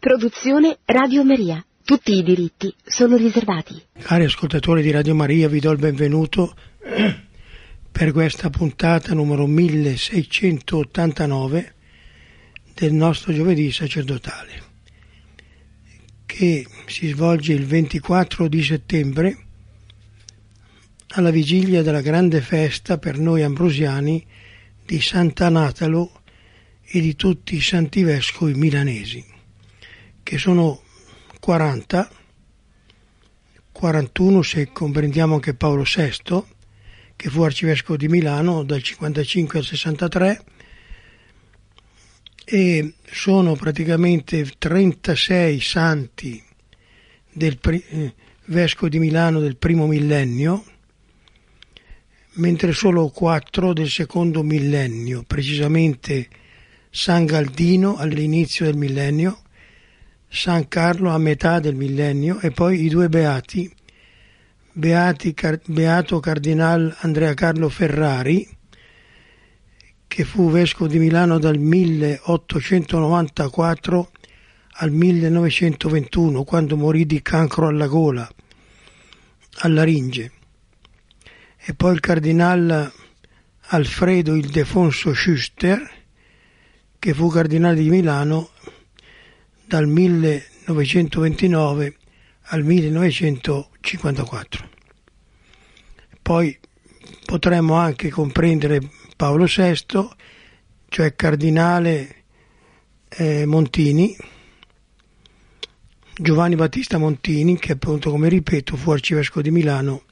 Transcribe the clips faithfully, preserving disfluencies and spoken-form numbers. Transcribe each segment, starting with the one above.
Produzione Radio Maria. Tutti i diritti sono riservati. Cari ascoltatori di Radio Maria, vi do il benvenuto per questa puntata numero milleseicentottantanove del nostro giovedì sacerdotale, che si svolge il ventiquattro di settembre alla vigilia della grande festa per noi ambrosiani di Sant'Anatalo e di tutti i santi vescovi milanesi, che sono quaranta, quarantuno se comprendiamo anche Paolo sesto, che fu arcivescovo di Milano dal cinquantacinque al sessantatré, e sono praticamente trentasei santi del eh, vescovo di Milano del primo millennio, mentre solo quattro del secondo millennio, precisamente San Galdino all'inizio del millennio, San Carlo a metà del millennio e poi i due beati, beati Beato Cardinal Andrea Carlo Ferrari, che fu vescovo di Milano dal milleottocentonovantaquattro al millenovecentoventuno, quando morì di cancro alla gola, alla laringe, e poi il Cardinal Alfredo Ildefonso Schuster, che fu cardinale di Milano dal millenovecentoventinove al millenovecentocinquantaquattro. Poi potremmo anche comprendere Paolo sesto, cioè cardinale eh, Montini, Giovanni Battista Montini, che appunto, come ripeto, fu arcivescovo di Milano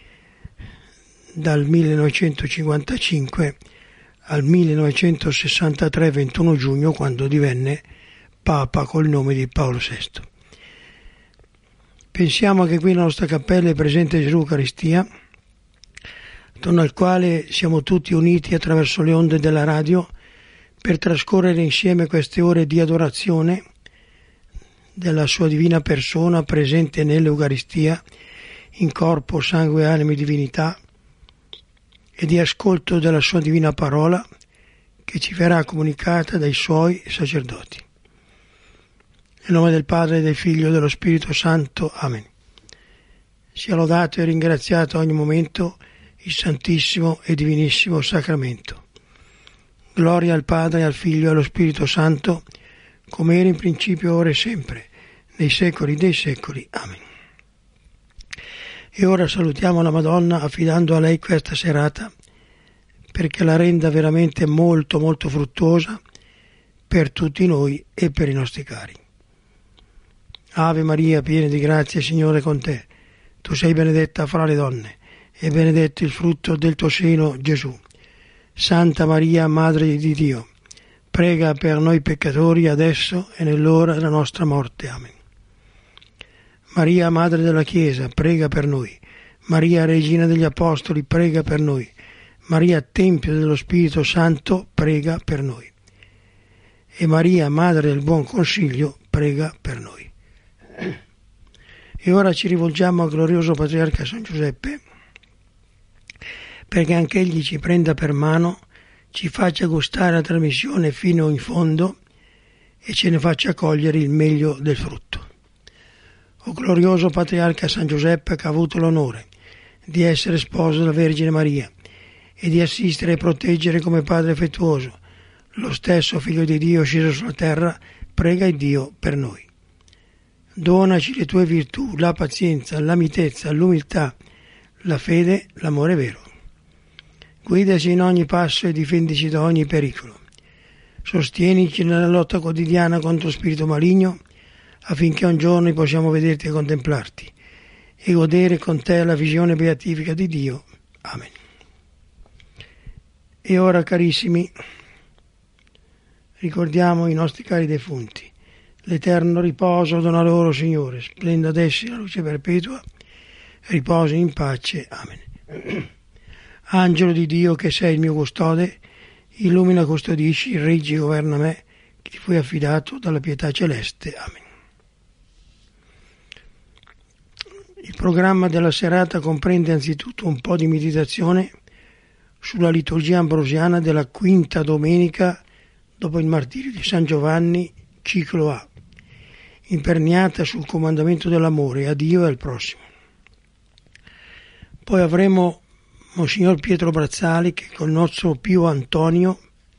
dal millenovecentocinquantacinque al millenovecentosessantatré, ventuno giugno, quando divenne Papa col nome di Paolo sesto. Pensiamo che qui nella nostra cappella è presente Gesù Eucaristia, attorno al quale siamo tutti uniti attraverso le onde della radio per trascorrere insieme queste ore di adorazione della sua divina persona presente nell'Eucaristia, in corpo, sangue, anima e divinità, e di ascolto della sua divina parola che ci verrà comunicata dai suoi sacerdoti. Nel nome del Padre, del Figlio e dello Spirito Santo. Amen. Sia lodato e ringraziato a ogni momento il Santissimo e Divinissimo Sacramento. Gloria al Padre, al Figlio e allo Spirito Santo, come era in principio, ora e sempre, nei secoli dei secoli. Amen. E ora salutiamo la Madonna affidando a lei questa serata perché la renda veramente molto molto fruttuosa per tutti noi e per i nostri cari. Ave Maria, piena di grazia, il Signore è con te. Tu sei benedetta fra le donne e benedetto il frutto del tuo seno, Gesù. Santa Maria, Madre di Dio, prega per noi peccatori adesso e nell'ora della nostra morte. Amen. Maria, Madre della Chiesa, prega per noi. Maria, Regina degli Apostoli, prega per noi. Maria, Tempio dello Spirito Santo, prega per noi. E Maria, Madre del Buon Consiglio, prega per noi. E ora ci rivolgiamo al glorioso Patriarca San Giuseppe, perché anche egli ci prenda per mano, ci faccia gustare la trasmissione fino in fondo e ce ne faccia cogliere il meglio del frutto. O glorioso Patriarca San Giuseppe, che ha avuto l'onore di essere sposo della Vergine Maria e di assistere e proteggere come padre affettuoso lo stesso Figlio di Dio sceso sulla terra, prega il Dio per noi. Donaci le tue virtù, la pazienza, la mitezza, l'umiltà, la fede, l'amore vero. Guidaci in ogni passo e difendici da ogni pericolo. Sostienici nella lotta quotidiana contro lo spirito maligno, affinché un giorno possiamo vederti e contemplarti e godere con te la visione beatifica di Dio. Amen. E ora, carissimi, ricordiamo i nostri cari defunti. L'eterno riposo dona loro, Signore, splenda ad essi la luce perpetua, riposi in pace. Amen. Angelo di Dio, che sei il mio custode, illumina, custodisci, reggi e governa me, che ti fu affidato dalla pietà celeste. Amen. Il programma della serata comprende anzitutto un po' di meditazione sulla liturgia ambrosiana della quinta domenica dopo il martirio di San Giovanni, ciclo A, imperniata sul comandamento dell'amore a Dio e al prossimo. Poi avremo Monsignor Pietro Brazzali che col nostro Pio Antonio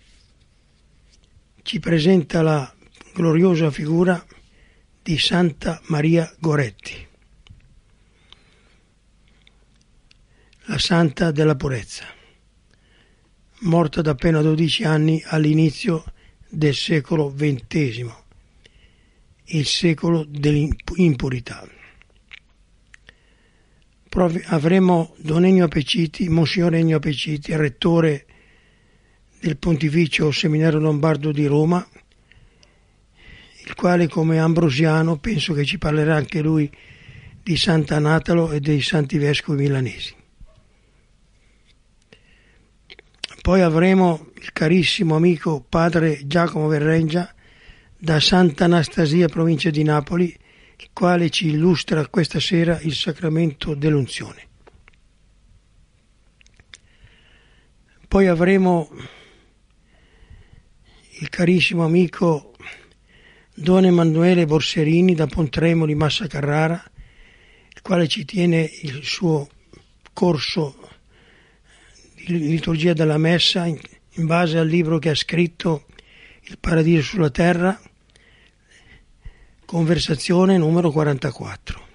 ci presenta la gloriosa figura di Santa Maria Goretti, la santa della purezza, morta da appena dodici anni all'inizio del secolo ventesimo, il secolo dell'impurità. Avremo Don Ennio Apeciti, Monsignor Ennio Apeciti, rettore del Pontificio Seminario Lombardo di Roma, il quale come ambrosiano penso che ci parlerà anche lui di Sant'Anatalo e dei Santi Vescovi milanesi. Poi avremo il carissimo amico padre Giacomo Verrengia da Sant'Anastasia, provincia di Napoli, il quale ci illustra questa sera il sacramento dell'unzione. Poi avremo il carissimo amico Don Emanuele Borserini da Pontremoli, Massa Carrara, il quale ci tiene il suo corso di liturgia della messa in, in base al libro che ha scritto Il Paradiso sulla Terra, conversazione numero quarantaquattro.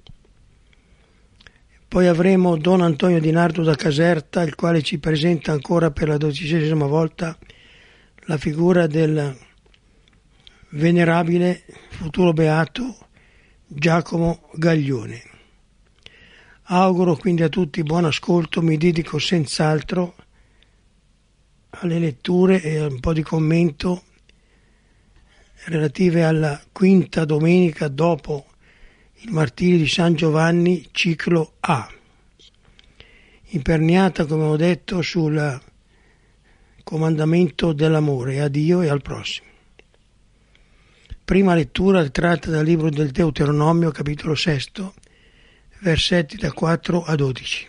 Poi avremo Don Antonio Di Nardo da Caserta, il quale ci presenta ancora per la dodicesima volta la figura del venerabile futuro beato Giacomo Gaglione. Auguro quindi a tutti buon ascolto, mi dedico senz'altro alle letture e a un po' di commento relative alla quinta domenica dopo il martirio di San Giovanni, ciclo A, imperniata, come ho detto, sul comandamento dell'amore a Dio e al prossimo. Prima lettura tratta dal libro del Deuteronomio, capitolo sesto, versetti da quattro a dodici.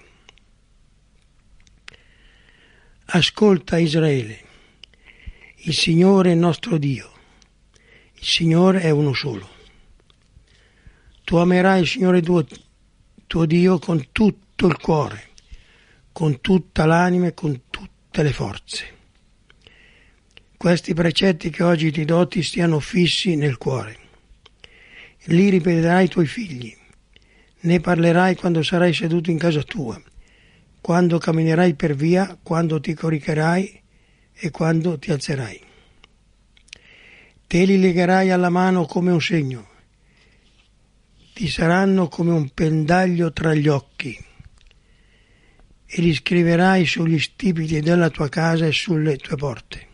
Ascolta Israele, il Signore è nostro Dio, il Signore è uno solo. Tu amerai il Signore tuo, tuo Dio con tutto il cuore, con tutta l'anima e con tutte le forze. Questi precetti che oggi ti do ti stiano fissi nel cuore. Li ripeterai ai tuoi figli, ne parlerai quando sarai seduto in casa tua, quando camminerai per via, quando ti coricherai e quando ti alzerai. Te li legherai alla mano come un segno, ti saranno come un pendaglio tra gli occhi, e li scriverai sugli stipiti della tua casa e sulle tue porte.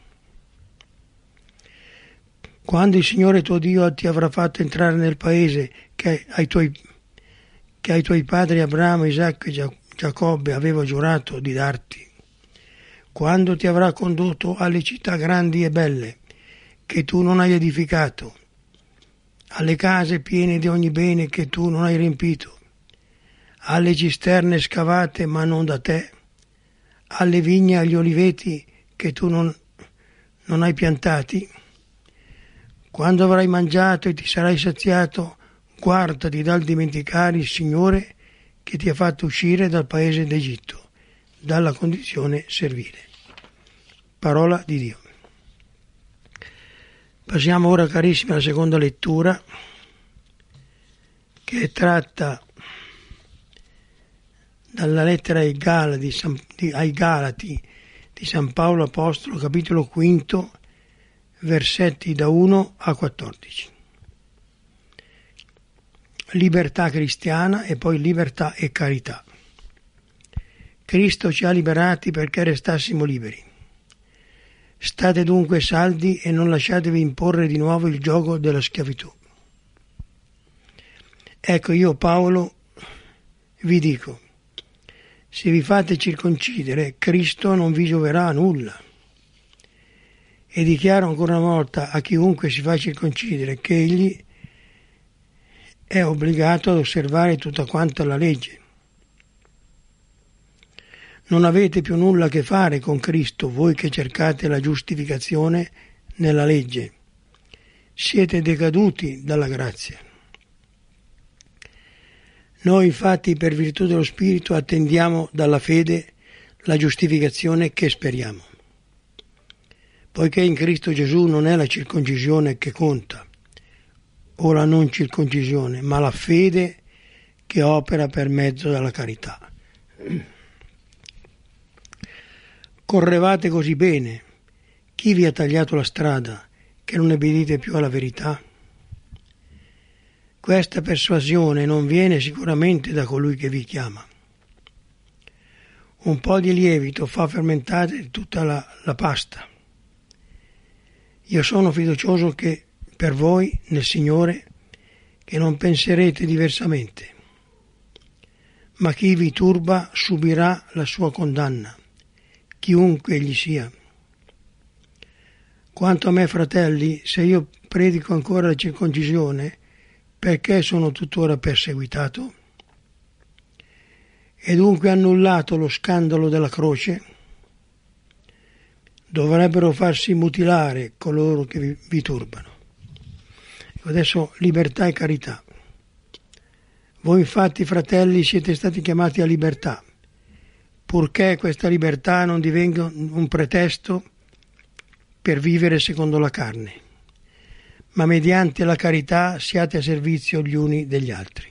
Quando il Signore tuo Dio ti avrà fatto entrare nel paese che ai tuoi, che ai tuoi padri Abramo, Isacco e Giacobbe aveva giurato di darti, quando ti avrà condotto alle città grandi e belle che tu non hai edificato, alle case piene di ogni bene che tu non hai riempito, alle cisterne scavate ma non da te, alle vigne e agli oliveti che tu non, non hai piantati. Quando avrai mangiato e ti sarai saziato, guardati dal dimenticare il Signore che ti ha fatto uscire dal paese d'Egitto, dalla condizione servile. Parola di Dio. Passiamo ora, carissimi, alla seconda lettura, che è tratta dalla lettera ai Galati di San, di, ai Galati di San Paolo Apostolo, capitolo quinto, versetti da uno a quattordici. Libertà cristiana e poi libertà e carità. Cristo ci ha liberati perché restassimo liberi. State dunque saldi e non lasciatevi imporre di nuovo il giogo della schiavitù. Ecco, io Paolo vi dico, se vi fate circoncidere, Cristo non vi gioverà a nulla. E dichiaro ancora una volta a chiunque si fa circoncidere che egli è obbligato ad osservare tutta quanta la legge. Non avete più nulla a che fare con Cristo, voi che cercate la giustificazione nella legge. siete decaduti dalla grazia. Noi infatti per virtù dello Spirito attendiamo dalla fede la giustificazione che speriamo. Poiché in Cristo Gesù non è la circoncisione che conta, o la non circoncisione, ma la fede che opera per mezzo della carità. Correvate così bene, chi vi ha tagliato la strada, che non obbedite più alla verità? Questa persuasione non viene sicuramente da colui che vi chiama. Un po' di lievito fa fermentare tutta la, la pasta. Io sono fiducioso che per voi, nel Signore, che non penserete diversamente. Ma chi vi turba subirà la sua condanna, chiunque egli sia. Quanto a me, fratelli, se io predico ancora la circoncisione, perché sono tuttora perseguitato? E dunque annullato lo scandalo della croce? Dovrebbero farsi mutilare coloro che vi, vi turbano. Adesso libertà e carità. Voi infatti, fratelli, siete stati chiamati a libertà, purché questa libertà non divenga un pretesto per vivere secondo la carne, ma mediante la carità siate a servizio gli uni degli altri.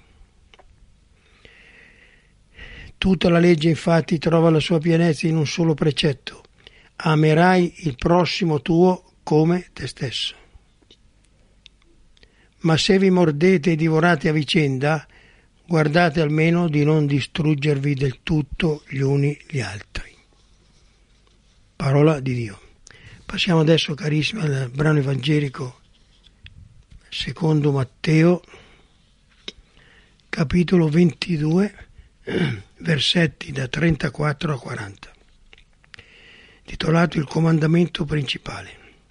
Tutta la legge infatti trova la sua pienezza in un solo precetto: amerai il prossimo tuo come te stesso. Ma se vi mordete e divorate a vicenda, guardate almeno di non distruggervi del tutto gli uni gli altri. Parola di Dio. Passiamo adesso, carissimi, al brano evangelico secondo Matteo, capitolo ventidue, versetti da trentaquattro a quaranta, titolato Il comandamento principale.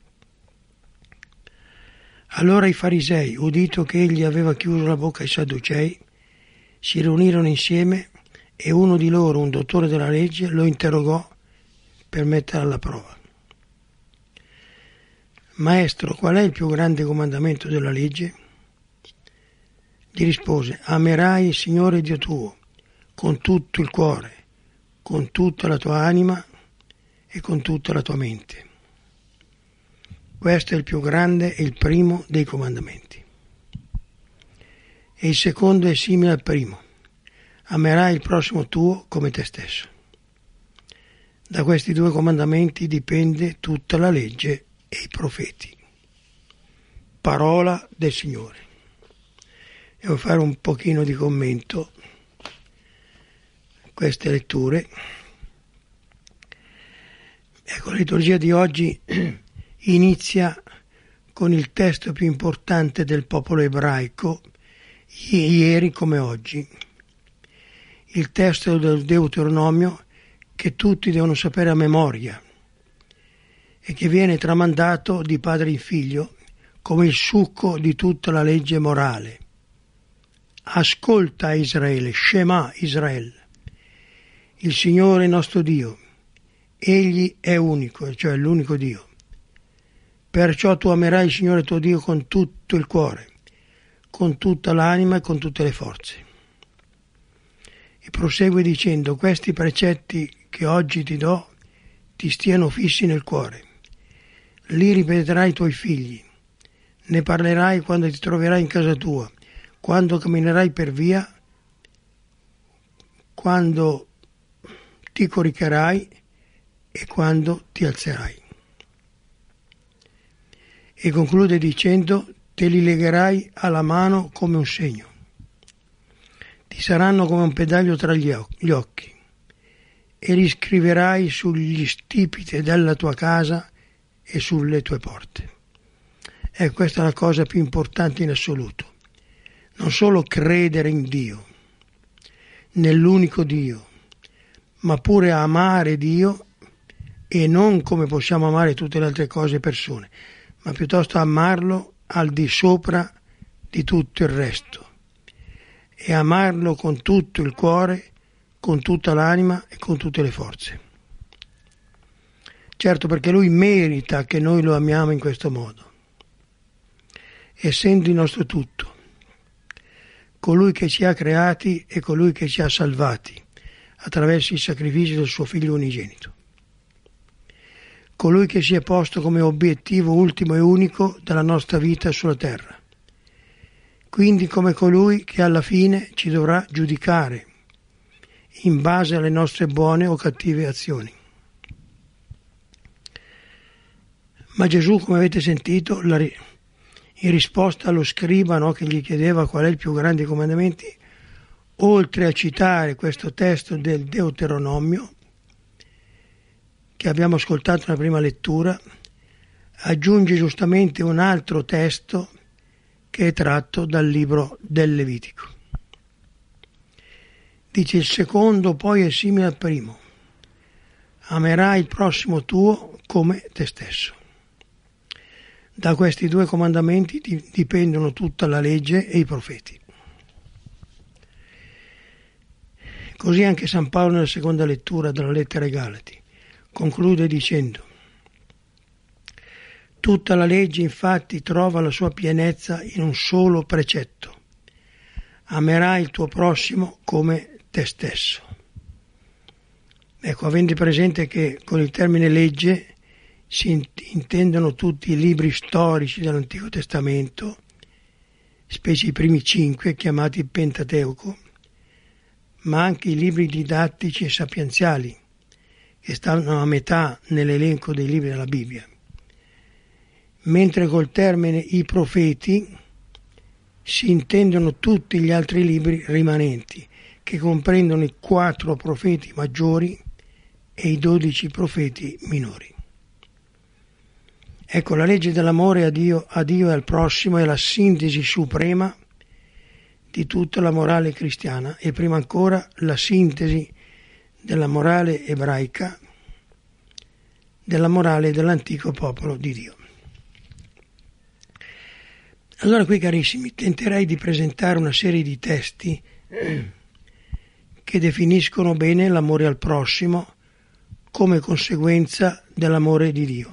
Allora i farisei, udito che egli aveva chiuso la bocca ai sadducei, si riunirono insieme e uno di loro, un dottore della legge, lo interrogò per mettere alla prova. Maestro, qual è il più grande comandamento della legge? Gli rispose: amerai il Signore Dio tuo con tutto il cuore, con tutta la tua anima e con tutta la tua mente. Questo è il più grande e il primo dei comandamenti. E il secondo è simile al primo: amerai il prossimo tuo come te stesso. Da questi due comandamenti dipende tutta la legge e i profeti. Parola del Signore. Devo fare un pochino di commento a queste letture. Ecco, la liturgia di oggi inizia con il testo più importante del popolo ebraico, ieri come oggi. Il testo del Deuteronomio che tutti devono sapere a memoria e che viene tramandato di padre in figlio come il succo di tutta la legge morale. Ascolta Israele, Shema Israele, il Signore nostro Dio, Egli è unico, cioè l'unico Dio. Perciò tu amerai il Signore tuo Dio con tutto il cuore, con tutta l'anima e con tutte le forze. E prosegue dicendo: questi precetti che oggi ti do ti stiano fissi nel cuore. Li ripeterai ai tuoi figli, ne parlerai quando ti troverai in casa tua, quando camminerai per via, quando ti coricherai e quando ti alzerai. E conclude dicendo: te li legherai alla mano come un segno. Ti saranno come un pedaglio tra gli occhi e li scriverai sugli stipiti della tua casa e sulle tue porte. E questa è la cosa più importante in assoluto. Non solo credere in Dio, nell'unico Dio, ma pure amare Dio, e non come possiamo amare tutte le altre cose e persone, ma piuttosto amarlo al di sopra di tutto il resto, e amarlo con tutto il cuore, con tutta l'anima e con tutte le forze. Certo, perché Lui merita che noi lo amiamo in questo modo. essendo il nostro tutto, colui che ci ha creati e colui che ci ha salvati attraverso il sacrificio del suo Figlio unigenito, colui che si è posto come obiettivo ultimo e unico della nostra vita sulla terra, quindi come colui che alla fine ci dovrà giudicare in base alle nostre buone o cattive azioni. Ma Gesù, come avete sentito, la, in risposta allo scriba, no, che gli chiedeva qual è il più grande dei comandamenti, oltre a citare questo testo del Deuteronomio che abbiamo ascoltato nella prima lettura, aggiunge giustamente un altro testo che è tratto dal libro del Levitico. Dice: il secondo poi è simile al primo: amerai il prossimo tuo come te stesso. Da questi due comandamenti dipendono tutta la legge e i profeti. Così anche San Paolo nella seconda lettura della lettera ai Galati conclude dicendo: tutta la legge infatti trova la sua pienezza in un solo precetto: amerai il tuo prossimo come te stesso. Ecco, avendo presente che con il termine legge si intendono tutti i libri storici dell'Antico Testamento, specie i primi cinque chiamati Pentateuco, ma anche i libri didattici e sapienziali che stanno a metà nell'elenco dei libri della Bibbia, mentre col termine i profeti si intendono tutti gli altri libri rimanenti, che comprendono i quattro profeti maggiori e i dodici profeti minori. Ecco, la legge dell'amore a Dio, a Dio e al prossimo è la sintesi suprema di tutta la morale cristiana e prima ancora la sintesi della morale ebraica, della morale dell'antico popolo di Dio. Allora qui, carissimi, tenterei di presentare una serie di testi che definiscono bene l'amore al prossimo come conseguenza dell'amore di Dio.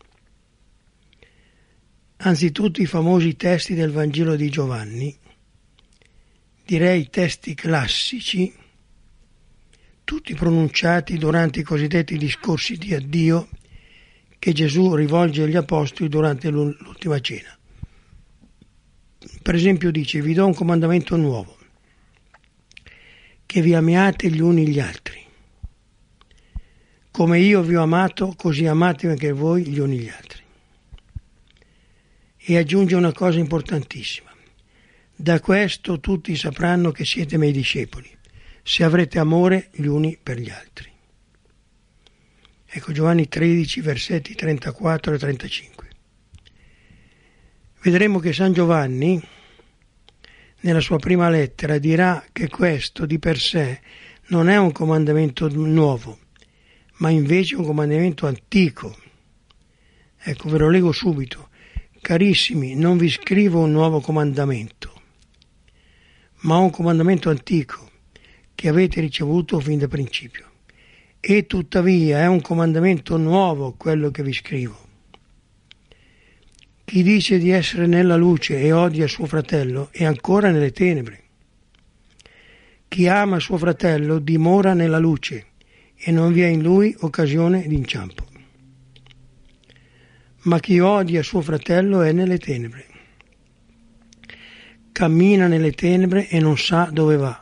Anzitutto i famosi testi del Vangelo di Giovanni, direi testi classici, tutti pronunciati durante i cosiddetti discorsi di addio che Gesù rivolge agli apostoli durante l'ultima cena. Per esempio dice: vi do un comandamento nuovo, che vi amiate gli uni gli altri. Come io vi ho amato, così amate anche voi gli uni gli altri. E aggiunge una cosa importantissima: da questo tutti sapranno che siete miei discepoli, se avrete amore gli uni per gli altri. Ecco Giovanni tredici, versetti trentaquattro e trentacinque. Vedremo che San Giovanni, nella sua prima lettera, dirà che questo di per sé non è un comandamento nuovo, ma invece un comandamento antico. Ecco, ve lo leggo subito. Carissimi, non vi scrivo un nuovo comandamento, ma un comandamento antico che avete ricevuto fin da principio. E tuttavia è un comandamento nuovo quello che vi scrivo. Chi dice di essere nella luce e odia suo fratello è ancora nelle tenebre. Chi ama suo fratello dimora nella luce e non vi è in lui occasione di inciampo. Ma chi odia suo fratello è nelle tenebre. Cammina nelle tenebre e non sa dove va,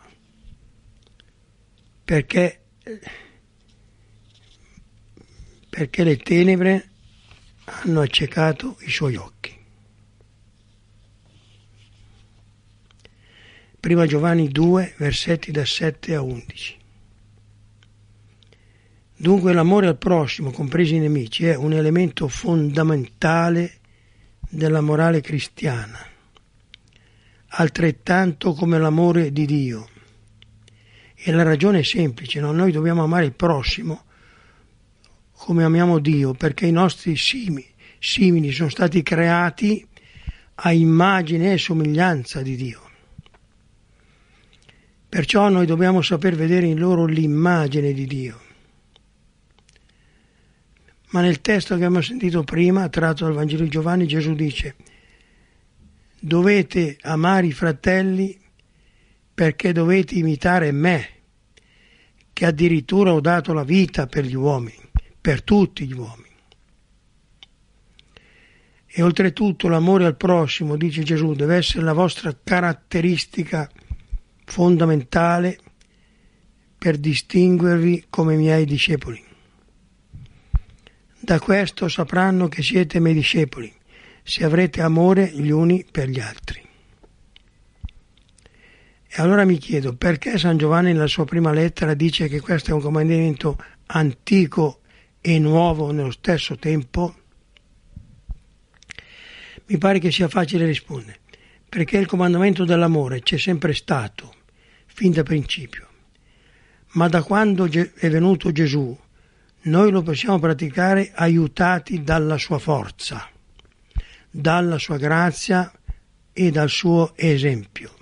perché, perché le tenebre hanno accecato i suoi occhi. Prima Giovanni due, versetti da sette a undici. Dunque l'amore al prossimo, compresi i nemici, è un elemento fondamentale della morale cristiana, altrettanto come l'amore di Dio. E la ragione è semplice, no? Noi dobbiamo amare il prossimo come amiamo Dio, perché i nostri simili, simili sono stati creati a immagine e somiglianza di Dio. Perciò noi dobbiamo saper vedere in loro l'immagine di Dio. Ma nel testo che abbiamo sentito prima, tratto dal Vangelo di Giovanni, Gesù dice: dovete amare i fratelli perché dovete imitare me, che addirittura ho dato la vita per gli uomini, per tutti gli uomini. E oltretutto l'amore al prossimo, dice Gesù, deve essere la vostra caratteristica fondamentale per distinguervi come miei discepoli. Da questo sapranno che siete miei discepoli, se avrete amore gli uni per gli altri. E allora mi chiedo, perché San Giovanni nella sua prima lettera dice che questo è un comandamento antico e nuovo nello stesso tempo? Mi pare che sia facile rispondere, perché il comandamento dell'amore c'è sempre stato, fin da principio. Ma da quando è venuto Gesù, noi lo possiamo praticare aiutati dalla sua forza, dalla sua grazia e dal suo esempio.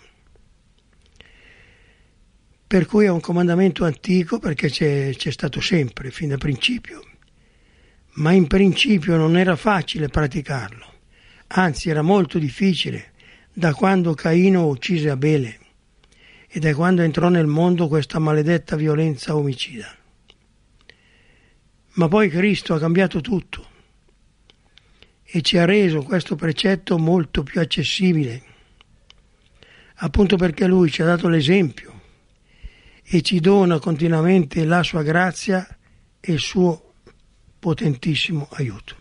Per cui è un comandamento antico perché c'è, c'è stato sempre, fin da principio. Ma in principio non era facile praticarlo, anzi era molto difficile da quando Caino uccise Abele e da quando entrò nel mondo questa maledetta violenza omicida. Ma poi Cristo ha cambiato tutto e ci ha reso questo precetto molto più accessibile, appunto perché Lui ci ha dato l'esempio e ci dona continuamente la sua grazia e il suo potentissimo aiuto.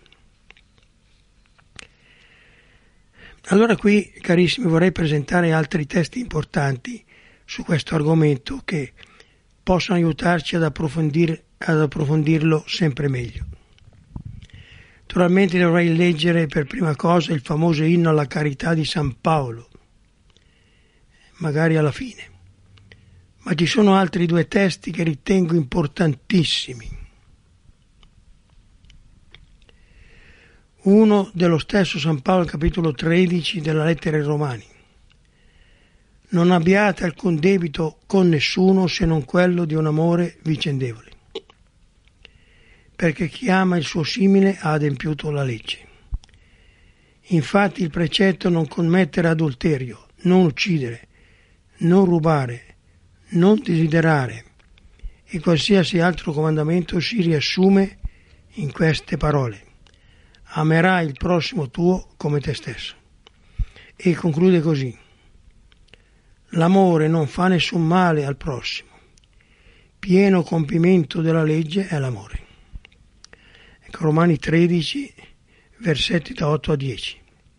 Allora qui, carissimi, vorrei presentare altri testi importanti su questo argomento che possono aiutarci ad approfondire, ad approfondirlo sempre meglio. Naturalmente dovrei leggere per prima cosa il famoso inno alla carità di San Paolo, magari alla fine. Ma ci sono altri due testi che ritengo importantissimi. Uno dello stesso San Paolo, capitolo tredici della lettera ai Romani. Non abbiate alcun debito con nessuno se non quello di un amore vicendevole, perché chi ama il suo simile ha adempiuto la legge. Infatti il precetto non commettere adulterio, non uccidere, non rubare, non desiderare e qualsiasi altro comandamento si riassume in queste parole: amerai il prossimo tuo come te stesso. E conclude così: l'amore non fa nessun male al prossimo, pieno compimento della legge è l'amore. Ecco, Romani tredici, versetti da otto a dieci.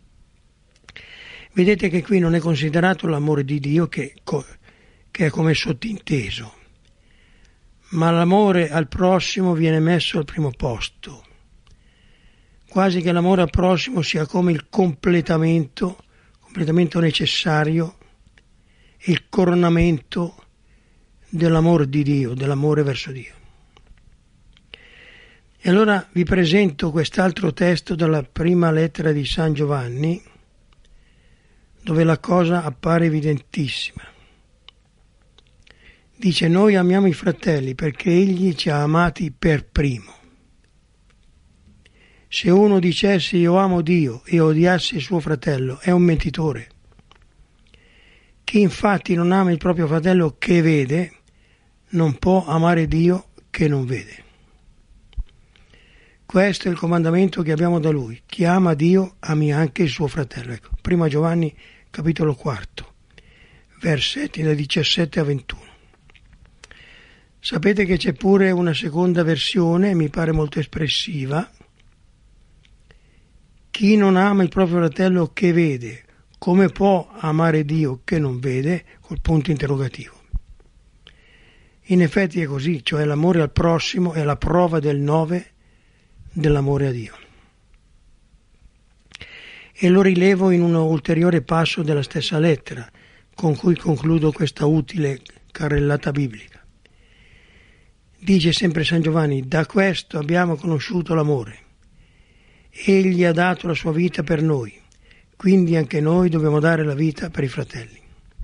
Vedete che qui non è considerato l'amore di Dio che che è come sottinteso, ma l'amore al prossimo viene messo al primo posto, quasi che l'amore al prossimo sia come il completamento, completamento necessario, il coronamento dell'amore di Dio, dell'amore verso Dio. E allora vi presento quest'altro testo dalla prima lettera di San Giovanni, dove la cosa appare evidentissima. Dice: noi amiamo i fratelli perché Egli ci ha amati per primo. Se uno dicesse io amo Dio e odiasse il suo fratello è un mentitore. Chi infatti non ama il proprio fratello che vede non può amare Dio che non vede. Questo è il comandamento che abbiamo da Lui: chi ama Dio ami anche il suo fratello. Ecco, prima Giovanni capitolo quarto, versetti da diciassette a ventuno. Sapete che c'è pure una seconda versione, mi pare molto espressiva: chi non ama il proprio fratello che vede, come può amare Dio che non vede? Col punto interrogativo. In effetti è così, cioè l'amore al prossimo è la prova del nove dell'amore a Dio. E lo rilevo in un ulteriore passo della stessa lettera, con cui concludo questa utile carrellata biblica. Dice sempre San Giovanni: da questo abbiamo conosciuto l'amore. Egli ha dato la sua vita per noi, quindi anche noi dobbiamo dare la vita per i fratelli.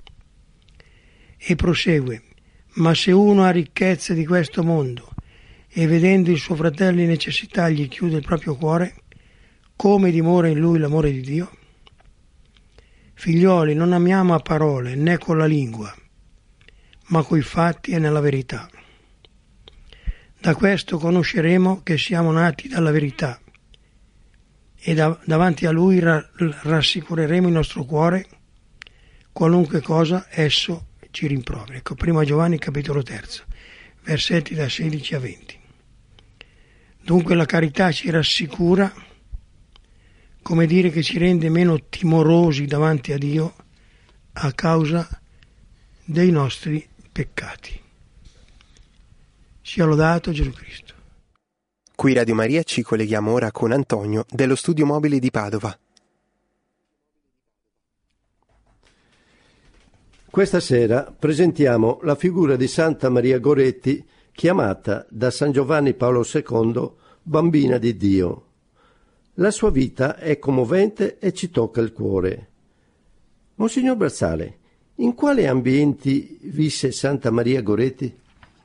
E prosegue: ma se uno ha ricchezze di questo mondo e vedendo il suo fratello in necessità gli chiude il proprio cuore, come dimora in lui l'amore di Dio? Figlioli, non amiamo a parole né con la lingua, ma coi fatti e nella verità. Da questo conosceremo che siamo nati dalla verità e da, davanti a Lui ra, rassicureremo il nostro cuore, qualunque cosa esso ci rimproveri. Ecco, primo Giovanni capitolo terzo, versetti da sedici a venti. Dunque la carità ci rassicura, come dire che ci rende meno timorosi davanti a Dio a causa dei nostri peccati. Sia lodato Gesù Cristo. Qui Radio Maria ci colleghiamo ora con Antonio dello Studio Mobile di Padova. Questa sera presentiamo la figura di Santa Maria Goretti, chiamata da San Giovanni Paolo secondo Bambina di Dio. La sua vita è commovente e ci tocca il cuore. Monsignor Brazzale, in quali ambienti visse Santa Maria Goretti?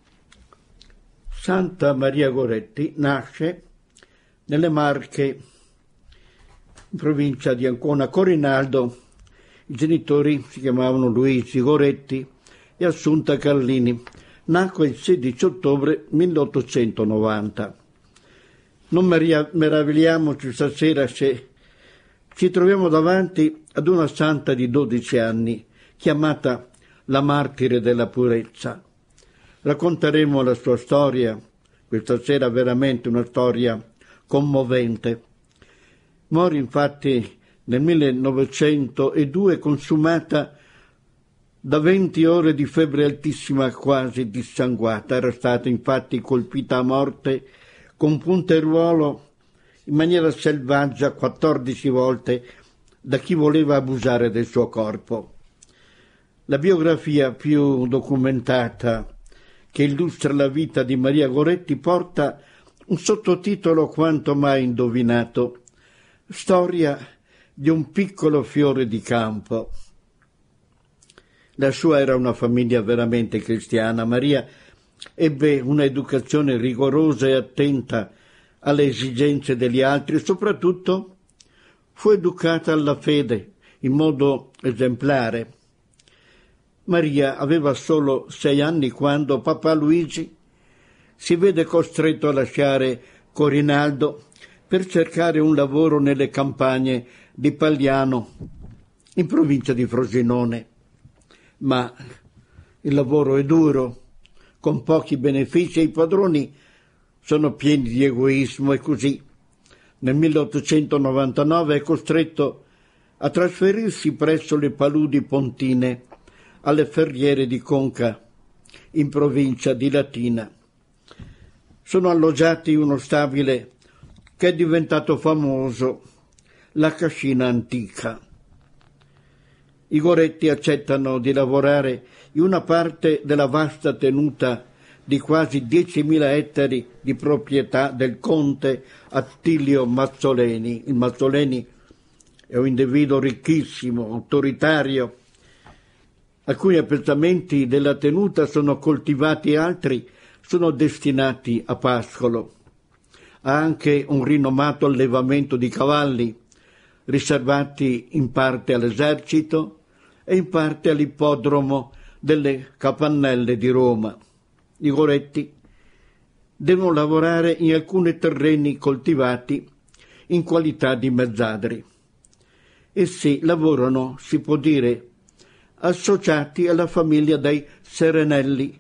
Santa Maria Goretti nasce nelle Marche, in provincia di Ancona. Corinaldo, i genitori si chiamavano Luigi Goretti e Assunta Carlini. Nacque il sedici ottobre milleottocentonovanta. Non meravigliamoci stasera se ci troviamo davanti ad una santa di dodici anni, chiamata la martire della purezza. Racconteremo la sua storia, questa sera veramente una storia commovente. Morì infatti nel millenovecentodue consumata da venti ore di febbre altissima, quasi dissanguata. Era stata infatti colpita a morte con punteruolo in maniera selvaggia quattordici volte da chi voleva abusare del suo corpo. La biografia più documentata che illustra la vita di Maria Goretti porta un sottotitolo quanto mai indovinato: Storia di un piccolo fiore di campo. La sua era una famiglia veramente cristiana. Maria ebbe un'educazione rigorosa e attenta alle esigenze degli altri e soprattutto fu educata alla fede in modo esemplare. Maria aveva solo sei anni quando papà Luigi si vede costretto a lasciare Corinaldo per cercare un lavoro nelle campagne di Pagliano, in provincia di Frosinone. Ma il lavoro è duro, con pochi benefici, e i padroni sono pieni di egoismo, e così nel milleottocentonovantanove è costretto a trasferirsi presso le paludi pontine alle Ferriere di Conca, in provincia di Latina. Sono alloggiati in uno stabile che è diventato famoso, la Cascina Antica. I Goretti accettano di lavorare in una parte della vasta tenuta di quasi diecimila ettari di proprietà del conte Attilio Mazzoleni. Il Mazzoleni è un individuo ricchissimo, autoritario. Alcuni appezzamenti della tenuta sono coltivati e altri sono destinati a pascolo. Ha anche un rinomato allevamento di cavalli, riservati in parte all'esercito e in parte all'ippodromo delle Capannelle di Roma. I Goretti devono lavorare in alcuni terreni coltivati in qualità di mezzadri. Essi lavorano, si può dire, associati alla famiglia dei Serenelli,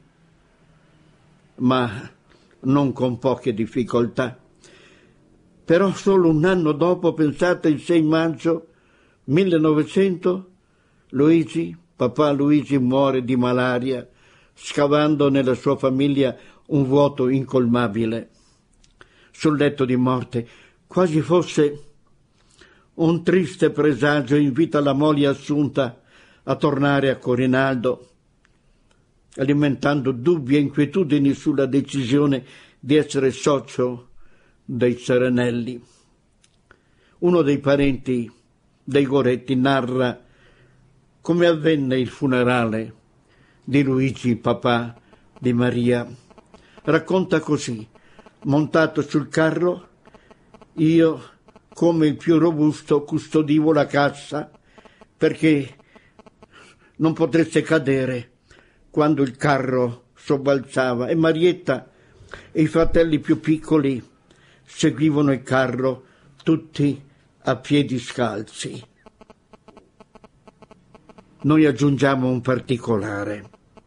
ma non con poche difficoltà. Però solo un anno dopo, pensate, il sei maggio millenovecento, Luigi, papà Luigi, muore di malaria, scavando nella sua famiglia un vuoto incolmabile. Sul letto di morte, quasi fosse un triste presagio, invita la moglie Assunta a tornare a Corinaldo, alimentando dubbi e inquietudini sulla decisione di essere socio dei Serenelli. Uno dei parenti dei Goretti narra come avvenne il funerale di Luigi, papà di Maria. Racconta così: montato sul carro, io, come il più robusto, custodivo la cassa perché non potesse cadere quando il carro sobbalzava, e Marietta e i fratelli più piccoli seguivano il carro tutti a piedi scalzi. Noi aggiungiamo un particolare.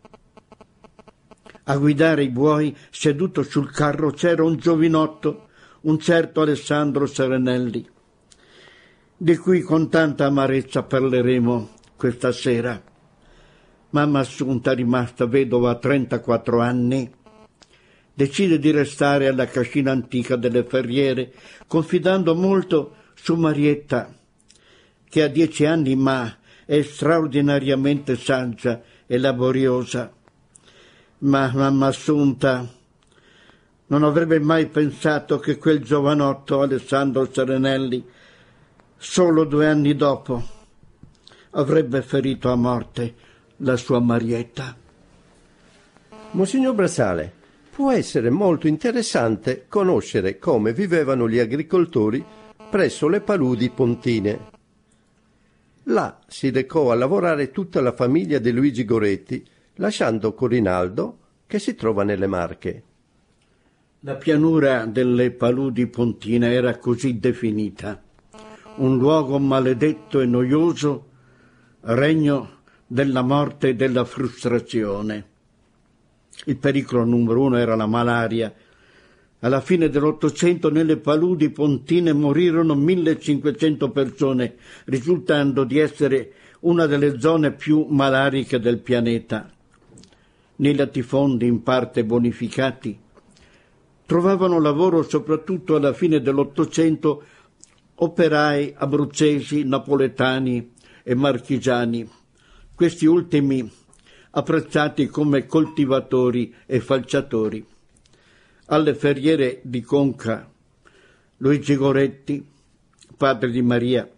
A guidare i buoi, seduto sul carro, c'era un giovinotto, un certo Alessandro Serenelli, di cui con tanta amarezza parleremo questa sera. Mamma Assunta, rimasta vedova a trentaquattro anni, decide di restare alla cascina antica delle Ferriere, confidando molto su Marietta, che ha dieci anni ma è straordinariamente saggia e laboriosa. Ma mamma Assunta non avrebbe mai pensato che quel giovanotto, Alessandro Serenelli, solo due anni dopo, avrebbe ferito a morte la sua Marietta. Monsignor Brassale, può essere molto interessante conoscere come vivevano gli agricoltori presso le paludi pontine. Là si recò a lavorare tutta la famiglia di Luigi Goretti, lasciando Corinaldo, che si trova nelle Marche. La pianura delle paludi pontine era così definita: un luogo maledetto e noioso, regno della morte e della frustrazione. Il pericolo numero uno era la malaria. Alla fine dell'Ottocento nelle paludi pontine morirono millecinquecento persone, risultando di essere una delle zone più malariche del pianeta. Nei latifondi, in parte bonificati, trovavano lavoro soprattutto alla fine dell'Ottocento operai abruzzesi, napoletani e marchigiani, questi ultimi apprezzati come coltivatori e falciatori. Alle Ferriere di Conca, Luigi Goretti, padre di Maria,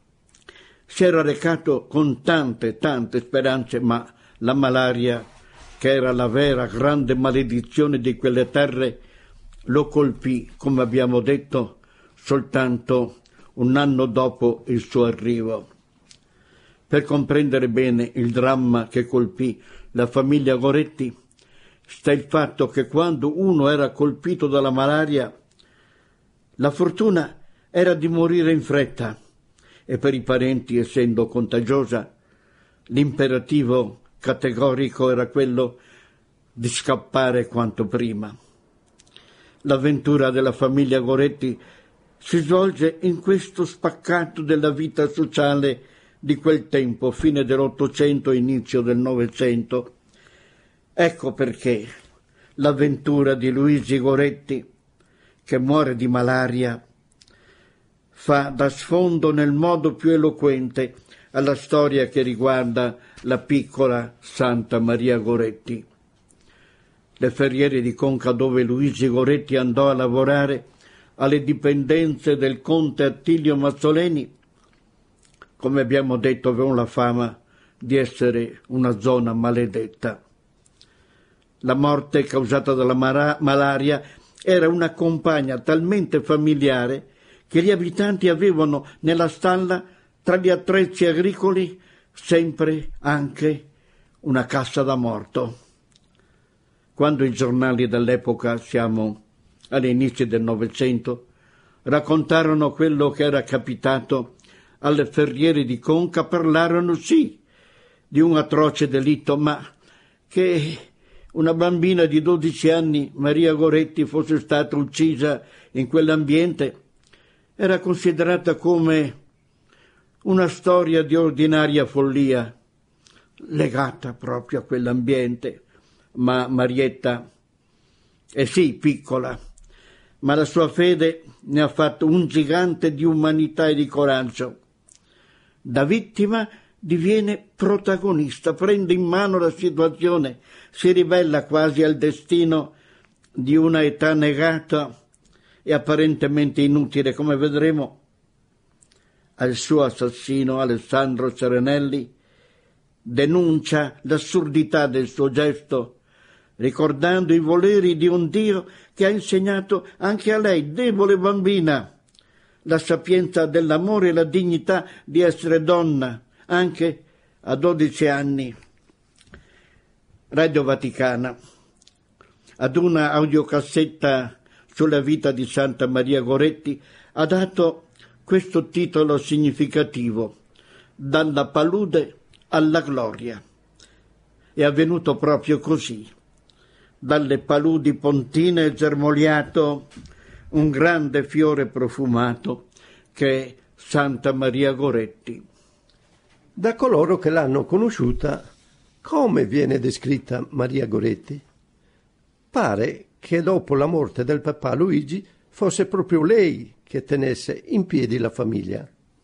si era recato con tante, tante speranze, ma la malaria, che era la vera grande maledizione di quelle terre, lo colpì, come abbiamo detto, soltanto un anno dopo il suo arrivo. Per comprendere bene il dramma che colpì la famiglia Goretti, sta il fatto che quando uno era colpito dalla malaria, la fortuna era di morire in fretta, e per i parenti, essendo contagiosa, l'imperativo categorico era quello di scappare quanto prima. L'avventura della famiglia Goretti si svolge in questo spaccato della vita sociale di quel tempo, fine dell'Ottocento, inizio del Novecento. Ecco perché l'avventura di Luigi Goretti, che muore di malaria, fa da sfondo nel modo più eloquente alla storia che riguarda la piccola Santa Maria Goretti. Le Ferriere di Conca, dove Luigi Goretti andò a lavorare alle dipendenze del conte Attilio Mazzoleni, come abbiamo detto, avevano la fama di essere una zona maledetta. La morte causata dalla mara- malaria era una compagna talmente familiare che gli abitanti avevano nella stalla, tra gli attrezzi agricoli, sempre anche una cassa da morto. Quando i giornali dell'epoca, siamo all'inizio del Novecento, raccontarono quello che era capitato alle Ferriere di Conca, parlarono sì di un atroce delitto, ma che una bambina di dodici anni, Maria Goretti, fosse stata uccisa in quell'ambiente era considerata come una storia di ordinaria follia, legata proprio a quell'ambiente. Ma Marietta è sì piccola, ma la sua fede ne ha fatto un gigante di umanità e di coraggio. Da vittima diviene protagonista, prende in mano la situazione, si ribella quasi al destino di una età negata e apparentemente inutile, come vedremo. Al suo assassino, Alessandro Serenelli, denuncia l'assurdità del suo gesto, ricordando i voleri di un Dio che ha insegnato anche a lei, debole bambina, la sapienza dell'amore e la dignità di essere donna, anche a dodici anni Radio Vaticana, ad una audiocassetta sulla vita di Santa Maria Goretti, ha dato questo titolo significativo: Dalla palude alla gloria. È avvenuto proprio così. Dalle paludi pontine è germogliato un grande fiore profumato che è Santa Maria Goretti. Da coloro che l'hanno conosciuta, come viene descritta Maria Goretti? Pare che dopo la morte del papà Luigi fosse proprio lei che tenesse in piedi la famiglia.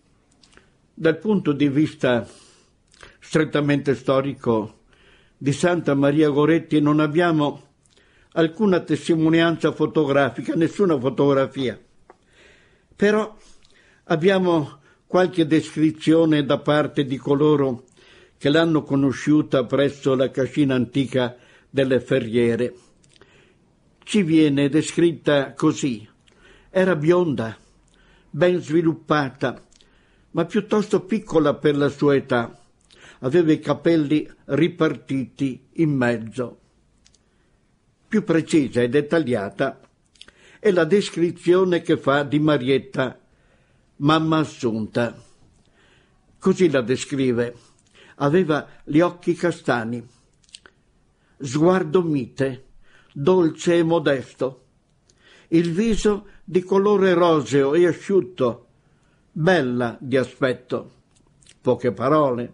Dal punto di vista strettamente storico di Santa Maria Goretti non abbiamo alcuna testimonianza fotografica, nessuna fotografia. Però abbiamo qualche descrizione da parte di coloro che l'hanno conosciuta presso la cascina antica delle Ferriere. Ci viene descritta così: era bionda, ben sviluppata, ma piuttosto piccola per la sua età. Aveva i capelli ripartiti in mezzo. Più precisa e dettagliata è la descrizione che fa di Marietta, mamma Assunta. Così la descrive: aveva gli occhi castani, sguardo mite, dolce e modesto, il viso di colore roseo e asciutto, bella di aspetto. Poche parole,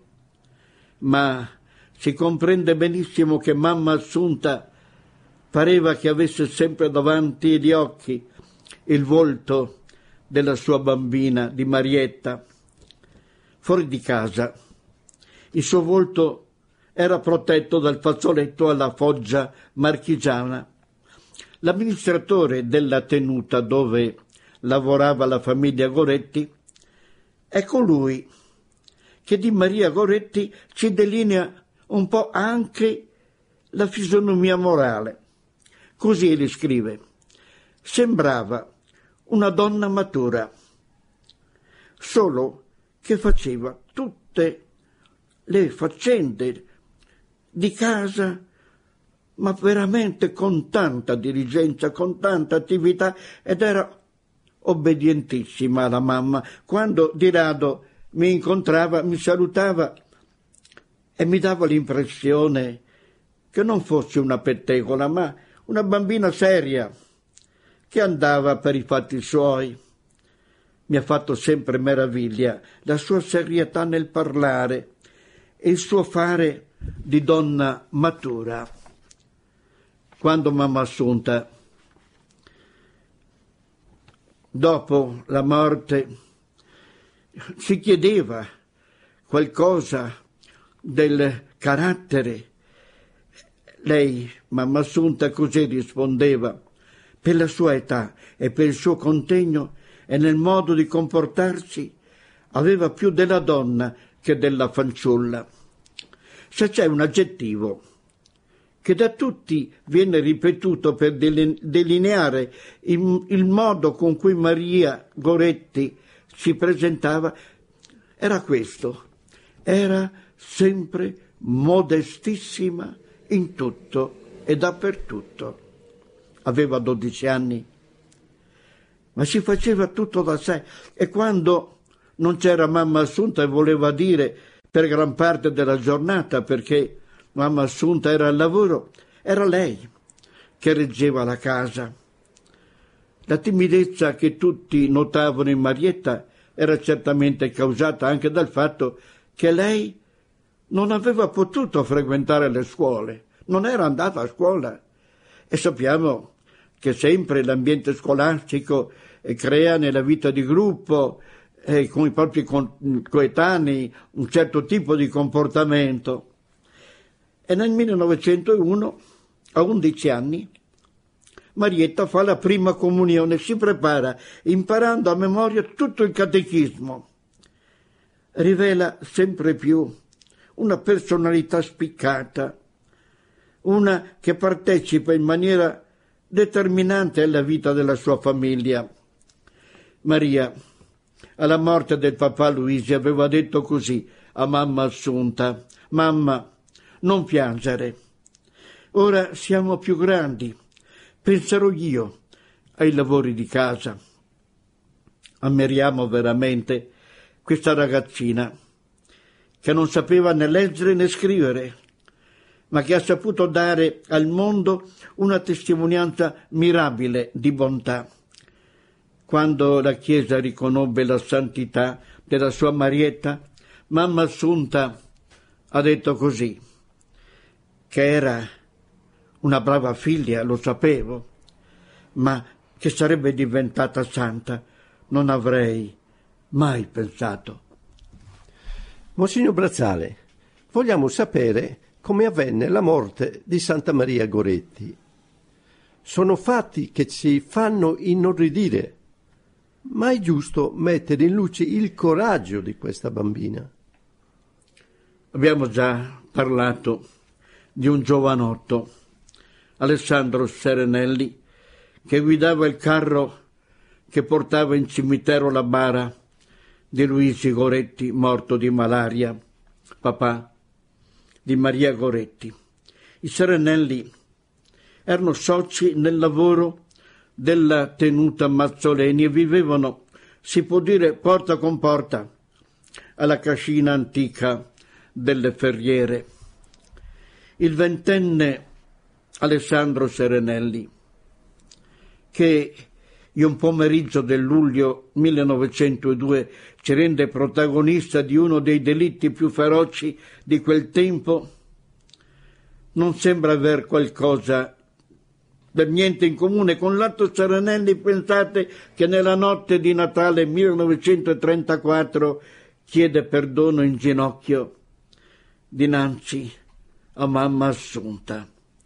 ma si comprende benissimo che mamma Assunta pareva che avesse sempre davanti gli occhi il volto della sua bambina, di Marietta. Fuori di casa il suo volto era protetto dal fazzoletto alla foggia marchigiana. L'amministratore della tenuta dove lavorava la famiglia Goretti è colui che di Maria Goretti ci delinea un po' anche la fisonomia morale. Così egli scrive: sembrava una donna matura, solo che faceva tutte le faccende di casa, ma veramente con tanta diligenza, con tanta attività, ed era obbedientissima alla mamma. Quando di rado mi incontrava, mi salutava e mi dava l'impressione che non fosse una pettegola, ma una bambina seria che andava per i fatti suoi. Mi ha fatto sempre meraviglia la sua serietà nel parlare e il suo fare di donna matura. Quando mamma Assunta, dopo la morte, si chiedeva qualcosa del carattere, lei, mamma Assunta, così rispondeva: per la sua età e per il suo contegno e nel modo di comportarsi aveva più della donna che della fanciulla. Se c'è un aggettivo che da tutti viene ripetuto per delineare il, il modo con cui Maria Goretti si presentava, era questo: era sempre modestissima in tutto e dappertutto. Aveva dodici anni, ma si faceva tutto da sé, e quando non c'era mamma Assunta, e voleva dire per gran parte della giornata, perché mamma Assunta era al lavoro, era lei che reggeva la casa. La timidezza che tutti notavano in Marietta era certamente causata anche dal fatto che lei non aveva potuto frequentare le scuole, non era andata a scuola, e sappiamo che sempre l'ambiente scolastico crea nella vita di gruppo e con i propri coetanei un certo tipo di comportamento. E nel millenovecentouno, a undici anni, Marietta fa la prima comunione, si prepara imparando a memoria tutto il catechismo. Rivela sempre più una personalità spiccata, una che partecipa in maniera determinante alla vita della sua famiglia. Maria, alla morte del papà Luigi, aveva detto così a mamma Assunta: «Mamma, non piangere. Ora siamo più grandi. Penserò io ai lavori di casa». Ammiriamo veramente questa ragazzina che non sapeva né leggere né scrivere, ma che ha saputo dare al mondo una testimonianza mirabile di bontà. Quando la Chiesa riconobbe la santità della sua Marietta, mamma Assunta ha detto così, che era una brava figlia, lo sapevo, ma che sarebbe diventata santa non avrei mai pensato. Monsignor Brazzale, vogliamo sapere come avvenne la morte di Santa Maria Goretti. Sono fatti che ci fanno inorridire, ma è giusto mettere in luce il coraggio di questa bambina. Abbiamo già parlato di un giovanotto, Alessandro Serenelli, che guidava il carro che portava in cimitero la bara di Luigi Goretti, morto di malaria, papà di Maria Goretti. I Serenelli erano soci nel lavoro della tenuta Mazzoleni e vivevano, si può dire, porta con porta alla cascina antica delle Ferriere. Il ventenne Alessandro Serenelli, che in un pomeriggio del luglio millenovecentodue ci rende protagonista di uno dei delitti più feroci di quel tempo, non sembra aver qualcosa per niente in comune con l'Atto Serenelli. Pensate che nella notte di Natale millenovecentotrentaquattro chiede perdono in ginocchio dinanzi a mamma Assunta.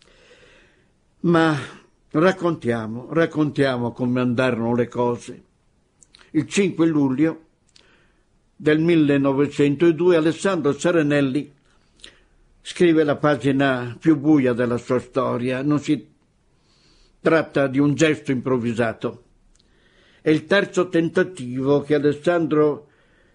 Ma Raccontiamo, raccontiamo come andarono le cose. Il cinque luglio del millenovecentodue Alessandro Serenelli scrive la pagina più buia della sua storia. Non si tratta di un gesto improvvisato. È il terzo tentativo che Alessandro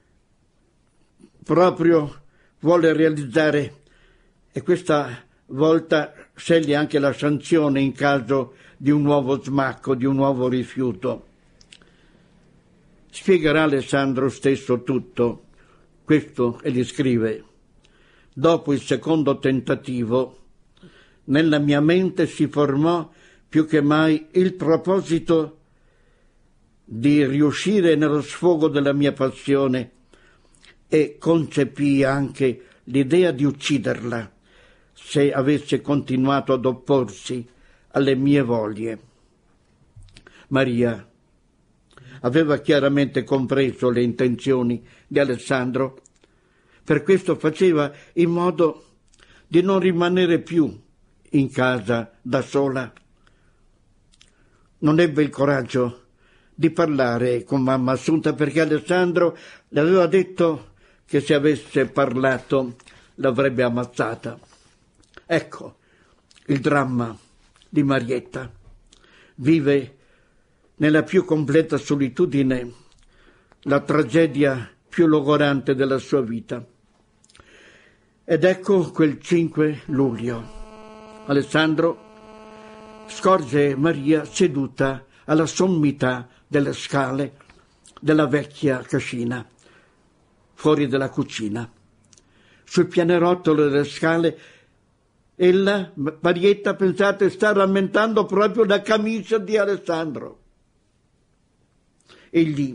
proprio vuole realizzare, e questa volta sceglie anche la sanzione in caso di un nuovo smacco, di un nuovo rifiuto. Spiegherà Alessandro stesso tutto questo e gli scrive: «Dopo il secondo tentativo, nella mia mente si formò più che mai il proposito di riuscire nello sfogo della mia passione e concepii anche l'idea di ucciderla se avesse continuato ad opporsi alle mie voglie». Maria aveva chiaramente compreso le intenzioni di Alessandro, per questo faceva in modo di non rimanere più in casa da sola. Non ebbe il coraggio di parlare con mamma Assunta perché Alessandro le aveva detto che se avesse parlato l'avrebbe ammazzata. Ecco il dramma di Marietta. Vive nella più completa solitudine la tragedia più logorante della sua vita. Ed ecco quel cinque luglio. Alessandro scorge Maria seduta alla sommità delle scale della vecchia cascina, fuori della cucina. Sul pianerottolo delle scale ella, Marietta, pensate, sta rammentando proprio la camicia di Alessandro. Egli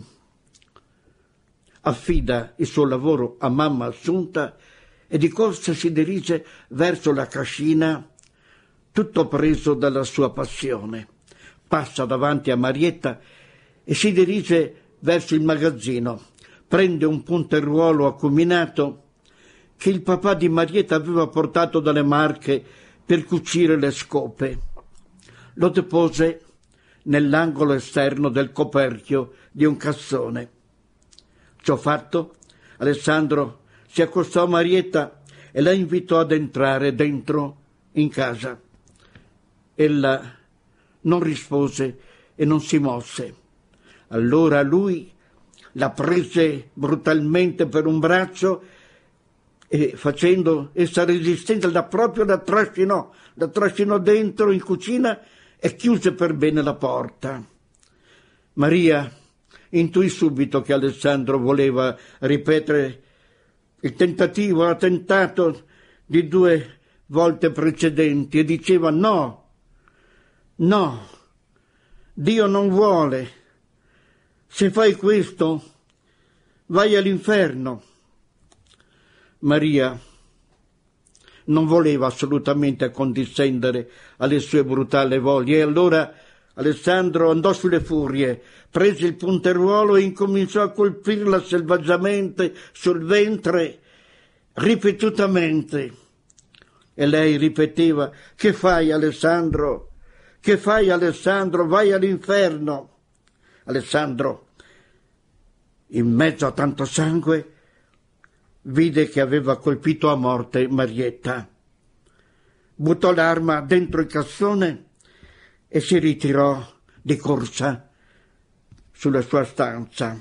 affida il suo lavoro a mamma Assunta e di corsa si dirige verso la cascina, tutto preso dalla sua passione. Passa davanti a Marietta e si dirige verso il magazzino. Prende un punteruolo acuminato che il papà di Marietta aveva portato dalle Marche per cucire le scope. Lo depose nell'angolo esterno del coperchio di un cassone. Ciò fatto, Alessandro si accostò a Marietta e la invitò ad entrare dentro in casa. Ella non rispose e non si mosse. Allora lui la prese brutalmente per un braccio e facendo essa resistenza da proprio la trascinò, la trascinò dentro in cucina e chiuse per bene la porta. Maria intuì subito che Alessandro voleva ripetere il tentativo, l'ha tentato di due volte precedenti e diceva no, no, Dio non vuole, se fai questo vai all'inferno. Maria non voleva assolutamente accondiscendere alle sue brutali voglie e allora Alessandro andò sulle furie, prese il punteruolo e incominciò a colpirla selvaggiamente sul ventre ripetutamente. E lei ripeteva: che fai, Alessandro? Che fai, Alessandro? Vai all'inferno. Alessandro, in mezzo a tanto sangue, vide che aveva colpito a morte Marietta. Buttò l'arma dentro il cassone e si ritirò di corsa sulla sua stanza.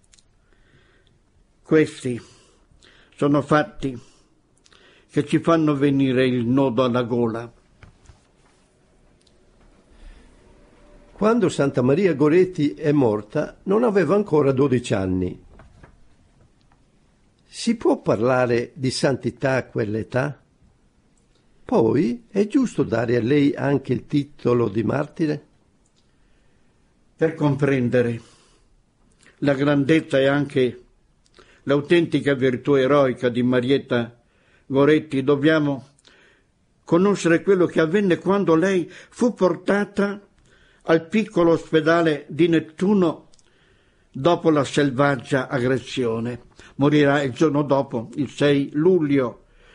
Questi sono fatti che ci fanno venire il nodo alla gola. Quando Santa Maria Goretti è morta non aveva ancora dodici anni. Si può parlare di santità a quell'età? Poi è giusto dare a lei anche il titolo di martire? Per comprendere la grandezza e anche l'autentica virtù eroica di Marietta Goretti dobbiamo conoscere quello che avvenne quando lei fu portata al piccolo ospedale di Nettuno dopo la selvaggia aggressione. Morirà il giorno dopo, il sei luglio.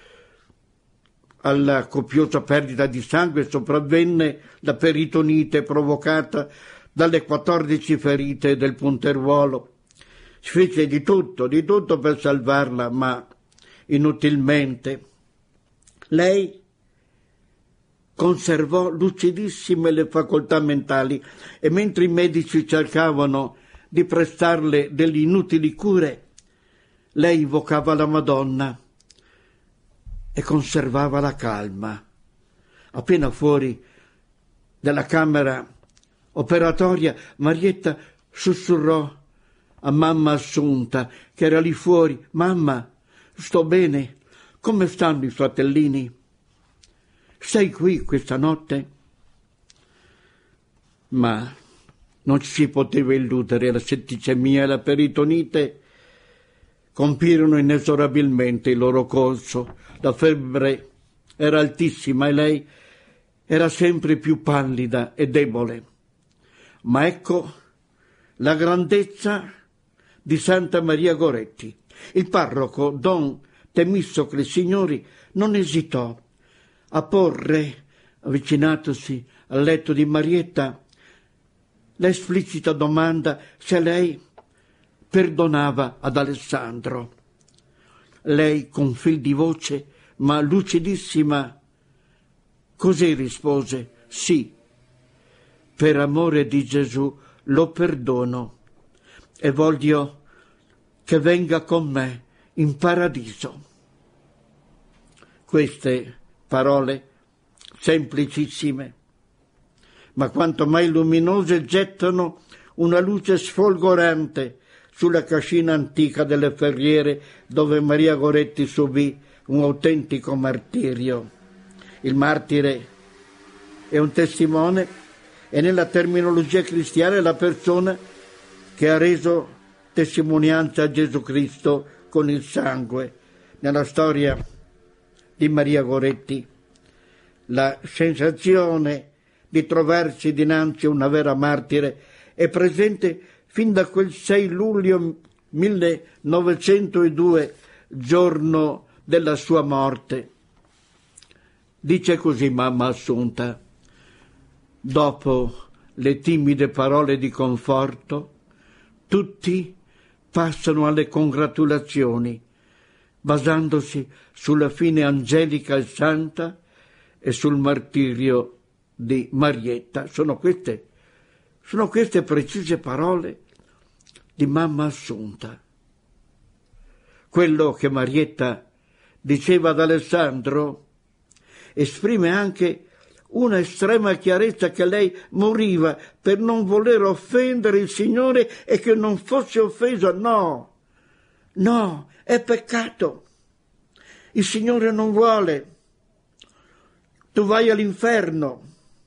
Alla copiosa perdita di sangue sopravvenne la peritonite provocata dalle quattordici ferite del punteruolo. Si fece di tutto, di tutto per salvarla, ma inutilmente. Lei conservò lucidissime le facoltà mentali e mentre i medici cercavano di prestarle delle inutili cure, lei invocava la Madonna e conservava la calma. Appena fuori dalla camera operatoria, Marietta sussurrò a mamma Assunta, che era lì fuori: mamma, sto bene, come stanno i fratellini? Sei qui questa notte? Ma non ci si poteva illudere, la setticemia e la peritonite compirono inesorabilmente il loro corso. La febbre era altissima e lei era sempre più pallida e debole. Ma ecco la grandezza di Santa Maria Goretti. Il parroco Don Temistocle Signori non esitò a porre, avvicinatosi al letto di Marietta, l'esplicita domanda se lei perdonava ad Alessandro. Lei, con fil di voce, ma lucidissima, così rispose: sì, per amore di Gesù lo perdono e voglio che venga con me in paradiso. Queste parole semplicissime, ma quanto mai luminose, gettano una luce sfolgorante sulla cascina antica delle Ferriere, dove Maria Goretti subì un autentico martirio. Il martire è un testimone e nella terminologia cristiana è la persona che ha reso testimonianza a Gesù Cristo con il sangue. Nella storia di Maria Goretti la sensazione di trovarsi dinanzi a una vera martire è presente fin da quel sei luglio millenovecentodue, giorno della sua morte. Dice così mamma Assunta: dopo le timide parole di conforto, tutti passano alle congratulazioni, basandosi sulla fine angelica e santa e sul martirio di Marietta. Sono queste, sono queste precise parole di mamma Assunta. Quello che Marietta diceva ad Alessandro, esprime anche una estrema chiarezza che lei moriva per non voler offendere il Signore e che non fosse offeso. No, no, è peccato. Il Signore non vuole. Tu vai all'inferno.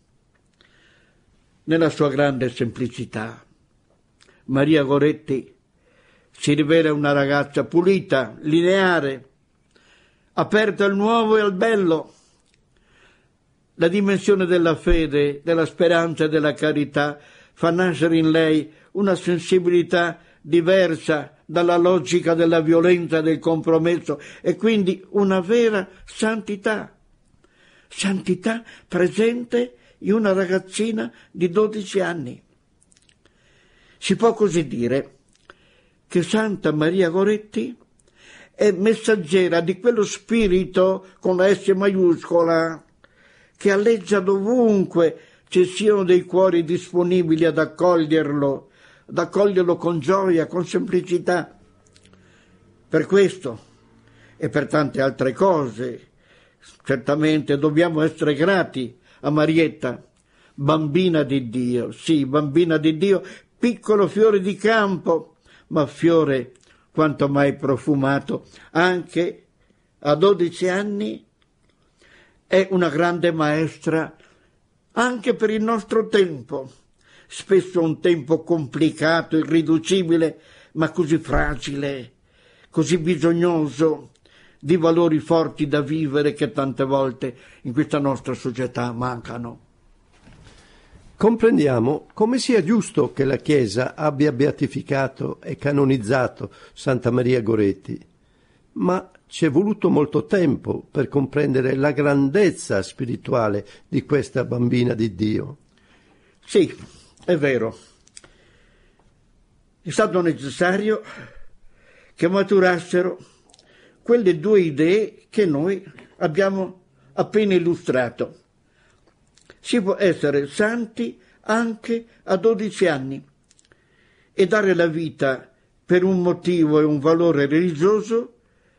Nella sua grande semplicità, Maria Goretti si rivela una ragazza pulita, lineare, aperta al nuovo e al bello. La dimensione della fede, della speranza e della carità fa nascere in lei una sensibilità diversa dalla logica della violenza e del compromesso e quindi una vera santità. Santità presente in una ragazzina di dodici anni. Si può così dire che Santa Maria Goretti è messaggera di quello spirito con la S maiuscola che alleggia dovunque ci siano dei cuori disponibili ad accoglierlo, ad accoglierlo con gioia, con semplicità. Per questo e per tante altre cose, certamente dobbiamo essere grati a Marietta, bambina di Dio, sì, bambina di Dio, piccolo fiore di campo, ma fiore quanto mai profumato. Anche a dodici anni è una grande maestra anche per il nostro tempo, spesso un tempo complicato, irriducibile, ma così fragile, così bisognoso di valori forti da vivere che tante volte in questa nostra società mancano. Comprendiamo come sia giusto che la Chiesa abbia beatificato e canonizzato Santa Maria Goretti, ma ci è voluto molto tempo per comprendere la grandezza spirituale di questa bambina di Dio. Sì, è vero. È stato necessario che maturassero quelle due idee che noi abbiamo appena illustrato. Si può essere santi anche a dodici anni e dare la vita per un motivo e un valore religioso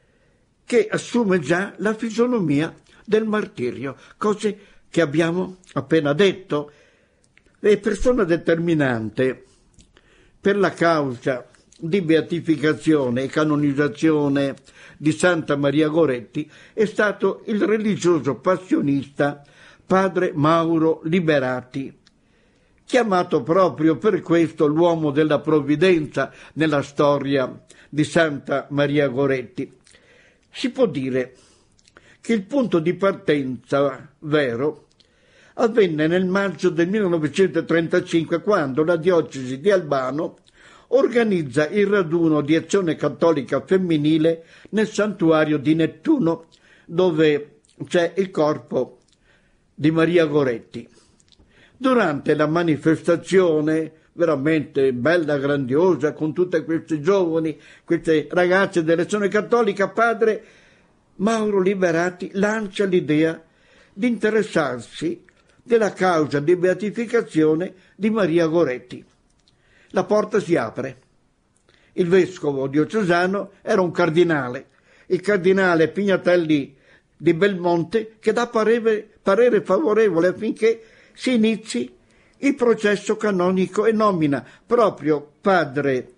che assume già la fisionomia del martirio, cose che abbiamo appena detto. È persona determinante per la causa di beatificazione e canonizzazione di Santa Maria Goretti è stato il religioso passionista padre Mauro Liberati, chiamato proprio per questo l'uomo della provvidenza nella storia di Santa Maria Goretti. Si può dire che il punto di partenza vero avvenne nel maggio del millenovecentotrentacinque, quando la diocesi di Albano organizza il raduno di Azione Cattolica Femminile nel santuario di Nettuno, dove c'è il corpo di Maria Goretti. Durante la manifestazione, veramente bella, grandiosa, con tutte queste giovani, queste ragazze dell'Azione Cattolica, padre Mauro Liberati lancia l'idea di interessarsi della causa di beatificazione di Maria Goretti. La porta si apre. Il vescovo diocesano era un cardinale, il cardinale Pignatelli di Belmonte, che dà parere, parere favorevole affinché si inizi il processo canonico e nomina proprio padre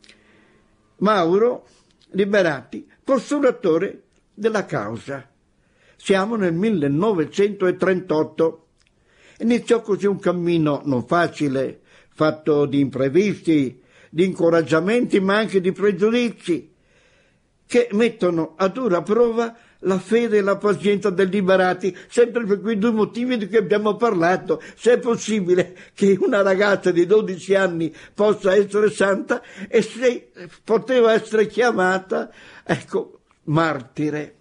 Mauro Liberati postulatore della causa. Siamo nel millenovecentotrentotto. Iniziò così un cammino non facile, fatto di imprevisti, di incoraggiamenti, ma anche di pregiudizi, che mettono a dura prova la fede e la pazienza del Liberati, sempre per quei due motivi di cui abbiamo parlato. Se è possibile che una ragazza di dodici anni possa essere santa e se poteva essere chiamata, ecco, martire.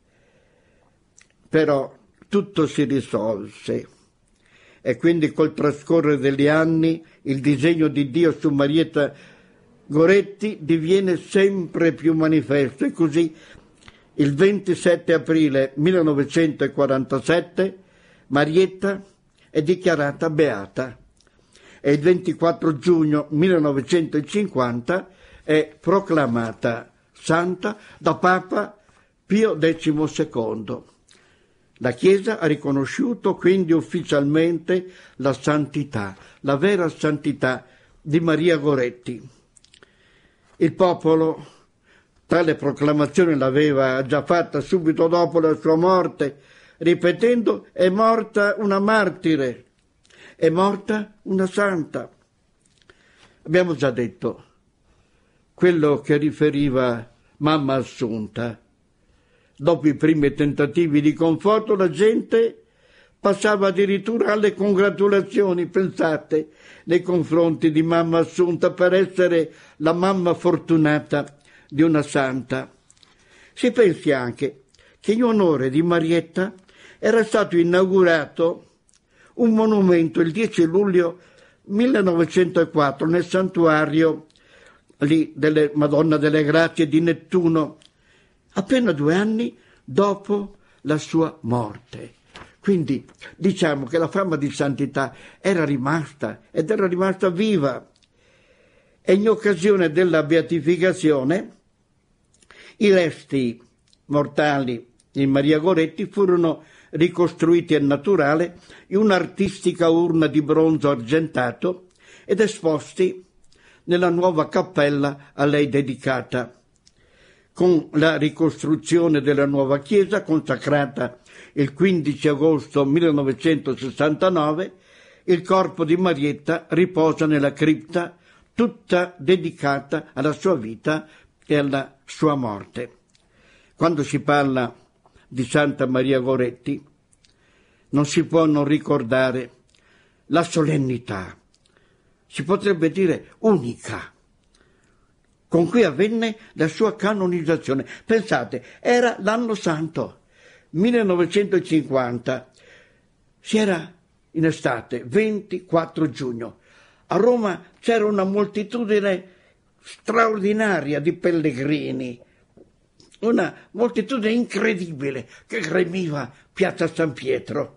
Però tutto si risolse e quindi col trascorrere degli anni il disegno di Dio su Marietta Goretti diviene sempre più manifesto e così il ventisette aprile millenovecentoquarantasette Marietta è dichiarata beata e il ventiquattro giugno millenovecentocinquanta è proclamata santa da Papa Pio decimo secondo. La Chiesa ha riconosciuto quindi ufficialmente la santità, la vera santità di Maria Goretti. Il popolo tale proclamazione l'aveva già fatta subito dopo la sua morte, ripetendo: è morta una martire, è morta una santa. Abbiamo già detto quello che riferiva mamma Assunta. Dopo i primi tentativi di conforto, la gente passava addirittura alle congratulazioni, pensate, nei confronti di mamma Assunta per essere la mamma fortunata di una santa. Si pensi anche che in onore di Marietta era stato inaugurato un monumento il dieci luglio millenovecentoquattro nel santuario lì delle Madonna delle Grazie di Nettuno, appena due anni dopo la sua morte. Quindi diciamo che la fama di santità era rimasta ed era rimasta viva. E in occasione della beatificazione i resti mortali di Maria Goretti furono ricostruiti al naturale in un'artistica urna di bronzo argentato ed esposti nella nuova cappella a lei dedicata. Con la ricostruzione della nuova chiesa, consacrata il quindici agosto millenovecentosessantanove, il corpo di Marietta riposa nella cripta tutta dedicata alla sua vita e alla sua morte. Quando si parla di Santa Maria Goretti non si può non ricordare la solennità, si potrebbe dire unica, con cui avvenne la sua canonizzazione. Pensate, era l'anno santo, millenovecentocinquanta, si era in estate, ventiquattro giugno. A Roma c'era una moltitudine straordinaria di pellegrini, una moltitudine incredibile che gremiva Piazza San Pietro.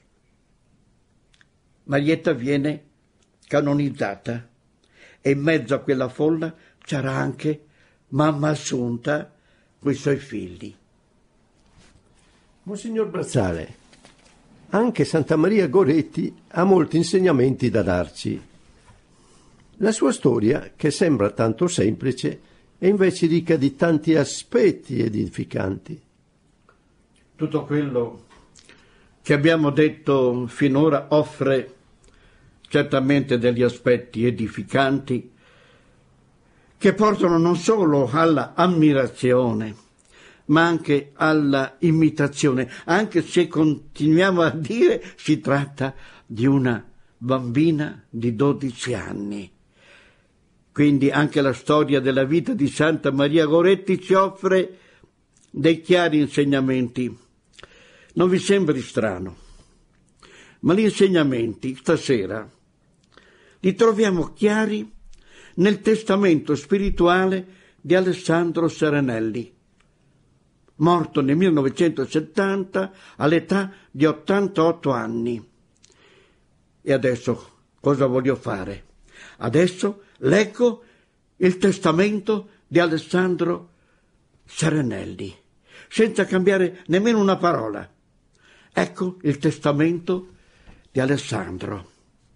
Marietta viene canonizzata e in mezzo a quella folla c'era anche mamma Assunta con i suoi figli. Monsignor Brazzale, anche Santa Maria Goretti ha molti insegnamenti da darci. La sua storia, che sembra tanto semplice, è invece ricca di tanti aspetti edificanti. Tutto quello che abbiamo detto finora offre certamente degli aspetti edificanti che portano non solo alla ammirazione, ma anche alla imitazione, anche se continuiamo a dire si tratta di una bambina di dodici anni. Quindi anche la storia della vita di Santa Maria Goretti ci offre dei chiari insegnamenti. Non vi sembri strano, ma gli insegnamenti stasera li troviamo chiari nel testamento spirituale di Alessandro Serenelli, morto nel millenovecentosettanta all'età di ottantotto anni. E adesso cosa voglio fare? Adesso leggo il testamento di Alessandro Serenelli, senza cambiare nemmeno una parola. Ecco il testamento di Alessandro.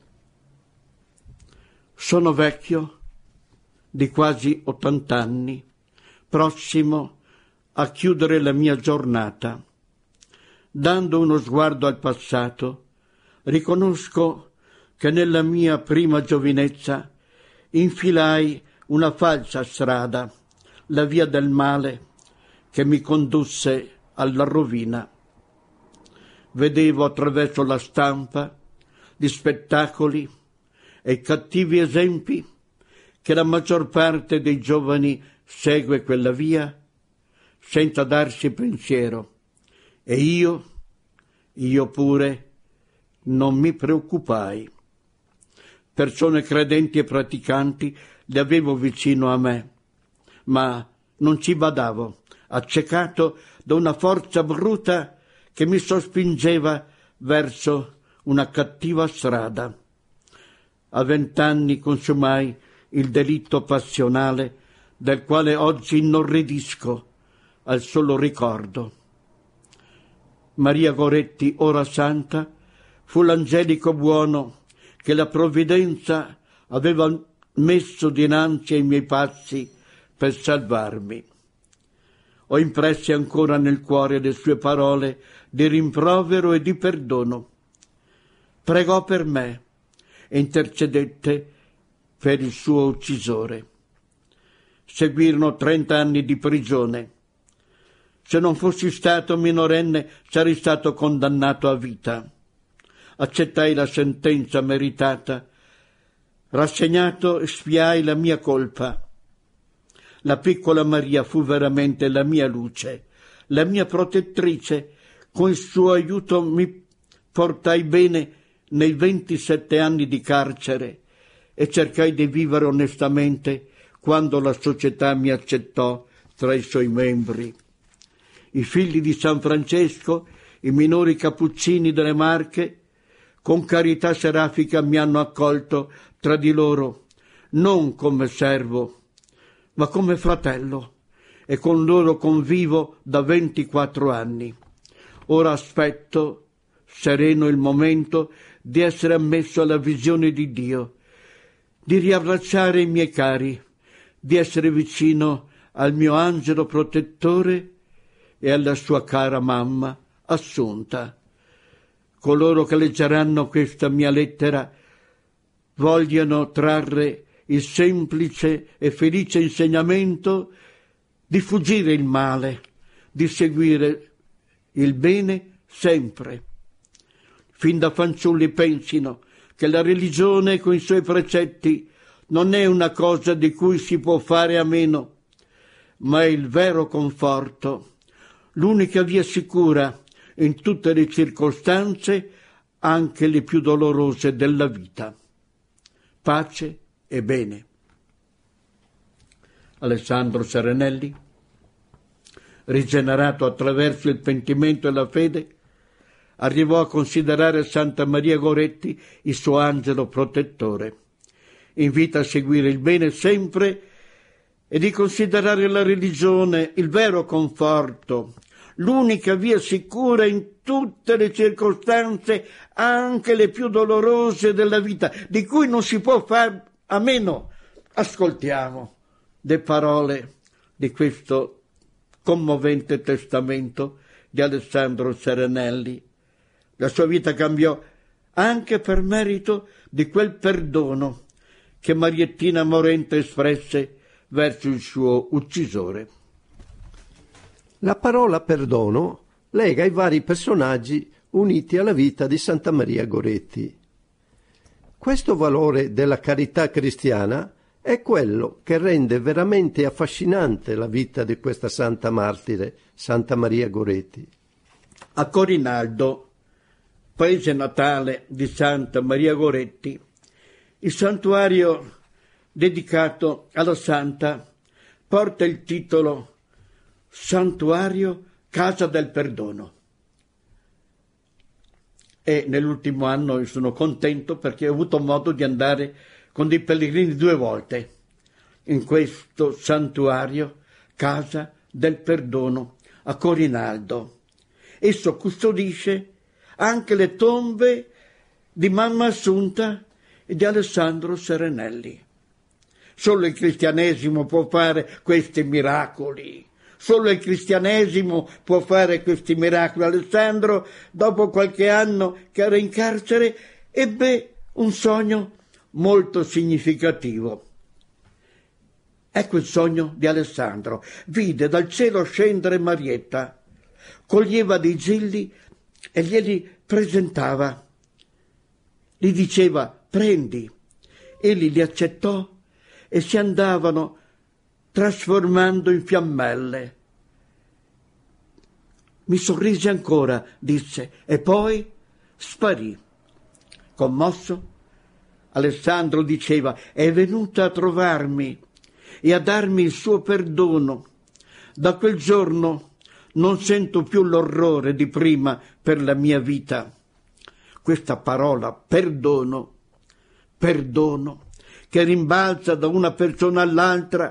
Sono vecchio, di quasi ottant'anni, prossimo a chiudere la mia giornata. Dando uno sguardo al passato, riconosco che nella mia prima giovinezza infilai una falsa strada, la via del male, che mi condusse alla rovina. Vedevo attraverso la stampa gli spettacoli e i cattivi esempi che la maggior parte dei giovani segue quella via senza darsi pensiero. E io, io pure, non mi preoccupai. Persone credenti e praticanti le avevo vicino a me, ma non ci badavo, accecato da una forza bruta che mi sospingeva verso una cattiva strada. A vent'anni consumai il delitto passionale del quale oggi inorridisco, al solo ricordo. Maria Goretti, ora santa, fu l'angelico buono che la provvidenza aveva messo dinanzi ai miei passi per salvarmi. Ho impresse ancora nel cuore le sue parole di rimprovero e di perdono. Pregò per me e intercedette per il suo uccisore. Seguirono trenta anni di prigione. Se non fossi stato minorenne sarei stato condannato a vita. Accettai la sentenza meritata. Rassegnato spiai la mia colpa. La piccola Maria fu veramente la mia luce, la mia protettrice. Con il suo aiuto mi portai bene nei ventisette anni di carcere e cercai di vivere onestamente quando la società mi accettò tra i suoi membri. I figli di San Francesco, i minori cappuccini delle Marche, con carità serafica mi hanno accolto tra di loro, non come servo, ma come fratello, e con loro convivo da ventiquattro anni. Ora aspetto sereno il momento di essere ammesso alla visione di Dio, di riabbracciare i miei cari, di essere vicino al mio angelo protettore e alla sua cara mamma Assunta. Coloro che leggeranno questa mia lettera vogliono trarre il semplice e felice insegnamento di fuggire il male, di seguire il bene sempre. Fin da fanciulli pensino che la religione con i suoi precetti non è una cosa di cui si può fare a meno, ma è il vero conforto, l'unica via sicura in tutte le circostanze, anche le più dolorose della vita. Pace e bene. Alessandro Serenelli, rigenerato attraverso il pentimento e la fede, arrivò a considerare Santa Maria Goretti il suo angelo protettore. Invita a seguire il bene sempre e di considerare la religione il vero conforto, l'unica via sicura in tutte le circostanze, anche le più dolorose della vita, di cui non si può fare a meno. Ascoltiamo le parole di questo commovente testamento di Alessandro Serenelli. La sua vita cambiò anche per merito di quel perdono che Mariettina Morente espresse verso il suo uccisore. La parola perdono lega i vari personaggi uniti alla vita di Santa Maria Goretti. Questo valore della carità cristiana è quello che rende veramente affascinante la vita di questa santa martire, Santa Maria Goretti. A Corinaldo, paese natale di Santa Maria Goretti, il santuario dedicato alla santa porta il titolo Santuario Casa del Perdono. E nell'ultimo anno sono contento perché ho avuto modo di andare con dei pellegrini due volte in questo santuario Casa del Perdono a Corinaldo. Esso custodisce anche le tombe di Mamma Assunta e di Alessandro Serenelli. Solo il cristianesimo può fare questi miracoli. Solo il cristianesimo può fare questi miracoli. Alessandro, dopo qualche anno che era in carcere, ebbe un sogno molto significativo. Ecco il sogno di Alessandro. Vide dal cielo scendere Marietta, coglieva dei gilli e glieli presentava. Gli diceva: prendi. Egli li accettò e si andavano trasformando in fiammelle. Mi sorrise ancora, disse, e poi sparì. Commosso, Alessandro diceva: è venuta a trovarmi e a darmi il suo perdono. Da quel giorno non sento più l'orrore di prima per la mia vita. Questa parola, perdono, perdono, che rimbalza da una persona all'altra,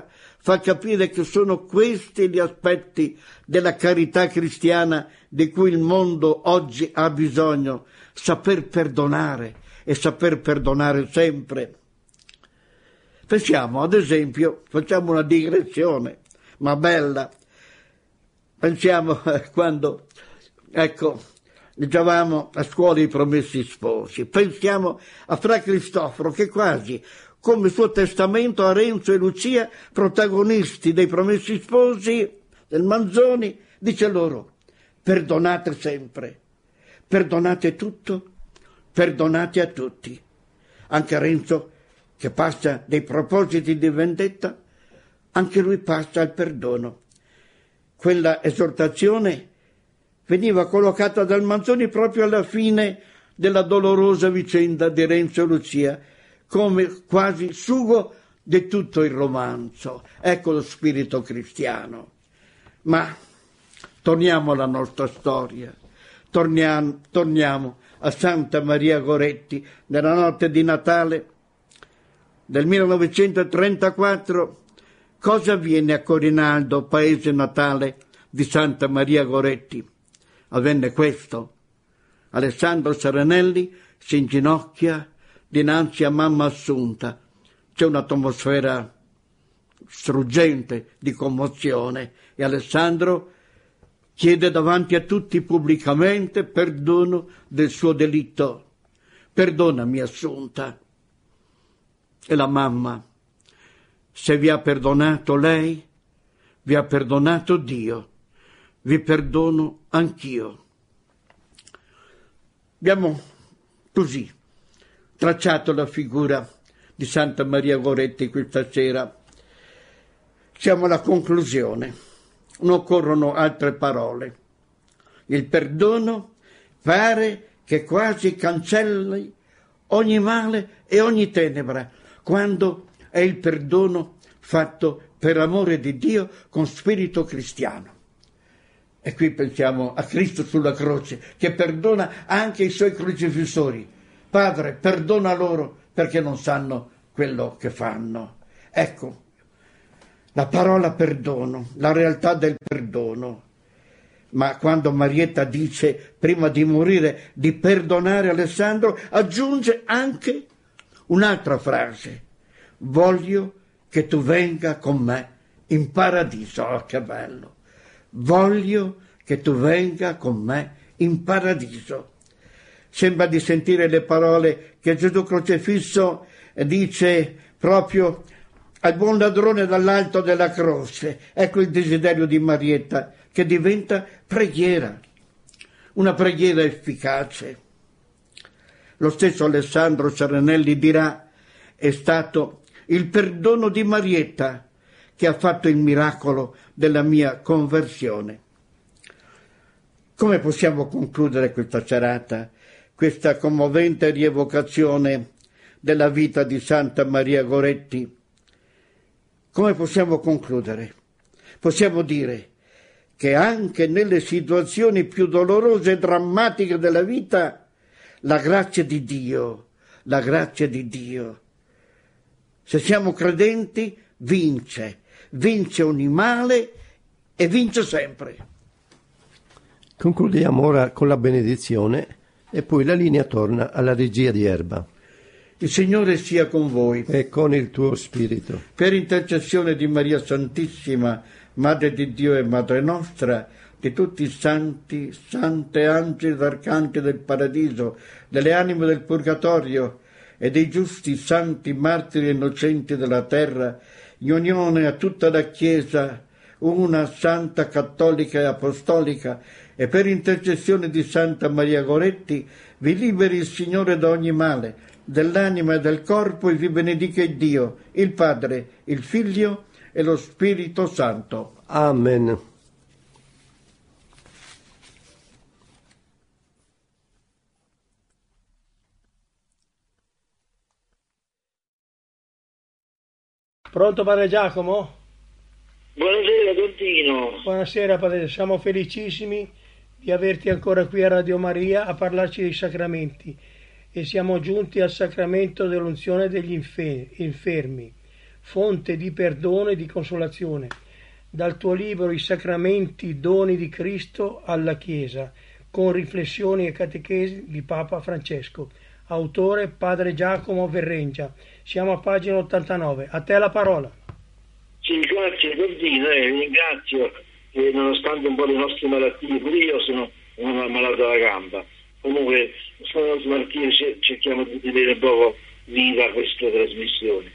fa capire che sono questi gli aspetti della carità cristiana di cui il mondo oggi ha bisogno, saper perdonare e saper perdonare sempre. Pensiamo, ad esempio, facciamo una digressione, ma bella. Pensiamo eh, quando, ecco, leggiamo a scuola i Promessi Sposi. Pensiamo a Fra Cristoforo, che quasi, come suo testamento a Renzo e Lucia, protagonisti dei Promessi Sposi del Manzoni, dice loro: perdonate sempre, perdonate tutto, perdonate a tutti. Anche Renzo, che passa dei propositi di vendetta, anche lui passa al perdono. Quella esortazione veniva collocata dal Manzoni proprio alla fine della dolorosa vicenda di Renzo e Lucia, come quasi sugo di tutto il romanzo. Ecco lo spirito cristiano. Ma torniamo alla nostra storia, torniamo, torniamo a Santa Maria Goretti. Nella notte di Natale del millenovecentotrentaquattro, cosa avviene a Corinaldo, paese natale di Santa Maria Goretti? Avvenne questo: Alessandro Serenelli si inginocchia dinanzi a mamma Assunta. C'è un'atmosfera struggente di commozione e Alessandro chiede davanti a tutti pubblicamente perdono del suo delitto. Perdonami, Assunta. E la mamma: se vi ha perdonato lei, vi ha perdonato Dio, vi perdono anch'io. Abbiamo così tracciato la figura di Santa Maria Goretti questa sera. Siamo alla conclusione, non occorrono altre parole. Il perdono pare che quasi cancelli ogni male e ogni tenebra, quando è il perdono fatto per amore di Dio con spirito cristiano. E qui pensiamo a Cristo sulla croce, che perdona anche i suoi crocifissori. Padre, perdona loro perché non sanno quello che fanno. Ecco, la parola perdono, la realtà del perdono. Ma quando Marietta dice, prima di morire, di perdonare Alessandro, aggiunge anche un'altra frase: voglio che tu venga con me in paradiso. Oh, che bello! Voglio che tu venga con me in paradiso. Sembra di sentire le parole che Gesù crocifisso dice proprio al buon ladrone dall'alto della croce. Ecco il desiderio di Marietta, che diventa preghiera, una preghiera efficace. Lo stesso Alessandro Serenelli dirà: è stato il perdono di Marietta che ha fatto il miracolo della mia conversione. Come possiamo concludere questa serata, questa commovente rievocazione della vita di Santa Maria Goretti? Come possiamo concludere? Possiamo dire che anche nelle situazioni più dolorose e drammatiche della vita, la grazia di Dio, la grazia di Dio, se siamo credenti, vince, vince ogni male e vince sempre. Concludiamo ora con la benedizione e poi la linea torna alla regia di Erba. Il Signore sia con voi. E con il tuo spirito. Per intercessione di Maria Santissima, Madre di Dio e Madre nostra, di tutti i santi, sante, angeli ed arcangeli del paradiso, delle anime del purgatorio e dei giusti santi martiri innocenti della terra, in unione a tutta la Chiesa, una santa, cattolica e apostolica, e per intercessione di Santa Maria Goretti, vi liberi il Signore da ogni male, dell'anima e del corpo, e vi benedica il Dio, il Padre, il Figlio e lo Spirito Santo. Amen. Pronto Padre Giacomo? Buonasera Contino. Buonasera Padre, siamo felicissimi di averti ancora qui a Radio Maria a parlarci dei sacramenti, e siamo giunti al sacramento dell'unzione degli infermi. fonte di perdono e di consolazione. Dal tuo libro I sacramenti, doni di Cristo alla Chiesa, con riflessioni e catechesi di Papa Francesco. Autore Padre Giacomo Verrengia. Siamo a pagina ottantanove. A te la parola. Sì, grazie Gordino, eh, ringrazio che nonostante un po' le nostre malattie, pure io sono una malata alla gamba, comunque sono smartire, cerchiamo di tenere un po' viva questa trasmissione.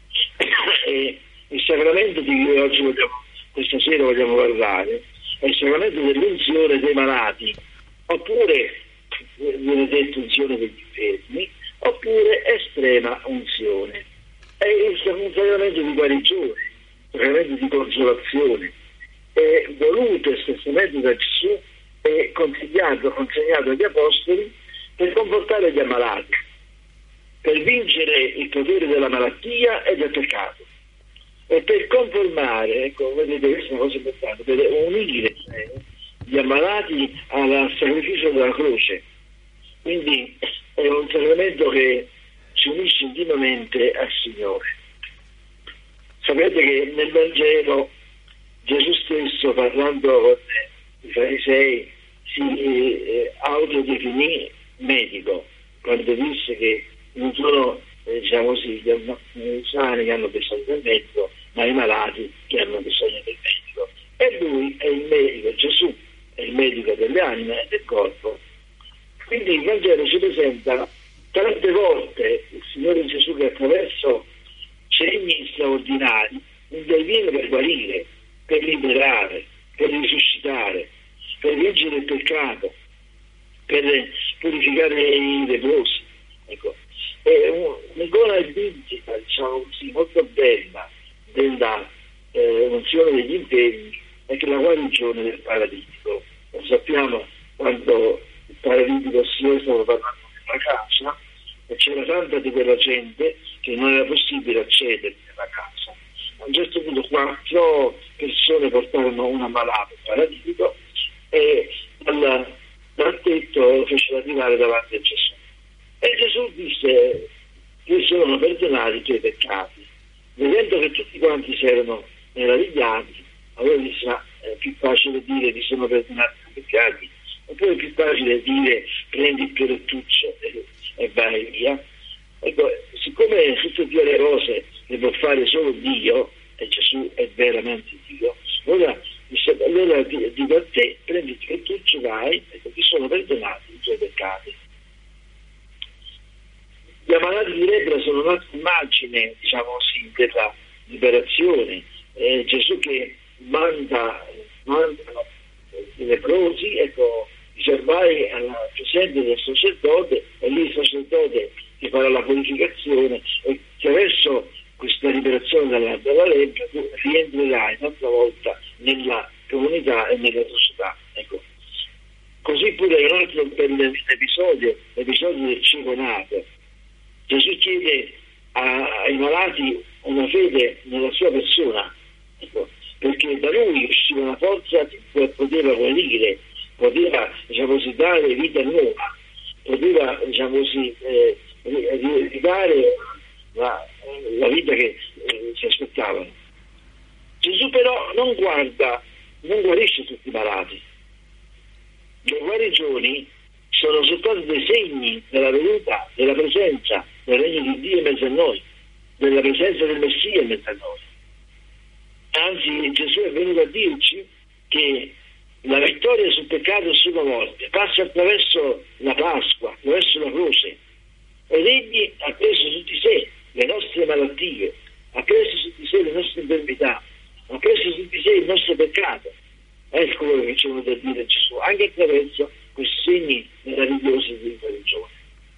E il sacramento di cui oggi vogliamo, questa sera vogliamo parlare, è il sacramento dell'unzione dei malati, oppure viene detto unzione degli infermi, oppure estrema unzione. È il sacramento di guarigione, sacramento di consolazione, è voluto espressamente da Gesù e consigliato, consegnato agli apostoli per confortare gli ammalati, per vincere il potere della malattia e del peccato e per conformare, ecco, vedete, questa è una cosa importante, per unire eh, gli ammalati al sacrificio della croce. Quindi è un sacramento che si unisce intimamente al Signore. Sapete che nel Vangelo Gesù stesso, parlando con i farisei, si eh, autodefinì medico quando disse che non sono eh, diciamo così, gli sani che hanno bisogno del medico, ma i malati che hanno bisogno del medico. E lui è il medico, Gesù è il medico delle anime e del corpo. Quindi il Vangelo ci presenta tante volte il Signore Gesù che attraverso segni straordinari interviene per guarire, per liberare, per risuscitare, per vincere il peccato, per purificare i leprosi. Ecco, è un'icona biblica, diciamo così, molto bella della eh, unzione degli infermi e che la guarigione del paralitico. Lo sappiamo quando il paralitico si stava parlando nella casa e c'era tanta di quella gente che non era possibile accedere nella casa. A un certo punto quattro persone portarono un ammalato paralitico e dal, dal tetto lo fecero arrivare davanti a Gesù. E Gesù disse che sono perdonati i tuoi peccati. Vedendo che tutti quanti si erano meravigliati, allora disse: ma è più facile dire ti sono perdonati i tuoi peccati, oppure è più facile dire prendi il tuo lettuccio e, e vai via. Ecco, siccome tutte e due le cose le può fare solo Dio, e Gesù è veramente Dio, allora, allora dico a te, prendi il tuo lettuccio, vai, ecco, ti sono perdonati i tuoi peccati. Gli ammalati di lebbra sono un'altra immagine, diciamo così, della liberazione. Eh, Gesù che manda, manda i leprosi, ecco, dice vai alla presenza del sacerdote, e lì il sacerdote ti farà la purificazione, e attraverso questa liberazione dalla, dalla lebbra tu rientrerai un'altra volta nella comunità e nella società. Ecco. Così pure un altro bell'episodio, l'episodio del cieco nato. Gesù chiede a, ai malati una fede nella sua persona, ecco, perché da lui usciva una forza che poteva guarire, poteva, diciamo così, dare vita nuova, poteva, diciamo così, eh, ridare la, la vita che eh, si aspettavano. Gesù però non guarda, non guarisce tutti i malati. Le guarigioni sono soltanto dei segni della venuta, della presenza del regno di Dio in mezzo a noi, della presenza del Messia in mezzo a noi. Anzi, Gesù è venuto a dirci che la vittoria sul peccato e sulla morte passa attraverso la Pasqua, attraverso la croce, ed egli ha preso su di sé le nostre malattie, ha preso su di sé le nostre infermità, ha preso su di sé il nostro peccato. Ecco quello che ci è venuto a dire Gesù, anche attraverso questi segni meravigliosi di guarigione.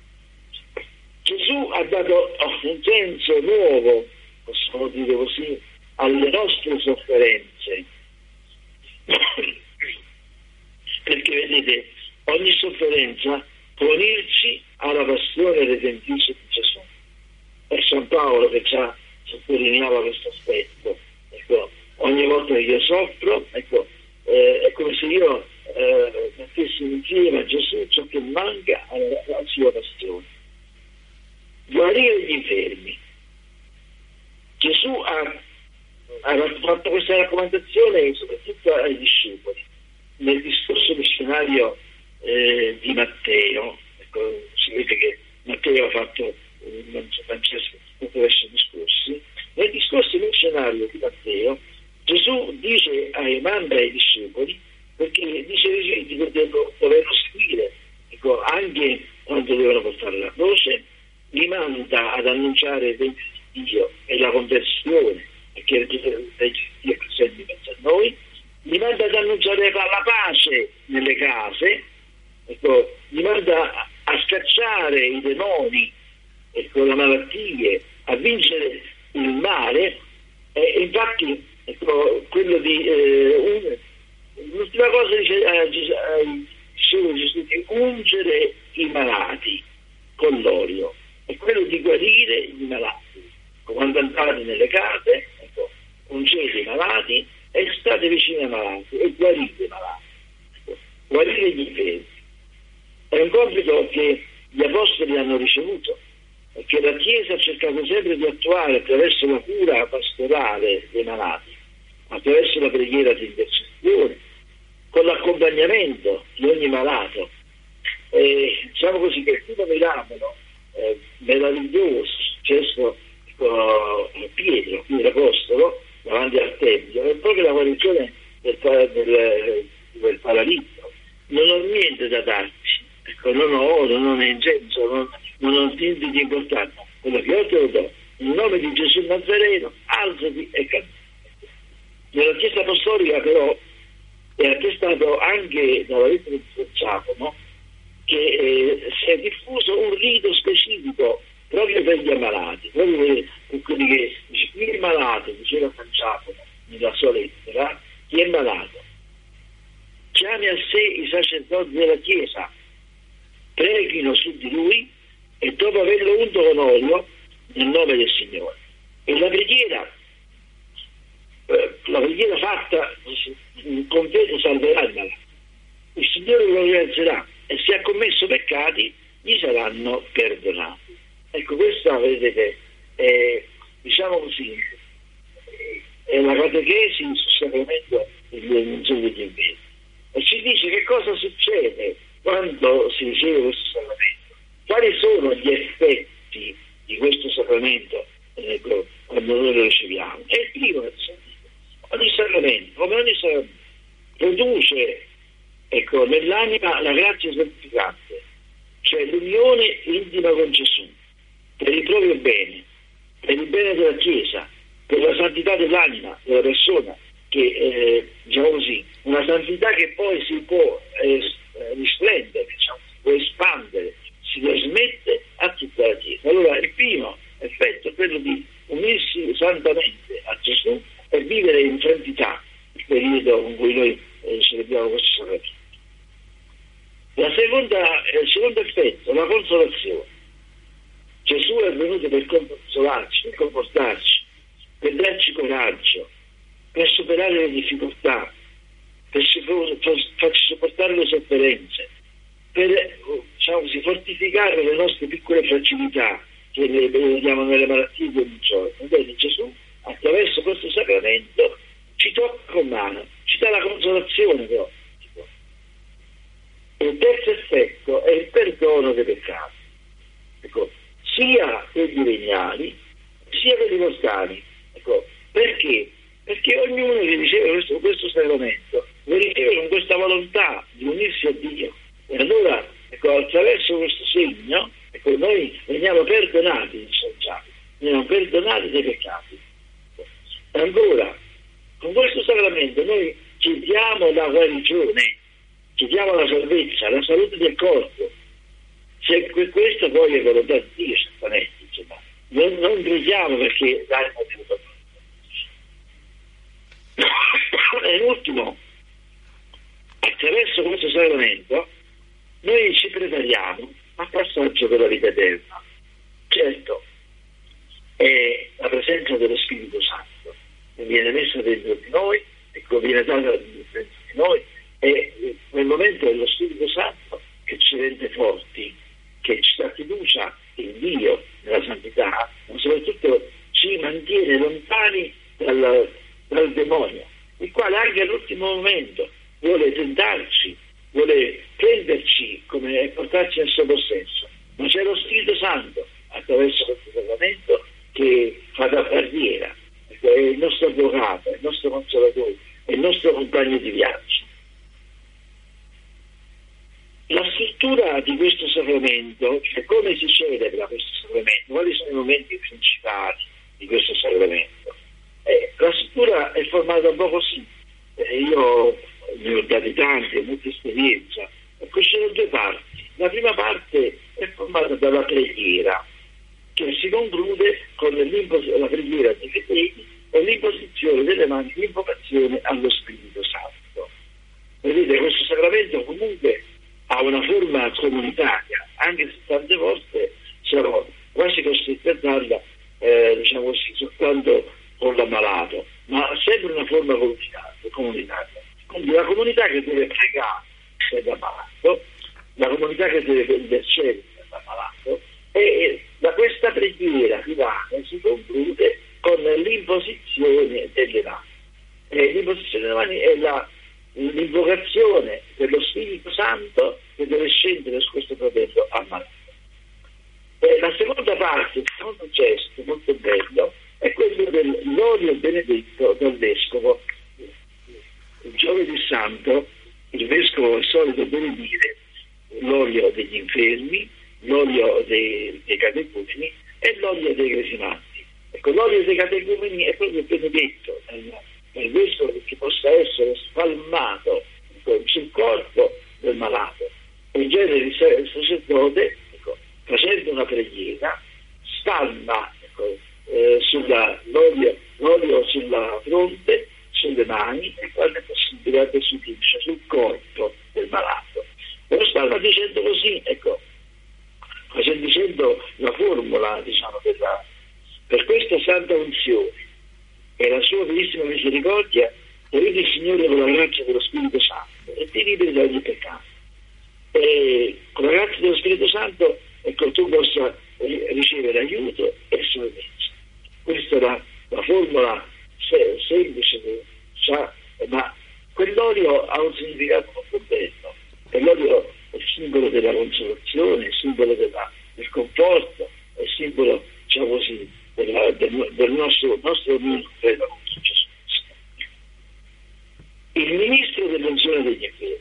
Gesù ha dato un senso nuovo, possiamo dire così, alle nostre sofferenze. Perché vedete, ogni sofferenza può unirci alla passione redentrice di Gesù. È San Paolo che già sottolineava questo aspetto. Ecco, ogni volta che io soffro, ecco, eh, è come se io eh, mettessi insieme a Gesù ciò che manca alla, alla sua passione. Guarire gli infermi. Gesù fatto questa raccomandazione soprattutto ai discepoli. Nel discorso missionario eh, di Matteo, ecco, si vede che Matteo ha fatto eh, non so, Francesco attraverso i discorsi. Nel discorso missionario di Matteo Gesù dice ai manda ai discepoli, perché dice ai discepoli che dovevano seguire, ecco, anche quando dovevano portare la croce, li manda ad annunciare il regno di Dio e la conversione, perché il regno di Dio è presente in mezzo a noi, li manda ad annunciare la pace nelle case, ecco, li manda a scacciare i demoni, ecco, le malattie, a vincere il male, e infatti ecco, quello di eh, un, l'ultima cosa dice a Gesù, Gesù di ungere i malati con l'olio, è quello di guarire i malati. Quando andate nelle case, ecco, ungete i malati e state vicini ai malati e guarite i malati, ecco, guarire gli infermi. È un compito che gli apostoli hanno ricevuto, che la Chiesa ha cercato sempre di attuare attraverso la cura pastorale dei malati, attraverso la preghiera di intercessione, con l'accompagnamento di ogni malato. E diciamo così che il primo miracolo eh, meraviglioso successo con Pietro, qui l'Apostolo, davanti al Tempio, è proprio la guarigione del, del, del paralitico. Non ho niente da darti, ecco, non ho oro, non ho incenso, non, non ho niente di importante, quello che ho te lo do. In nome di Gesù Nazareno, alzati e cammina. Nella Chiesa Apostolica però è attestato anche dalla lettera di San Giacomo che eh, si è diffuso un rito specifico proprio per gli ammalati, proprio per, per quelli che dice, chi è malato, diceva San Giacomo nella sua lettera, chi è malato chiami a sé i sacerdoti della Chiesa, preghino su di lui e dopo averlo unto con olio nel nome del Signore. E la preghiera la preghiera fatta con fede salverà il malato, il Signore lo rialzerà e se ha commesso peccati gli saranno perdonati. Ecco, questa vedete è, diciamo così, è la catechesi sul sacramento dell'unzione degli infermi, e ci dice che cosa succede quando si riceve questo sacramento, quali sono gli effetti di questo sacramento, ecco, quando noi lo riceviamo. E il primo è ogni sacramento, come ogni sacramento, produce, ecco, nell'anima la grazia santificante, cioè l'unione intima con Gesù, per il proprio bene, per il bene della Chiesa, per la santità dell'anima, della persona, che, eh, diciamo così, una santità che poi si può eh, risplendere, diciamo, si può espandere, si trasmette a tutta la Chiesa. Allora il primo effetto è quello di unirsi santamente a Gesù e vivere in santità il periodo con cui noi eh, celebriamo questo sacramento. La seconda, eh, il secondo effetto, la consolazione. Gesù è venuto per consolarci, per confortarci, per darci coraggio, per superare le difficoltà, per farci sopportare le sofferenze, per, diciamo così, fortificare le nostre piccole fragilità che vediamo nelle malattie di ogni giorno. Bene, Gesù attraverso questo sacramento ci tocca con mano, ci dà la consolazione però. E il terzo effetto è il perdono dei peccati, ecco, sia quelli veniali sia quelli mortali. Ecco, perché? Perché ognuno che riceve questo, questo sacramento lo riceve con questa volontà di unirsi a Dio, e allora, ecco, attraverso questo segno, ecco, noi veniamo perdonati, diciamo, veniamo perdonati dei peccati. E ancora, con questo sacramento noi chiediamo la guarigione, chiediamo la salvezza, la salute del corpo. Se questo poi è volontà di Dio, certamente, insomma, non, non preghiamo perché l'anima è venuta. E l'ultimo, attraverso questo sacramento noi ci prepariamo al passaggio per la vita eterna. Certo, è la presenza dello Spirito Santo che viene messa dentro di noi, ecco, viene data dentro di noi, e nel momento dello Spirito Santo che ci rende forti, che ci dà fiducia in Dio, nella santità, ma soprattutto ci mantiene lontani dalla, dal demonio, il quale anche all'ultimo momento vuole tentarci, vuole prenderci come e portarci nel suo possesso, ma c'è lo Spirito Santo attraverso questo sacramento che fa da barriera, è il nostro avvocato, è il nostro consolatore, è il nostro compagno di viaggio. La struttura di questo sacramento, cioè come si celebra questo sacramento, quali sono i momenti principali di questo sacramento? Eh, la struttura è formata un po' così, eh, io ne ho dati tanti, ho molta esperienza, e qui ci sono due parti. La prima parte è formata dalla preghiera, che si conclude con la preghiera dei fedeli e l'imposizione delle mani, l'invocazione allo Spirito Santo. Vedete, questo sacramento comunque ha una forma comunitaria, anche se tante volte siamo quasi costretti a darla, eh, diciamo così, soltanto con l'ammalato, ma ha sempre una forma comunitaria. Quindi la comunità che deve pregare per l'ammalato, la comunità che deve intercedere per l'ammalato, e da questa preghiera finale si conclude con l'imposizione delle mani. E l'imposizione delle mani è la, l'invocazione dello Spirito Santo che deve scendere su questo fratello ammalato. E la seconda parte, il secondo gesto molto bello, è quello dell'olio benedetto del vescovo. Il giovedì santo il vescovo è solito benedire l'olio degli infermi, l'olio dei, dei catecumeni e l'olio dei cresimati. Ecco, l'olio dei catecumeni è proprio benedetto nel, nel vescovo, perché possa essere spalmato sul corpo del malato. E in genere il sacerdote, ecco, facendo una preghiera, spalma ecco, eh, sulla, l'olio, l'olio sulla fronte, sulle mani e quando è possibile anche sul viso, sul corpo del malato. E lo spalma dicendo così, ecco, facendo dicendo la formula, diciamo, della, per questa santa unzione e la sua bellissima misericordia, avete il Signore con la grazia dello Spirito Santo e ti liberi da ogni peccato. E con la grazia dello Spirito Santo, ecco, tu possa ricevere aiuto e salvezza. Questa è la, la formula se, semplice, sa, ma quell'olio ha un significato molto bello. E l'olio è il simbolo della consolazione, il simbolo della, del conforto, è il simbolo, diciamo così, della, del, del nostro, nostro credo con Gesù. Il ministro dell'unzione degli infermi.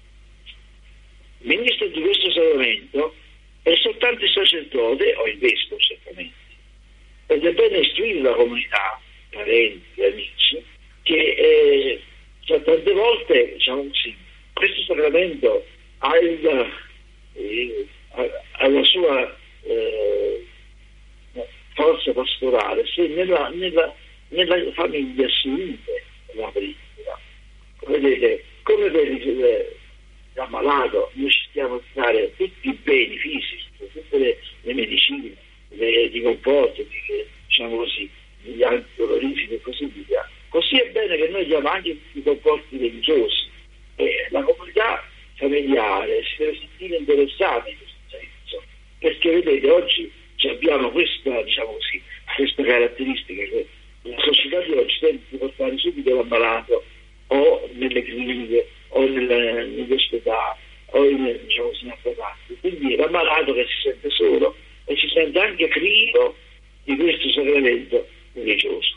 Il ministro di questo sacramento è soltanto il sacerdote o il vescovo, certamente. Ed è bene istruire la comunità, parenti, amici, che eh, cioè, tante volte, diciamo così, questo sacramento ha, il, eh, ha la sua eh, forza pastorale se nella, nella, nella famiglia si vive la preghiera. Vedete, come per l'ammalato noi cerchiamo di dare tutti i beni fisici, tutte le, le medicine, le, di conforto, di, diciamo così, gli antidolorifici e così via. Così è bene che noi diamo anche i comporti religiosi. E la comunità familiare si deve sentire interessata in questo senso, perché vedete oggi abbiamo questa, diciamo così, questa caratteristica che la società di oggi tende a portare subito l'ammalato o nelle cliniche o nelle, negli ospedali o in, diciamo così, in apparati. Quindi l'ammalato che si sente solo e si sente anche privo di questo sacramento religioso.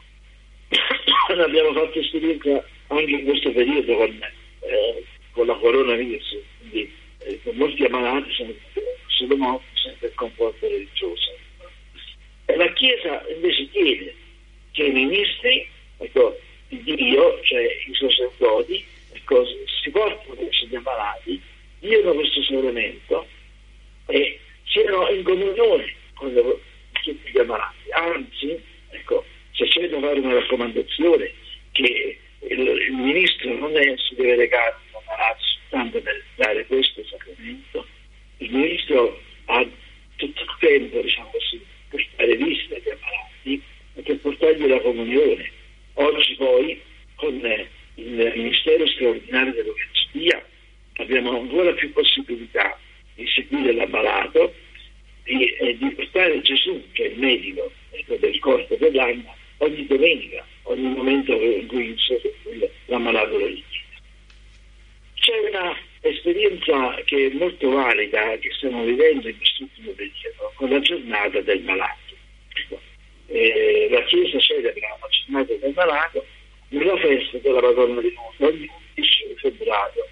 Noi abbiamo fatto esperienza anche in questo periodo con, eh, con la coronavirus, quindi eh, con molti ammalati sono, sono morti senza il conforto religioso. E la Chiesa invece chiede che i ministri, ecco, di Dio, cioè i sacerdoti, ecco, si portano verso gli ammalati, diano questo sacramento e siano in comunione con tutti gli ammalati. Anzi, ecco, se c'è da fare una raccomandazione che il, il ministro non è, si deve recare all'ammalato soltanto per dare questo sacramento, il ministro ha tutto il tempo, diciamo così, per stare vista agli ammalati e per portargli la comunione. Oggi poi con il Ministero straordinario dell'Eucaristia abbiamo ancora più possibilità di seguire l'ammalato e di, eh, di portare Gesù, che è il medico ecco, del corpo dell'anima, ogni domenica, ogni momento in cui l'ammalato lo richiede. C'è una esperienza che è molto valida, che stiamo vivendo in quest'ultimo periodo, con la giornata del malato. Eh, la Chiesa celebra la giornata del malato nella festa della Madonna di Lourdes, ogni undici febbraio.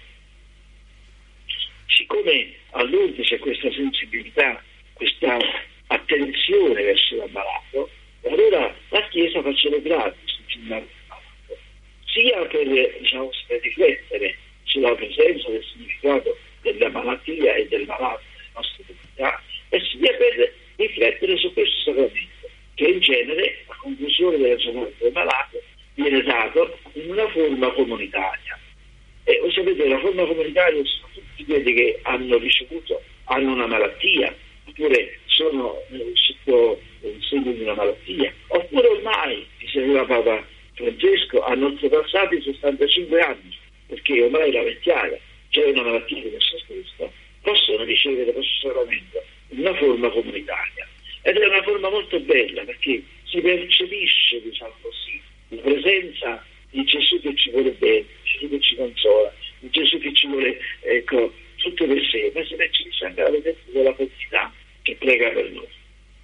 Siccome a Lourdes c'è questa sensibilità, questa attenzione verso l'ammalato, allora la Chiesa fa celebrare questa giornata del malato, sia per, diciamo, per riflettere sulla presenza del significato della malattia e del malato nelle nostre comunità, e sia per riflettere su questo sacramento, che in genere, a conclusione della giornata del malato, viene dato in una forma comunitaria. E voi sapete, la forma comunitaria sono tutti quelli che hanno ricevuto, hanno una malattia, oppure sono eh, sotto il segno di una malattia, oppure ormai, diceva Papa Francesco, hanno oltrepassato i sessantacinque anni, perché ormai la vecchiaia c'è una malattia di questo stesso, possono ricevere questo sacramento in una forma comunitaria. Ed è una forma molto bella, perché si percepisce, diciamo così, la presenza di Gesù che ci vuole bene, Gesù che ci consola, di Gesù che ci vuole, ecco, tutto per sé, ma si percepisce anche la presenza della comunità che prega per noi.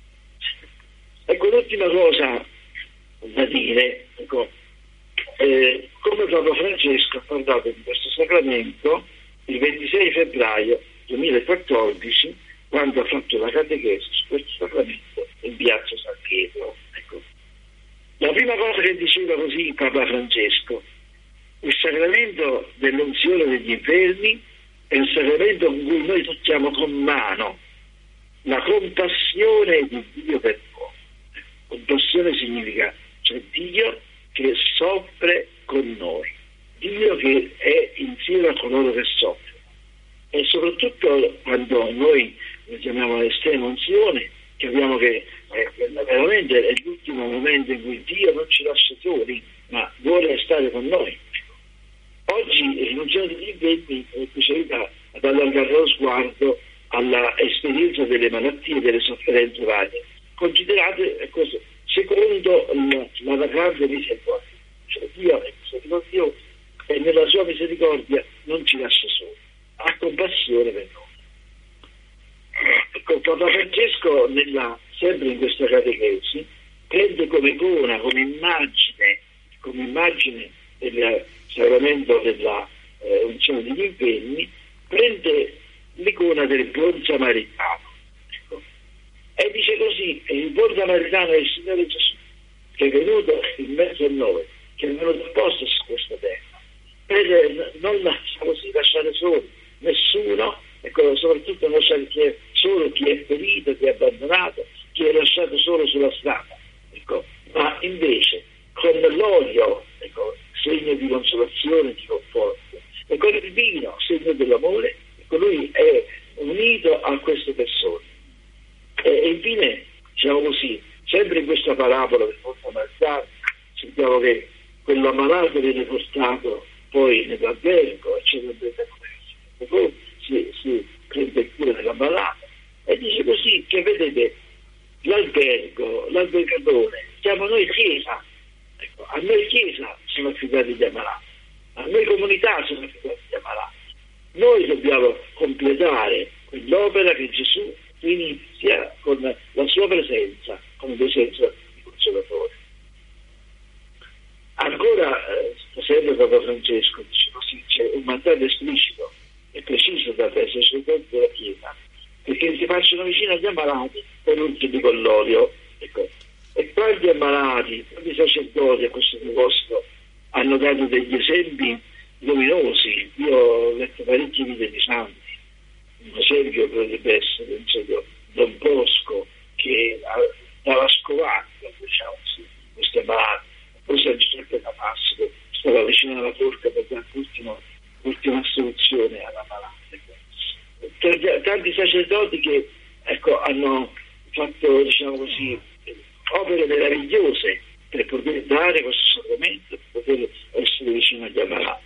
Ecco, l'ultima cosa da dire, ecco, eh, come Papa Francesco ha parlato di questo sacramento il ventisei febbraio duemilaquattordici, quando ha fatto la catechesi su questo sacramento in Piazza San Pietro. Ecco. La prima cosa che diceva così Papa Francesco: il sacramento dell'unzione degli infermi è un sacramento con cui noi tocchiamo con mano la compassione di Dio per noi. Compassione significa, cioè, Dio che soffre con noi, Dio che è insieme a coloro che soffrono. E soprattutto quando noi lo chiamiamo estrema unzione, capiamo che eh, veramente è l'ultimo momento in cui Dio non ci lascia soli, ma vuole stare con noi. Oggi l'unzione degli impegni è specialità ad allargare lo sguardo alla esperienza delle malattie e delle sofferenze varie, considerate, ecco, secondo la, la grande misericordia. Cioè Dio è misericordioso e nella sua misericordia non ci lascia soli, ha compassione per noi. Ecco, Papa Francesco, nella, sempre in questa catechesi, prende come icona, come immagine, come immagine del sacramento della eh, unzione degli impegni, prende l'icona del buon samaritano. Ecco. E dice così: il buon samaritano è il Signore Gesù, che è venuto in mezzo a noi, che è venuto apposta su questa terra, per non così lasciare soli nessuno, ecco, soprattutto non lasciare chi è solo chi è ferito, chi è abbandonato, chi è lasciato solo sulla strada, ecco, ma invece con l'olio, ecco, segno di consolazione, di conforto, e con il vino, segno dell'amore, ecco, lui è unito a queste persone. E, e infine, diciamo così, sempre in questa parabola del buon samaritano, sentiamo che quello ammalato viene portato poi nell'albergo, eccetera, e poi si, si prende cura dell'ammalato, e dice così che, vedete, l'albergo, l'albergatore, siamo noi Chiesa, ecco, a noi Chiesa sono affidati gli ammalati, a noi comunità sono affidati gli ammalati. Noi dobbiamo completare quell'opera che Gesù inizia con la sua presenza, come presenza di consolatore. Ancora, eh, sempre Papa Francesco dice così, c'è un mandato esplicito e preciso da sacerdoti della Chiesa, perché si facciano vicino agli ammalati per ultimi con l'olio. Ecco. E quanti ammalati, quanti sacerdoti a questo proposito hanno dato degli esempi luminosi. Io ho letto parecchie vite di santi. Un esempio potrebbe essere, non so, Don Bosco, che dava scovacchio, diciamo così, questi ammalati. Poi San Giuseppe Damasco stava vicino alla forca per dare l'ultima, l'ultima istruzione alla malata. Tanti sacerdoti che, ecco, hanno fatto, diciamo così, opere meravigliose per poter dare questo sacramento, per poter essere vicino agli ammalati.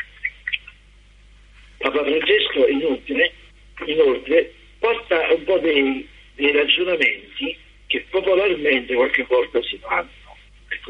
Papa Francesco inoltre, inoltre porta un po' dei, dei ragionamenti che popolarmente qualche volta si fanno. Ecco,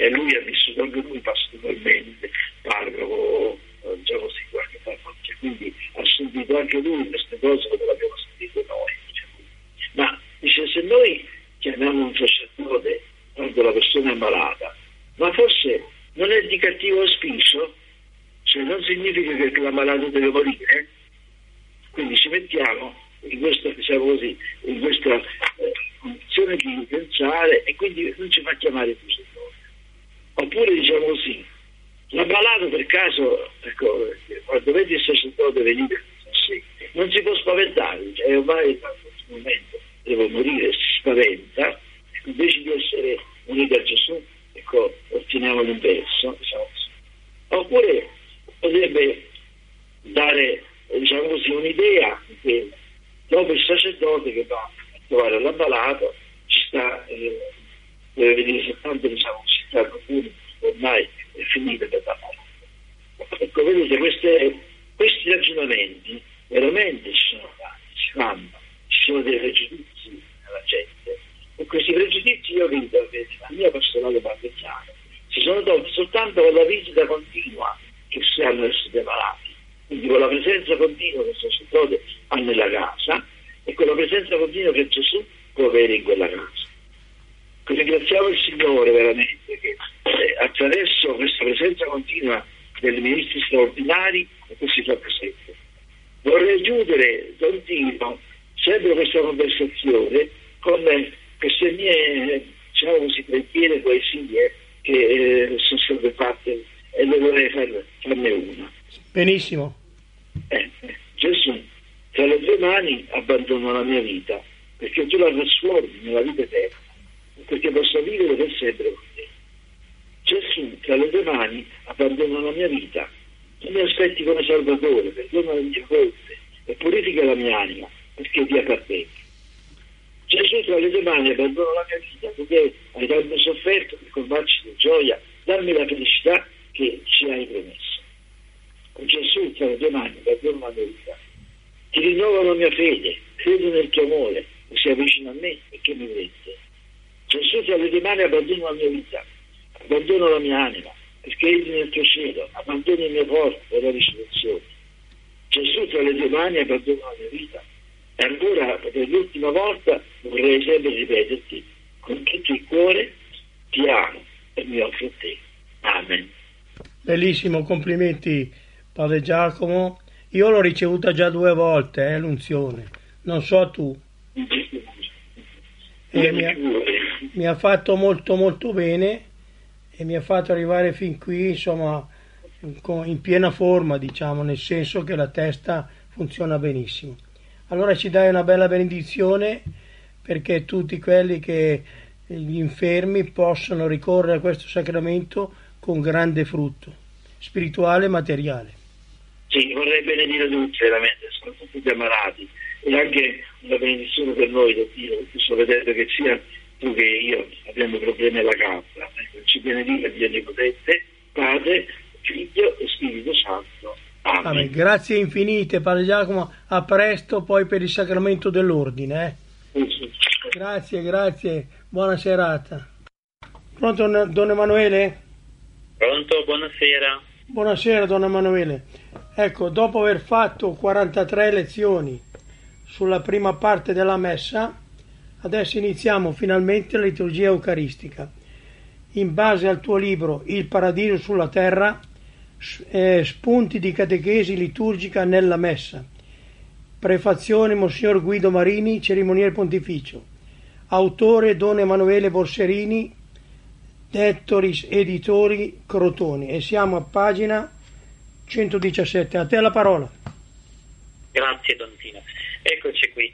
e lui ha vissuto anche lui pastotalmente, parroco, già così qualche parrocchia, quindi ha sentito anche lui queste cose come l'abbiamo sentito noi. Dice. Ma dice, se noi chiamiamo un sacerdote quando la persona è malata, ma forse non è di cattivo auspicio? Cioè non significa che la malata deve morire? Quindi ci mettiamo in questa, diciamo così, in questa eh, condizione di pensare e quindi non ci fa chiamare più sacerdote. Oppure diciamo così, la malata per caso, ecco, quando vedi il sacerdote venire sì, non si può spaventare, cioè ormai in questo momento devo morire, si spaventa, invece di essere unito a Gesù, ecco, otteniamo l'inverso, diciamo così. Oppure potrebbe dare, diciamo così, un'idea che dopo il sacerdote che va a trovare l'ammalato ci sta, eh, deve venire soltanto, diciamo, città comune, ormai è finita per la malato. Ecco, vedete, queste, questi ragionamenti veramente ci sono tanti, si fanno, ci sono dei pregiudizi nella gente, e questi pregiudizi io vedo che la mia pastorale parrocchiale si sono tolti soltanto con la visita continua che si hanno essere malati, quindi con la presenza continua che il sacerdote ha nella casa e con la presenza continua che Gesù può avere in quella casa. Ringraziamo il Signore veramente che eh, attraverso questa presenza continua dei ministri straordinari e così fa presente. Vorrei chiudere, Don Tino, sempre questa conversazione con queste mie, diciamo così, preghiere, poesie che eh, sono state fatte e ne vorrei far, farne una. Benissimo. Eh, Gesù, tra le tue mani abbandono la mia vita, perché tu la trasformi nella vita eterna, perché posso vivere per sempre con te. Gesù, tra le tue mani abbandono la mia vita, tu mi aspetti come Salvatore, perdona le mie colpe e purifica la mia anima, perché ti appartengo. Gesù, tra le tue mani abbandono la mia vita, perché hai tanto sofferto per colmarci di gioia, dammi la felicità che ci hai promesso. Gesù, tra le tue mani abbandono la mia vita, ti rinnovo la mia fede, credo nel tuo amore, che sia vicino a me e che mi prende. Gesù, tra le tue mani abbandono la mia vita, abbandono la mia anima, perché entri nel tuo cielo, abbandono il mio corpo per la risurrezione. Gesù, tra le tue mani abbandono la mia vita. E ancora, per l'ultima volta, vorrei sempre ripeterti, con tutto il cuore, ti amo e mi offro a te. Amen. Bellissimo, complimenti Padre Giacomo. Io l'ho ricevuta già due volte, eh, l'unzione. Non so tu. E mi, ha, mi ha fatto molto molto bene e mi ha fatto arrivare fin qui, insomma, in piena forma, diciamo, nel senso che la testa funziona benissimo. Allora ci dai una bella benedizione perché tutti quelli che gli infermi possono ricorrere a questo sacramento con grande frutto spirituale e materiale. Sì, vorrei benedire tutti, veramente, sono tutti ammalati, e anche una benedizione per noi, da Dio, perché sto vedendo che sia tu che io abbiamo problemi alla gamba. Ecco, ci benedica Dio Onnipotente, Padre, Figlio e Spirito Santo. Amen. Amen. Grazie infinite, Padre Giacomo, a presto poi per il sacramento dell'ordine. Eh? Sì, sì. Grazie, grazie, buona serata. Pronto, Don Emanuele? Pronto, buonasera. Buonasera, Don Emanuele. Ecco, dopo aver fatto quarantatré lezioni sulla prima parte della messa, adesso iniziamo finalmente la liturgia eucaristica. In base al tuo libro Il Paradiso sulla Terra, eh, spunti di catechesi liturgica nella messa. Prefazione Monsignor Guido Marini, cerimoniere pontificio. Autore Don Emanuele Borserini, Dettoris Editori Crotoni. E siamo a pagina centodiciassette. A te la parola. Grazie Don Tino. Eccoci qui.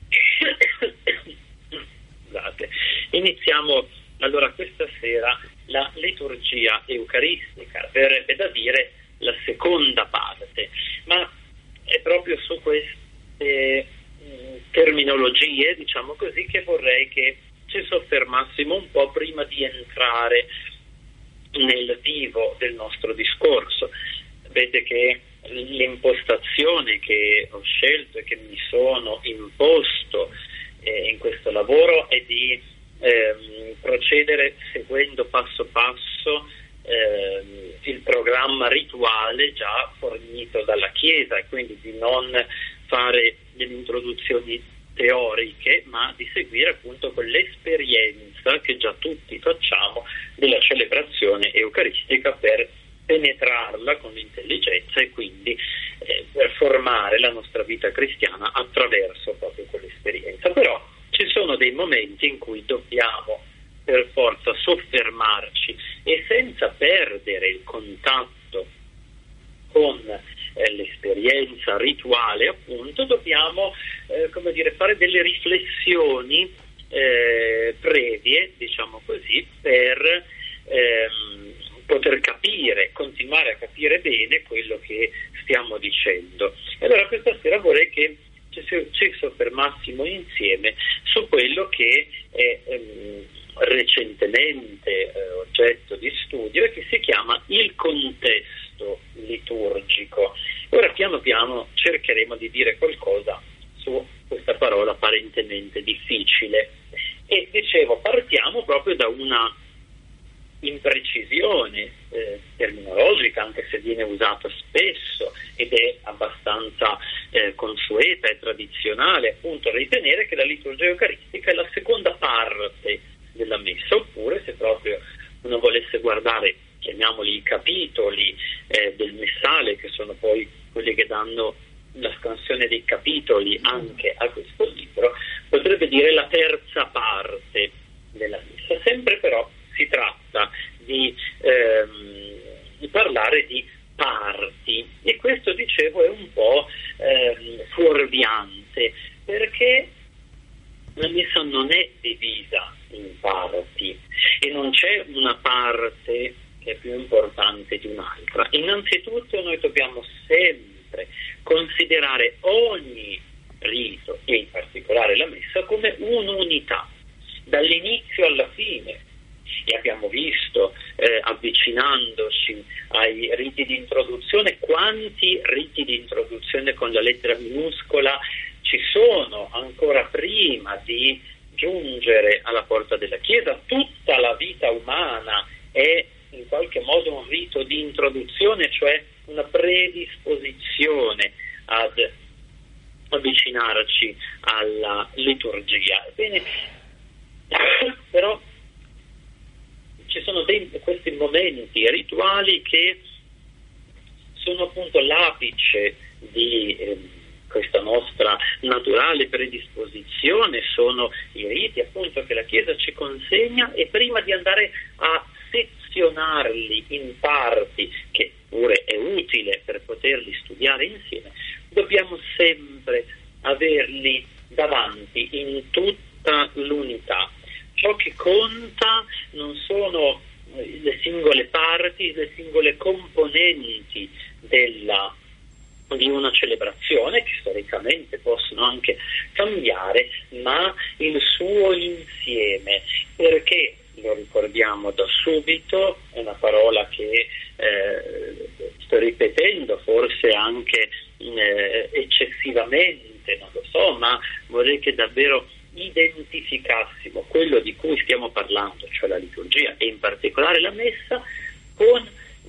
Scusate. Iniziamo allora questa sera la liturgia eucaristica, verrebbe da dire la seconda parte, ma è proprio su queste mh, terminologie, diciamo così, che vorrei che ci soffermassimo un po' prima di entrare nel vivo del nostro discorso. Vedete che l'impostazione che ho scelto e che mi sono imposto eh, in questo lavoro è di ehm, procedere seguendo passo passo attraverso eh, il programma rituale già fornito dalla Chiesa, e quindi di non fare delle introduzioni teoriche, ma di seguire appunto quell'esperienza che già tutti facciamo della celebrazione eucaristica per penetrarla con l'intelligenza e quindi eh, per formare la nostra vita cristiana attraverso proprio quell'esperienza. Però ci sono dei momenti in cui dobbiamo per forza soffermarci e senza perdere il contatto con eh, l'esperienza rituale, appunto, dobbiamo eh, come dire, fare delle riflessioni eh, previe, diciamo così, per ehm, poter capire, continuare a capire bene quello che stiamo dicendo. E allora questa sera vorrei che ci soffermassimo insieme su quello che è ehm, recentemente eh, oggetto di studio e che si chiama il contesto liturgico. Ora piano piano cercheremo di dire qualcosa su questa parola apparentemente difficile e dicevo, partiamo proprio da una imprecisione eh, terminologica, anche se viene usata spesso ed è abbastanza eh, consueta e tradizionale, appunto, ritenere che la liturgia eucaristica è la seconda parte della messa, oppure se proprio uno volesse guardare, chiamiamoli i capitoli eh, del messale, che sono poi quelli che danno la scansione dei capitoli anche a questo libro, potrebbe dire la terza parte della messa. Sempre però si tratta di, ehm, di parlare di parti, e questo, dicevo, è un po' ehm, fuorviante, perché la messa non è divisa in parti e non c'è una parte che è più importante di un'altra. Innanzitutto noi dobbiamo sempre considerare ogni rito, e in particolare la messa, come un'unità, dall'inizio alla fine. E abbiamo visto, eh, avvicinandoci ai riti di introduzione, quanti riti di introduzione con la lettera minuscola ci sono ancora prima di giungere alla porta della Chiesa. Tutta la vita umana è in qualche modo un rito di introduzione, cioè una predisposizione ad avvicinarci alla liturgia. Ebbene, però ci sono dei, questi momenti rituali che sono appunto l'apice di eh, questa nostra naturale predisposizione, sono i riti appunto che la Chiesa ci consegna, e prima di andare a sezionarli in parti, che pure è utile per poterli studiare insieme, dobbiamo sempre averli davanti in tutta l'unità. Ciò che conta non sono le singole parti, le singole componenti della, di una celebrazione, che storicamente possono anche cambiare, ma il suo insieme, perché, lo ricordiamo da subito, è una parola che eh, sto ripetendo forse anche eh, eccessivamente, non lo so, ma vorrei che davvero identificassimo quello di cui stiamo parlando, cioè la liturgia e in particolare la messa, con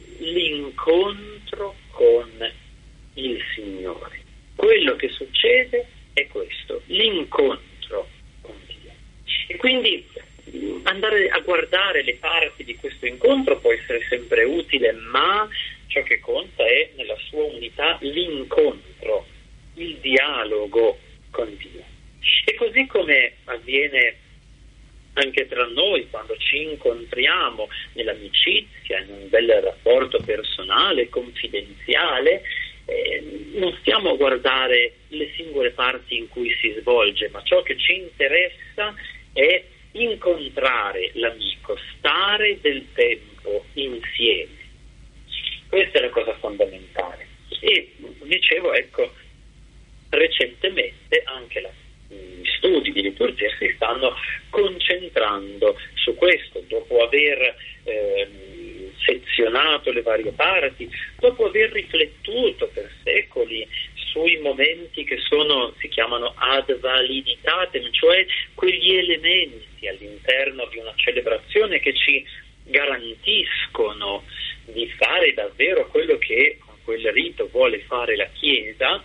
l'incontro con il Signore. Quello che succede è questo, l'incontro con Dio. E quindi andare a guardare le parti di questo incontro può essere sempre utile, ma ciò che conta è nella sua unità l'incontro, il dialogo con Dio. E così come avviene anche tra noi quando ci incontriamo nell'amicizia, in un bel rapporto personale, confidenziale, eh, non stiamo a guardare le singole parti in cui si svolge, ma ciò che ci interessa è incontrare l'amico, stare del tempo insieme. Questa è la cosa fondamentale. E dicevo, ecco, recentemente anche la gli studi di liturgia si stanno concentrando su questo, dopo aver eh, sezionato le varie parti, dopo aver riflettuto per secoli sui momenti che sono, si chiamano ad validitatem, cioè quegli elementi all'interno di una celebrazione che ci garantiscono di fare davvero quello che con quel rito vuole fare la Chiesa,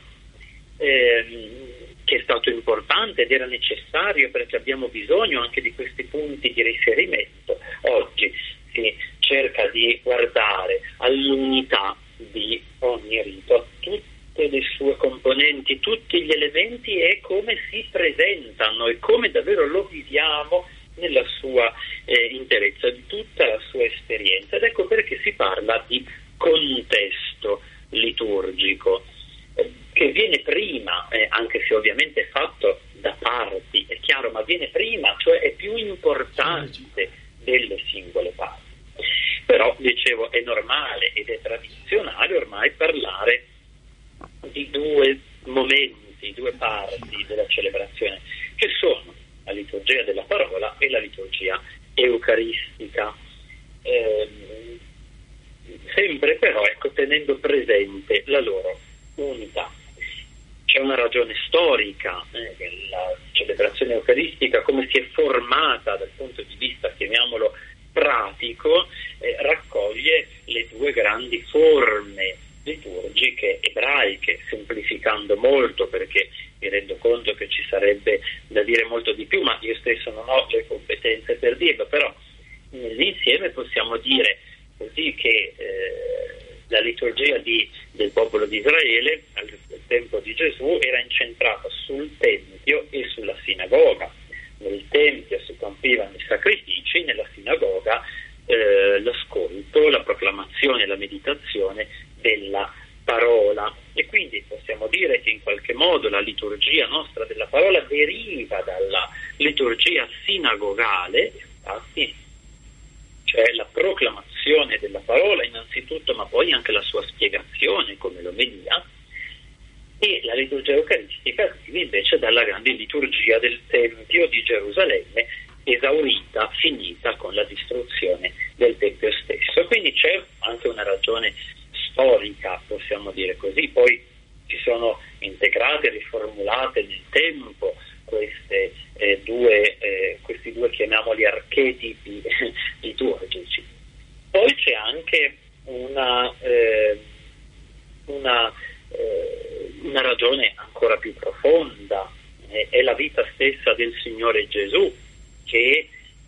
ehm, che è stato importante ed era necessario, perché abbiamo bisogno anche di questi punti di riferimento. Oggi si cerca di guardare all'unità di ogni rito, a tutte le sue componenti, tutti gli elementi e come si presentano e come davvero lo viviamo nella sua eh, interezza, di tutta la sua esperienza. Ed ecco perché si parla di contesto liturgico, eh, che viene prima, eh, anche se ovviamente è fatto da parti, è chiaro, ma viene prima, cioè è più importante delle singole parti. Però, dicevo, è normale ed è tradizionale ormai parlare di due momenti, due parti della celebrazione, che sono la liturgia della parola e la liturgia eucaristica, eh, sempre però ecco, tenendo presente la loro unità. C'è una ragione storica, eh, la celebrazione eucaristica, come si è formata dal punto di vista, chiamiamolo, pratico, eh, raccoglie le due grandi forme liturgiche ebraiche, semplificando molto, perché mi rendo conto che ci sarebbe da dire molto di più, ma io stesso non ho le competenze per dirlo, però nell'insieme possiamo dire così che eh, la liturgia di, del popolo di Israele al tempo di Gesù era incentrata sul Tempio e sulla sinagoga. Nel Tempio si compivano i sacrifici, nella sinagoga eh, l'ascolto, la proclamazione e la meditazione della parola. E quindi possiamo dire che in qualche modo la liturgia nostra della parola deriva dalla liturgia sinagogale, infatti, cioè la proclamazione della parola innanzitutto, ma poi anche la sua spiegazione come l'omelia, e la liturgia eucaristica viene invece dalla grande liturgia del Tempio di Gerusalemme, esaurita, finita con la distruzione del Tempio stesso. Quindi c'è anche una ragione storica, possiamo dire così, poi si sono integrate, riformulate nel tempo queste eh, due, eh, questi due, chiamiamoli, archetipi liturgici. Poi c'è anche una, eh, una, eh, una ragione ancora più profonda, eh, è la vita stessa del Signore Gesù che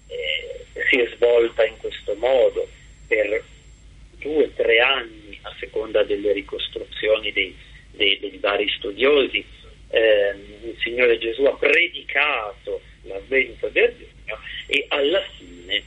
eh, si è svolta in questo modo per due o tre anni, a seconda delle ricostruzioni dei, dei, dei vari studiosi. Eh, il Signore Gesù ha predicato l'avvento del Regno e alla fine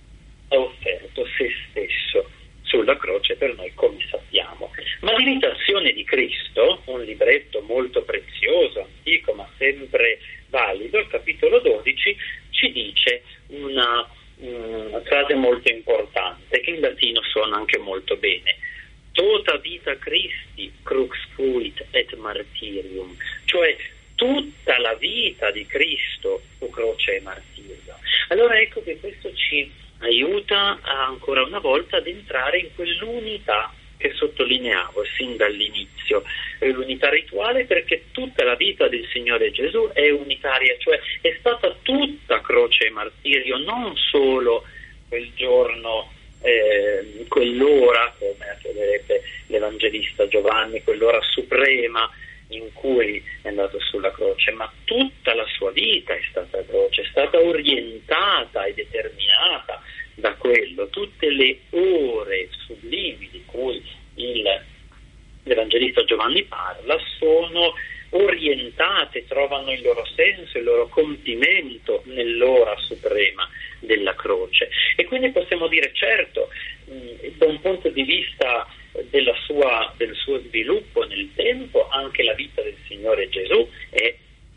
ha offerto se stesso sulla croce per noi, come sappiamo. Ma l'imitazione di Cristo, un libretto molto prezioso, antico ma sempre valido, il capitolo dodici ci dice una, una frase molto importante che in latino suona anche molto bene: tota vita Christi crux fuit et martyrium, cioè tutta la vita di Cristo fu croce e martirio. Allora ecco che questo ci aiuta a, ancora una volta ad entrare in quell'unità che sottolineavo sin dall'inizio, l'unità rituale, perché tutta la vita del Signore Gesù è unitaria, cioè è stata tutta croce e martirio, non solo quel giorno, eh, quell'ora, come chiederebbe l'Evangelista Giovanni, quell'ora suprema in cui è andato sulla croce, ma tutta la sua vita è stata croce, è stata orientata e determinata da quello. Tutte le ore sublimi di cui il, l'Evangelista Giovanni parla sono orientate, trovano il loro senso, il loro compimento nell'ora suprema della croce. E quindi possiamo dire, certo, mh, da un punto di vista della sua, del suo sviluppo nel tempo, anche la vita del Signore Gesù è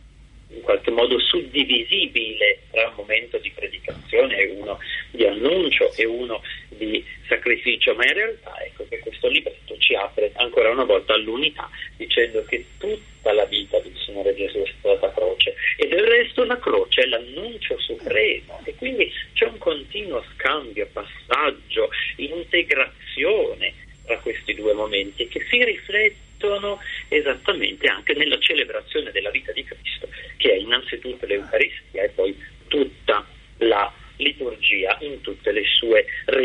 in qualche modo suddivisibile tra un momento di predicazione e uno di annuncio e uno di sacrificio, ma in realtà ecco che questo libretto ci apre ancora una volta all'unità, dicendo che tutta la vita del Signore Gesù è stata croce e del resto la croce è l'annuncio supremo, e quindi c'è un continuo scambio, passaggio, integrazione tra questi due momenti che si riflettono esattamente anche nella celebrazione della vita di Cristo, che è innanzitutto l'Eucaristia e poi tutta la liturgia in tutte le sue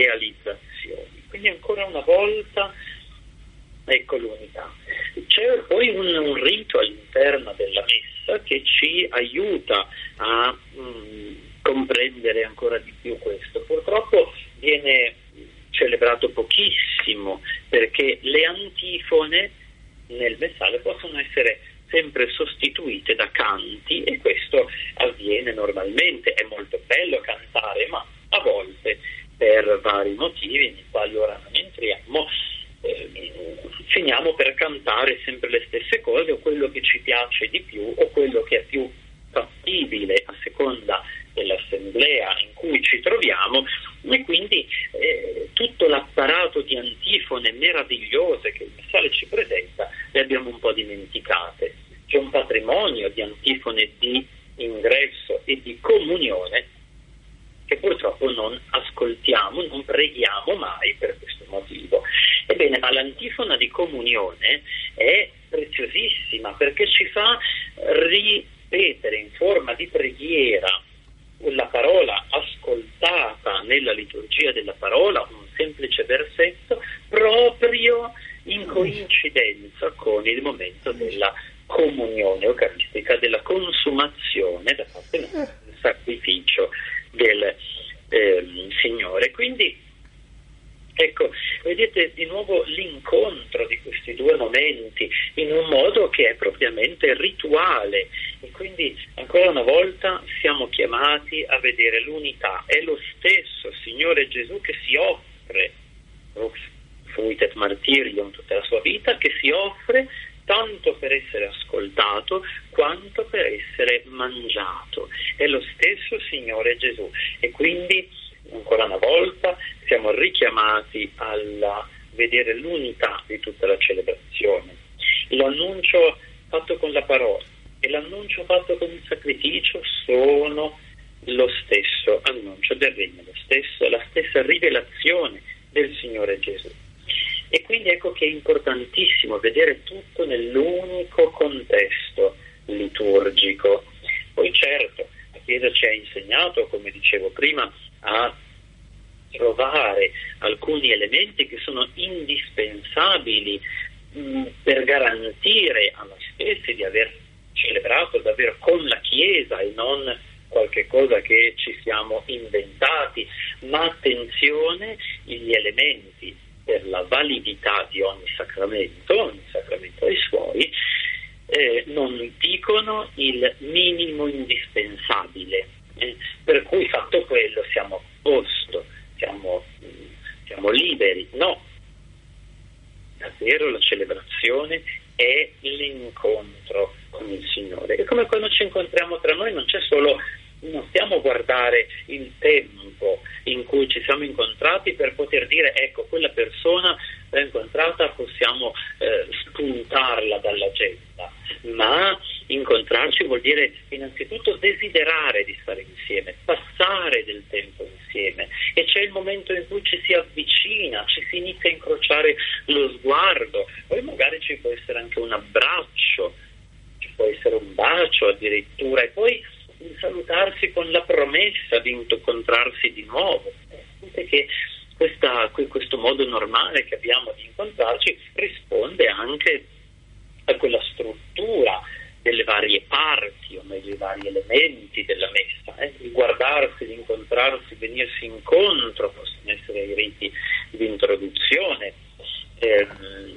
rendere ancora di più questo. Purtroppo viene celebrato pochissimo, perché le antifone nel messale possono essere sempre sostituite da canti, e questo avviene normalmente. È molto bello cantare, ma a volte per vari motivi nei quali ora non entriamo eh, finiamo per cantare sempre le stesse cose, o quello che ci piace di più o quello che è più fattibile a seconda dell'assemblea in cui ci troviamo, e quindi eh, tutto l'apparato di antifone meravigliose che il messale ci presenta le abbiamo un po' dimenticate. C'è un patrimonio di antifone di ingresso e di comunione che purtroppo non ascoltiamo, non preghiamo mai per questo motivo. Ebbene, ma l'antifona di comunione è preziosissima, perché ci fa ripetere in forma di preghiera la parola ascoltata nella liturgia della parola, un semplice versetto, proprio in coincidenza con il momento della comunione eucaristica, della consumazione da parte nostra del sacrificio del eh, Signore. Quindi ecco, vedete di nuovo l'incontro di questi due momenti in un modo che è propriamente rituale, e quindi ancora una volta siamo chiamati a vedere l'unità. È lo stesso Signore Gesù che si offre, fuit et martyrium tutta la sua vita, che si offre tanto per essere ascoltato quanto per essere mangiato. È lo stesso Signore Gesù, e quindi ancora una volta siamo richiamati a vedere l'unità di tutta la celebrazione. L'annuncio fatto con la parola e l'annuncio fatto con il sacrificio sono lo stesso annuncio del regno, lo stesso, la stessa rivelazione del Signore Gesù. E quindi ecco che è importantissimo vedere tutto nell'unico contesto liturgico. Poi certo, la Chiesa ci ha insegnato, come dicevo prima, a trovare alcuni elementi che sono indispensabili mh, per garantire a noi stessi di aver celebrato davvero con la Chiesa e non qualche cosa che ci siamo inventati, ma attenzione, gli elementi per la validità di ogni sacramento, ogni sacramento ai suoi, eh, non dicono il minimo indispensabile, eh, per cui fatto quello siamo a posto, siamo, siamo liberi. No, davvero la celebrazione è l'incontro con il Signore. E come quando ci incontriamo tra noi non c'è solo, non stiamo a guardare il tempo in cui ci siamo incontrati per poter dire ecco, quella persona l'ho incontrata, possiamo eh, spuntarla dall'agenda, ma incontrarci vuol dire innanzitutto desiderare di stare insieme, passare del tempo insieme, e c'è il momento in cui ci si avvicina, ci si inizia a incrociare lo sguardo, poi magari ci può essere anche un abbraccio, ci può essere un bacio addirittura, e poi salutarsi con la promessa di incontrarsi di nuovo. Che questa, questo modo normale che abbiamo di incontrarci risponde anche a quella struttura delle varie parti, o meglio i vari elementi della messa. Eh? Il guardarsi, l'incontrarsi, venirsi incontro possono essere i riti di introduzione, eh,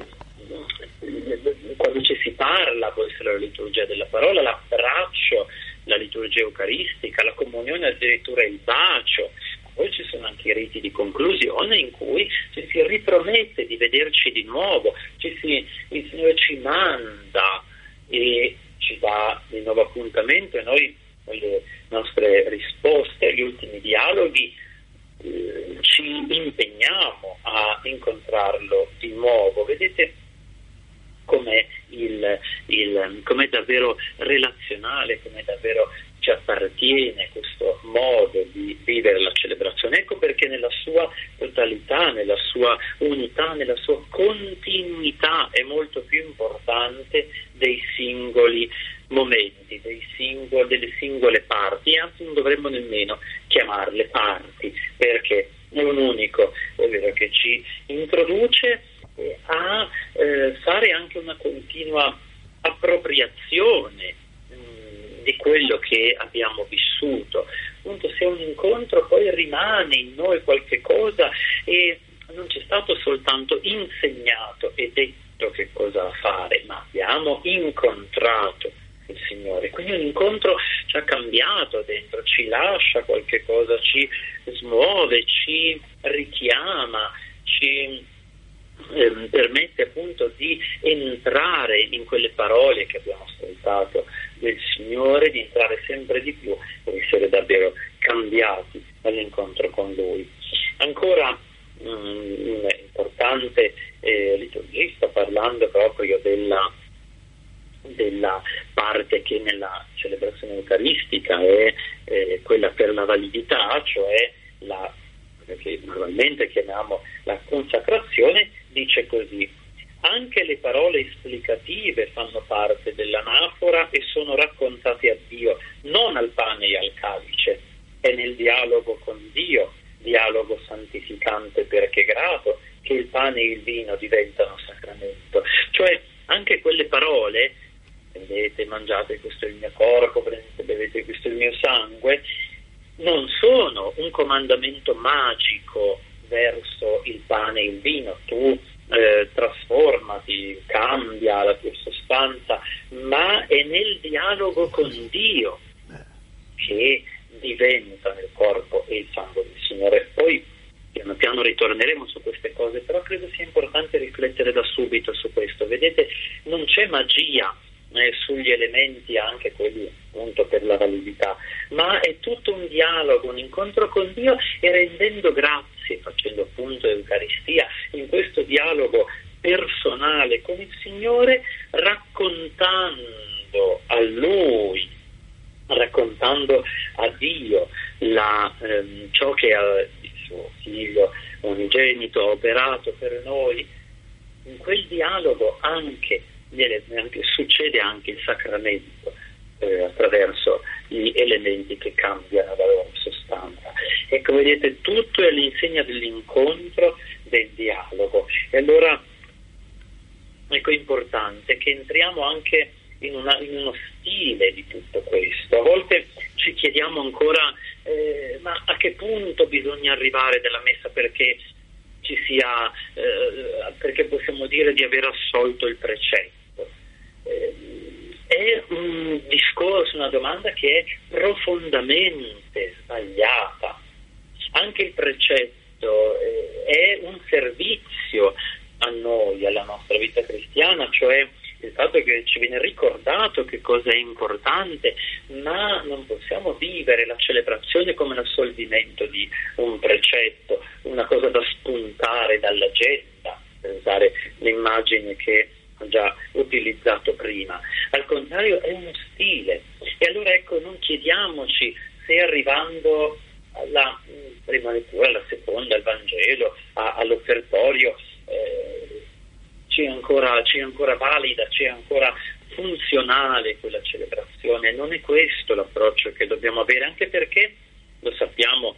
quando ci si parla può essere la liturgia della parola, l'abbraccio, la liturgia eucaristica, la comunione, addirittura il bacio. Poi ci sono anche i riti di conclusione in cui ci si ripromette di vederci di nuovo, ci si, il Signore ci manda e ci dà di nuovo appuntamento, e noi con le nostre risposte agli ultimi dialoghi eh, ci impegniamo a incontrarlo di nuovo. Vedete com'è, il, il, com'è davvero relazionale, com'è davvero ci appartiene questo modo di vivere la celebrazione. Ecco perché nella sua totalità, nella sua unità, nella sua continuità è molto più importante dei singoli momenti, dei singoli, delle singole parti, anzi non dovremmo nemmeno chiamarle parti, perché è un unico, ovvero che ci introduce a eh, fare anche una continua appropriazione mh, di quello che abbiamo vissuto. Appunto se un incontro poi rimane in noi qualche cosa e non ci è stato soltanto insegnato e detto che cosa fare, ma abbiamo incontrato il Signore, quindi un incontro ci ha cambiato dentro, ci lascia qualche cosa, ci smuove, ci richiama, ci eh, permette appunto di entrare in quelle parole che abbiamo ascoltato del Signore, di entrare sempre di più e essere davvero cambiati dall'incontro con Lui. Ancora mh, un importante eh, liturgista, parlando proprio della della parte che nella celebrazione eucaristica è eh, quella per la validità, cioè la che normalmente chiamiamo la consacrazione, dice così: anche le parole esplicative fanno parte dell'anafora e sono raccontate a Dio, non al pane e al calice, è nel dialogo con Dio, dialogo santificante perché grato, che il pane e il vino diventano sacramento. Cioè anche quelle parole, prendete, mangiate, questo è il mio corpo, prendete, bevete, questo è il mio sangue, non sono un comandamento magico verso il pane e il vino, tu eh, trasformati, cambia la tua sostanza, ma è nel dialogo con Dio che diventano il corpo e il sangue del Signore. Poi piano piano ritorneremo su queste cose, però credo sia importante riflettere da subito su questo. Vedete, non c'è magia Eh, sugli elementi, anche quelli appunto per la validità, ma è tutto un dialogo, un incontro con Dio, e rendendo grazie, facendo appunto Eucaristia, in questo dialogo personale con il Signore, raccontando a Lui, raccontando a Dio la, ehm, ciò che ha il suo Figlio unigenito ha operato per noi. In quel dialogo anche Anche, succede anche il sacramento eh, attraverso gli elementi che cambiano la loro sostanza. Ecco, vedete, tutto è all'insegna dell'incontro, del dialogo. E allora ecco, è importante che entriamo anche in, una, in uno stile di tutto questo. A volte ci chiediamo ancora eh, ma a che punto bisogna arrivare della messa perché ci sia eh, perché possiamo dire di aver assolto il precetto. È un discorso, una domanda che è profondamente sbagliata. Anche il precetto è un servizio a noi, alla nostra vita cristiana, cioè il fatto che ci viene ricordato che cosa è importante, ma non possiamo vivere la celebrazione come l'assolvimento di un precetto, una cosa da spuntare dall'agenda, per usare l'immagine che ho già utilizzato prima. Al contrario, è uno stile. E allora ecco, non chiediamoci se arrivando alla prima lettura, alla seconda, al Vangelo, a, all'offertorio, eh, c'è ancora, c'è ancora valida, c'è ancora funzionale quella celebrazione. Non è questo l'approccio che dobbiamo avere, anche perché, lo sappiamo,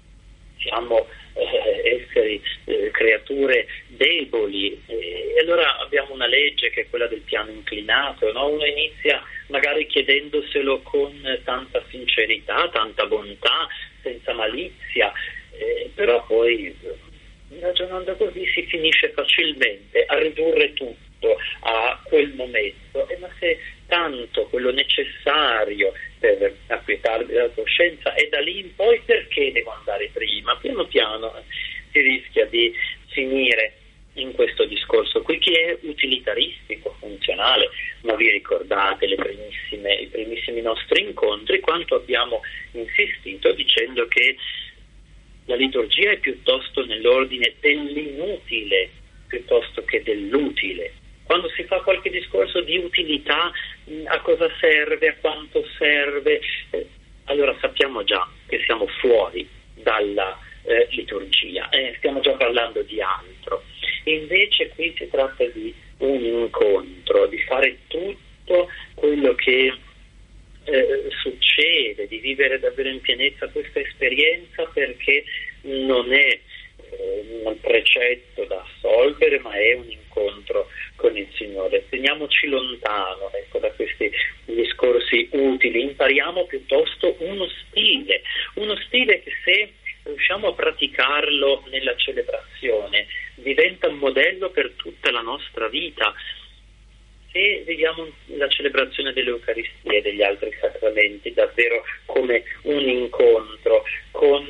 siamo eh, esseri, eh, creature deboli, eh, e allora abbiamo una legge che è quella del piano inclinato, no? Uno inizia magari chiedendoselo con tanta sincerità, tanta bontà, senza malizia, eh, però poi ragionando così si finisce facilmente a ridurre tutto a quel momento. E ma se tanto quello necessario per acquietarmi la coscienza è da lì in poi, perché devo andare prima? Piano piano si rischia di finire in questo discorso qui che è utilitaristico, funzionale. Ma vi ricordate le primissime, i primissimi nostri incontri, quanto abbiamo insistito dicendo che la liturgia è piuttosto nell'ordine dell'inutile piuttosto che dell'utile. Quando si fa qualche discorso di utilità, a cosa serve, a quanto serve, eh, allora sappiamo già che siamo fuori dalla eh, liturgia, eh, stiamo già parlando di altro. E invece qui si tratta di un incontro, di fare tutto quello che eh, succede, di vivere davvero in pienezza questa esperienza, perché non è eh, un precetto da assolvere, ma è un incontro incontro con il Signore. Teniamoci lontano, ecco, da questi discorsi utili, impariamo piuttosto uno stile, uno stile che, se riusciamo a praticarlo nella celebrazione, diventa un modello per tutta la nostra vita. Se vediamo la celebrazione dell'Eucaristia e degli altri sacramenti davvero come un incontro, con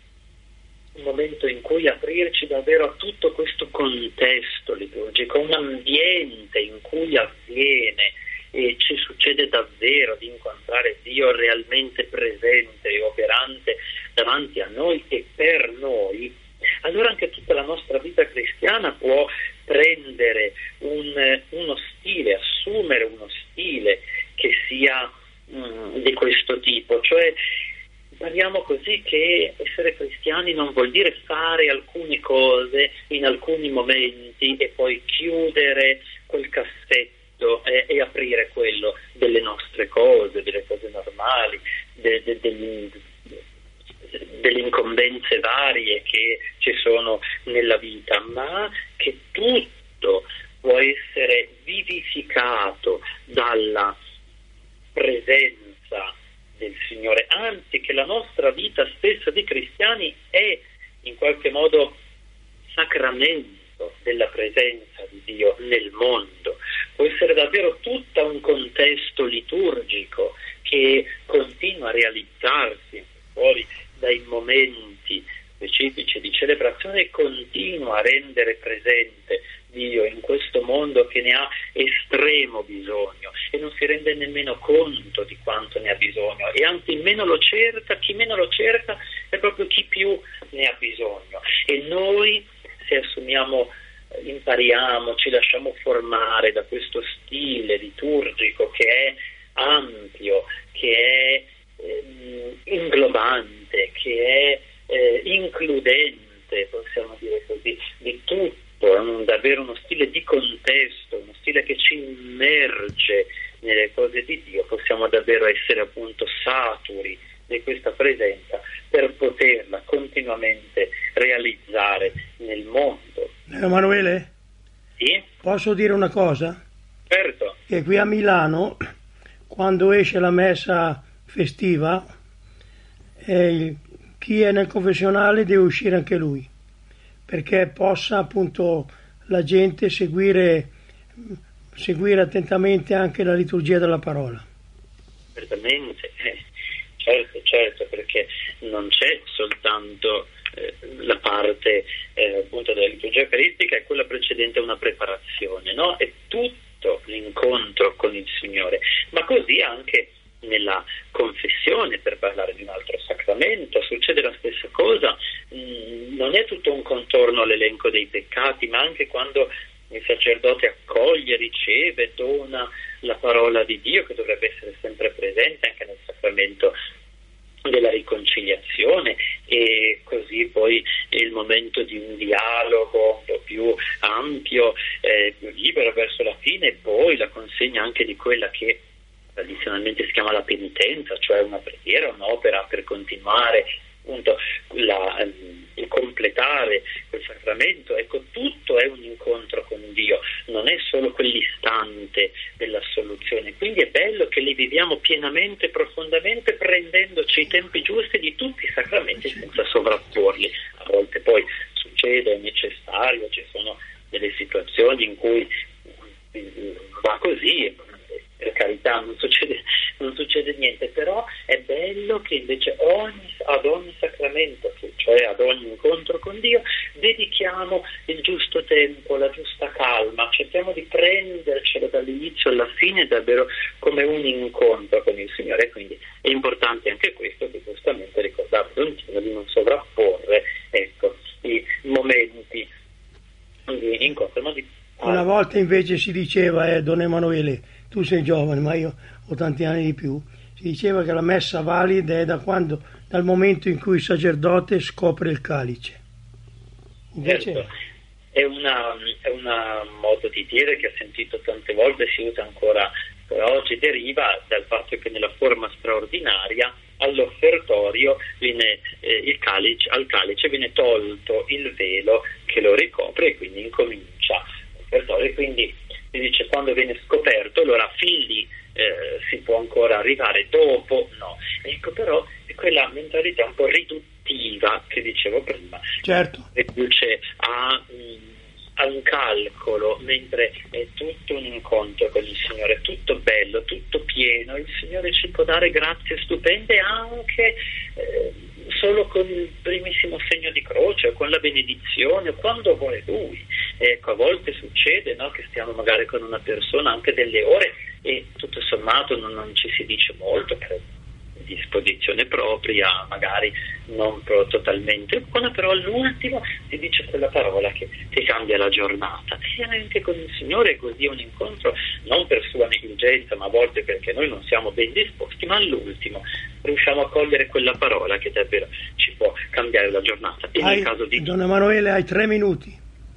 un momento in cui aprirci davvero a tutto questo contesto liturgico, un ambiente in cui avviene e ci succede davvero di incontrare Dio realmente presente e operante davanti a noi e per noi, allora anche tutta la nostra vita cristiana può prendere un, uno stile, assumere uno stile che sia mh, di questo tipo. Cioè, parliamo così che essere cristiani non vuol dire fare alcune cose in alcuni momenti e poi chiudere quel cassetto e, e aprire quello delle nostre cose, delle cose normali, de, de, degli, delle incombenze varie che ci sono nella vita, ma che tutto può essere vivificato dalla presenza del Signore, anzi che la nostra vita stessa di cristiani è in qualche modo sacramento della presenza di Dio nel mondo. Può essere davvero tutto un contesto liturgico che continua a realizzarsi fuori dai momenti specifici di celebrazione e continua a rendere presente Dio in questo mondo che ne ha estremo bisogno e non si rende nemmeno conto di quanto ne ha bisogno, e anzi meno lo cerca, chi meno lo cerca è proprio chi più ne ha bisogno. E noi, se assumiamo, impariamo, ci lasciamo formare da questo stile liturgico che è ampio, che è eh, inglobante, che è eh, includente, possiamo dire così, di tutto, è un, davvero uno stile di contesto, uno stile che ci immerge nelle cose di Dio, possiamo davvero essere appunto saturi di questa presenza per poterla continuamente realizzare nel mondo. Emanuele? Sì? Posso dire una cosa? Certo. Che qui a Milano, quando esce la messa festiva, eh, chi è nel confessionale deve uscire anche lui, perché possa appunto la gente seguire, seguire attentamente anche la liturgia della parola. Certamente, eh, certo, certo, perché non c'è soltanto eh, la parte eh, appunto della liturgia eucaristica e quella precedente una preparazione, no? È tutto l'incontro con il Signore, ma così anche nella confessione, per parlare di un altro sacramento, succede la stessa cosa. Mm, non è tutto un contorno all'elenco dei peccati, ma anche quando il sacerdote accoglie, riceve, dona la parola di Dio, che dovrebbe essere sempre presente anche nel sacramento della riconciliazione, e così poi il momento di un dialogo un po' più ampio, eh, più libero verso la fine, e poi la consegna anche di quella che tradizionalmente si chiama la penitenza, cioè una preghiera, un'opera per continuare appunto la, il completare quel sacramento. Ecco, tutto è un incontro con Dio, non è solo quell'istante dell'assoluzione, quindi è bello che li viviamo pienamente, profondamente, prendendoci i tempi giusti di tutti i sacramenti senza sovrapporli. A volte poi succede, è necessario, ci sono delle situazioni in cui va così, per carità, non succede, non succede niente, però è bello che invece ogni, ad ogni sacramento, cioè ad ogni incontro con Dio, dedichiamo il giusto tempo, la giusta calma, cerchiamo di prendercelo dall'inizio alla fine davvero come un incontro con il Signore. Quindi è importante anche questo, che giustamente ricordava Don Tino, di non sovrapporre, ecco, i momenti di incontro, ma di... Una volta invece si diceva, eh, Don Emanuele, tu sei giovane, ma io ho tanti anni di più, si diceva che la messa valida è da quando, dal momento in cui il sacerdote scopre il calice. Invece... Certo. È una, è una modo di dire che ho sentito tante volte, si usa ancora oggi, deriva dal fatto che nella forma straordinaria all'offertorio viene, eh, il calice, al calice viene tolto il velo che lo ricopre, e quindi incomincia l'offertorio quindi si dice quando viene scoperto, allora fin lì eh, si può ancora arrivare, dopo no. Ecco, però è quella mentalità un po' riduttiva che dicevo prima, certo, riduce a, a un calcolo, mentre è tutto un incontro con il Signore, tutto bello, tutto pieno, il Signore ci può dare grazie stupende anche eh, solo con il primissimo segno di croce, o con la benedizione, o quando vuole Lui. Ecco, a volte succede, no, che stiamo magari con una persona anche delle ore e tutto sommato non, non ci si dice molto, per disposizione propria, magari non pro- totalmente buona, però all'ultimo si dice quella parola che, che cambia la giornata. E anche con il Signore è così, un incontro non per sua negligenza, ma a volte perché noi non siamo ben disposti, ma all'ultimo riusciamo a cogliere quella parola che davvero ci può cambiare la giornata. E hai, nel caso di Don Emanuele, hai tre minuti.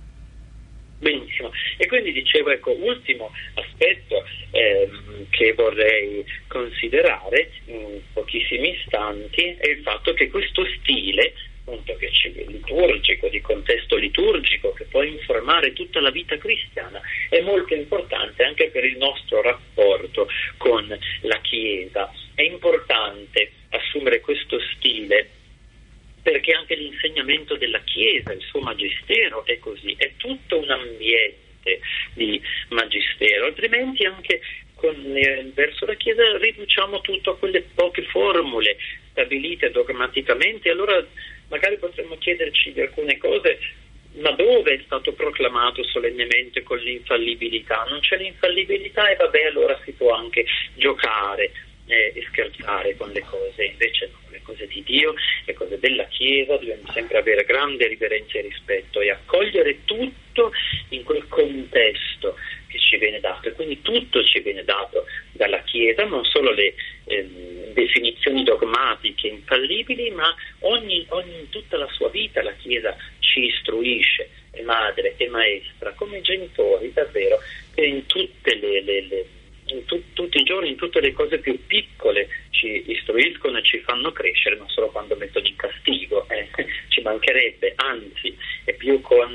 Benissimo, e quindi dicevo, ecco, ultimo aspetto ehm, che vorrei considerare in pochissimi istanti è il fatto che questo stile, appunto, che ci, liturgico, di contesto liturgico, che può informare tutta la vita cristiana, è molto importante anche per il nostro rapporto con la Chiesa. È importante assumere questo stile perché anche l'insegnamento della Chiesa, il suo magistero è così, è tutto un ambiente di magistero, altrimenti anche con, eh, verso la Chiesa riduciamo tutto a quelle poche formule stabilite dogmaticamente. Allora magari potremmo chiederci di alcune cose, ma dove è stato proclamato solennemente con l'infallibilità? Non c'è l'infallibilità e vabbè, allora si può anche giocare eh, e scherzare con le cose, invece no. Le cose di Dio, le cose della Chiesa, dobbiamo sempre avere grande riverenza e rispetto e accogliere tutto in quel contesto che ci viene dato, e quindi tutto ci viene dato dalla Chiesa, non solo le eh, definizioni dogmatiche infallibili, ma ogni, ogni, in tutta la sua vita la Chiesa ci istruisce, è madre, è maestra, come genitori davvero, che in tutte le, le, le in tu, tutti i giorni, in tutte le cose più piccole ci istruiscono e ci fanno crescere, non solo quando mettono in castigo, eh, ci mancherebbe, anzi è più con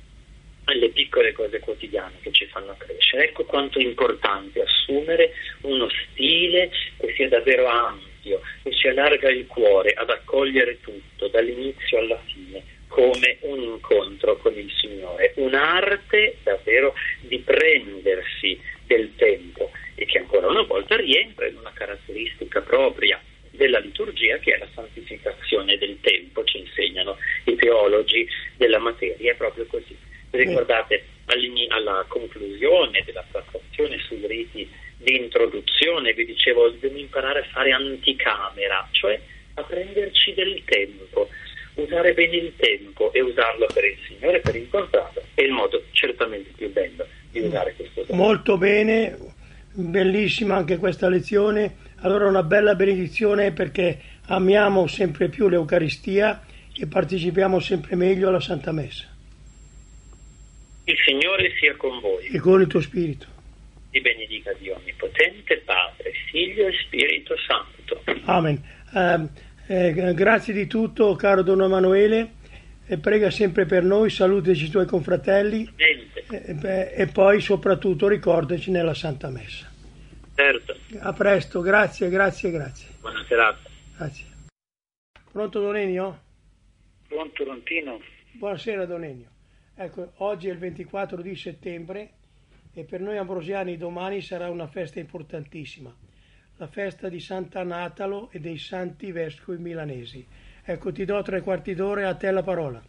le piccole cose quotidiane che ci fanno crescere. Ecco quanto è importante assumere uno stile che sia davvero ampio, che ci allarga il cuore ad accogliere tutto dall'inizio alla fine come un incontro con il Signore, un'arte davvero di prendersi del tempo, e che ancora una volta rientra in una caratteristica propria della liturgia, che è la santificazione del tempo, ci insegnano i teologi della materia, è proprio così. Ricordate, alla conclusione della trattazione sui riti di introduzione vi dicevo, dobbiamo imparare a fare anticamera, cioè a prenderci del tempo, usare bene il tempo e usarlo per il Signore, per incontrarlo, è il modo certamente più bello di usare questo tempo. Molto bene, bellissima anche questa lezione. Allora una bella benedizione, perché amiamo sempre più l'Eucaristia e partecipiamo sempre meglio alla Santa Messa. Il Signore sia con voi. E con il tuo spirito. Ti benedica Dio Onnipotente, Padre, Figlio e Spirito Santo. Amen. Eh, eh, grazie di tutto, caro Don Emanuele, e prega sempre per noi, salutaci i tuoi confratelli e, e poi soprattutto ricordaci nella Santa Messa. Certo. A presto, grazie, grazie, grazie. Buona serata. Grazie. Pronto Don Ennio? Pronto Rontino? Buonasera Don Ennio. Ecco, oggi è il ventiquattro di settembre e per noi ambrosiani domani sarà una festa importantissima, la festa di Santa Natalo e dei Santi Vescovi milanesi. Ecco, ti do tre quarti d'ora, a te la parola.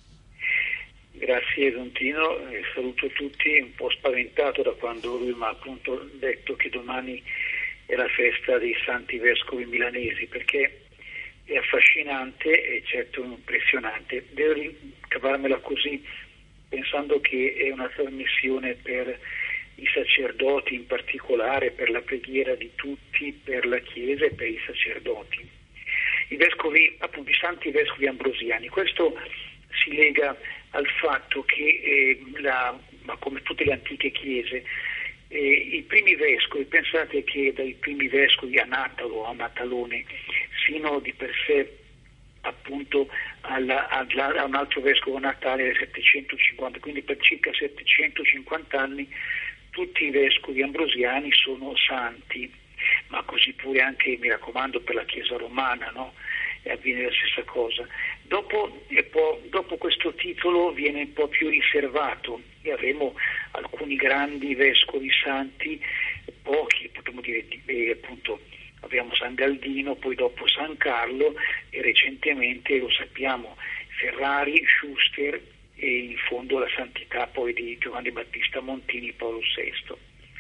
Grazie Rontino, eh, saluto tutti, un po' spaventato da quando lui mi ha appunto detto che domani è la festa dei Santi Vescovi milanesi, perché è affascinante e certo impressionante. Devo cavarmela così, pensando che è una trasmissione per i sacerdoti in particolare, per la preghiera di tutti, per la Chiesa e per i sacerdoti. I vescovi, appunto i santi vescovi ambrosiani, questo si lega al fatto che, eh, la, ma come tutte le antiche chiese, eh, i primi vescovi, pensate che dai primi vescovi a Natalo, a Matalone, fino di per sé appunto alla, alla, a un altro vescovo natale del settecentocinquanta, quindi per circa settecentocinquanta anni tutti i vescovi ambrosiani sono santi, ma così pure anche, mi raccomando, per la Chiesa romana, no? E avviene la stessa cosa. Dopo, e poi, dopo questo titolo viene un po' più riservato e avremo alcuni grandi vescovi santi, pochi, potremmo dire, eh, appunto, abbiamo San Galdino, poi dopo San Carlo e recentemente, lo sappiamo, Ferrari, Schuster e in fondo la santità poi di Giovanni Battista Montini, Paolo sesto.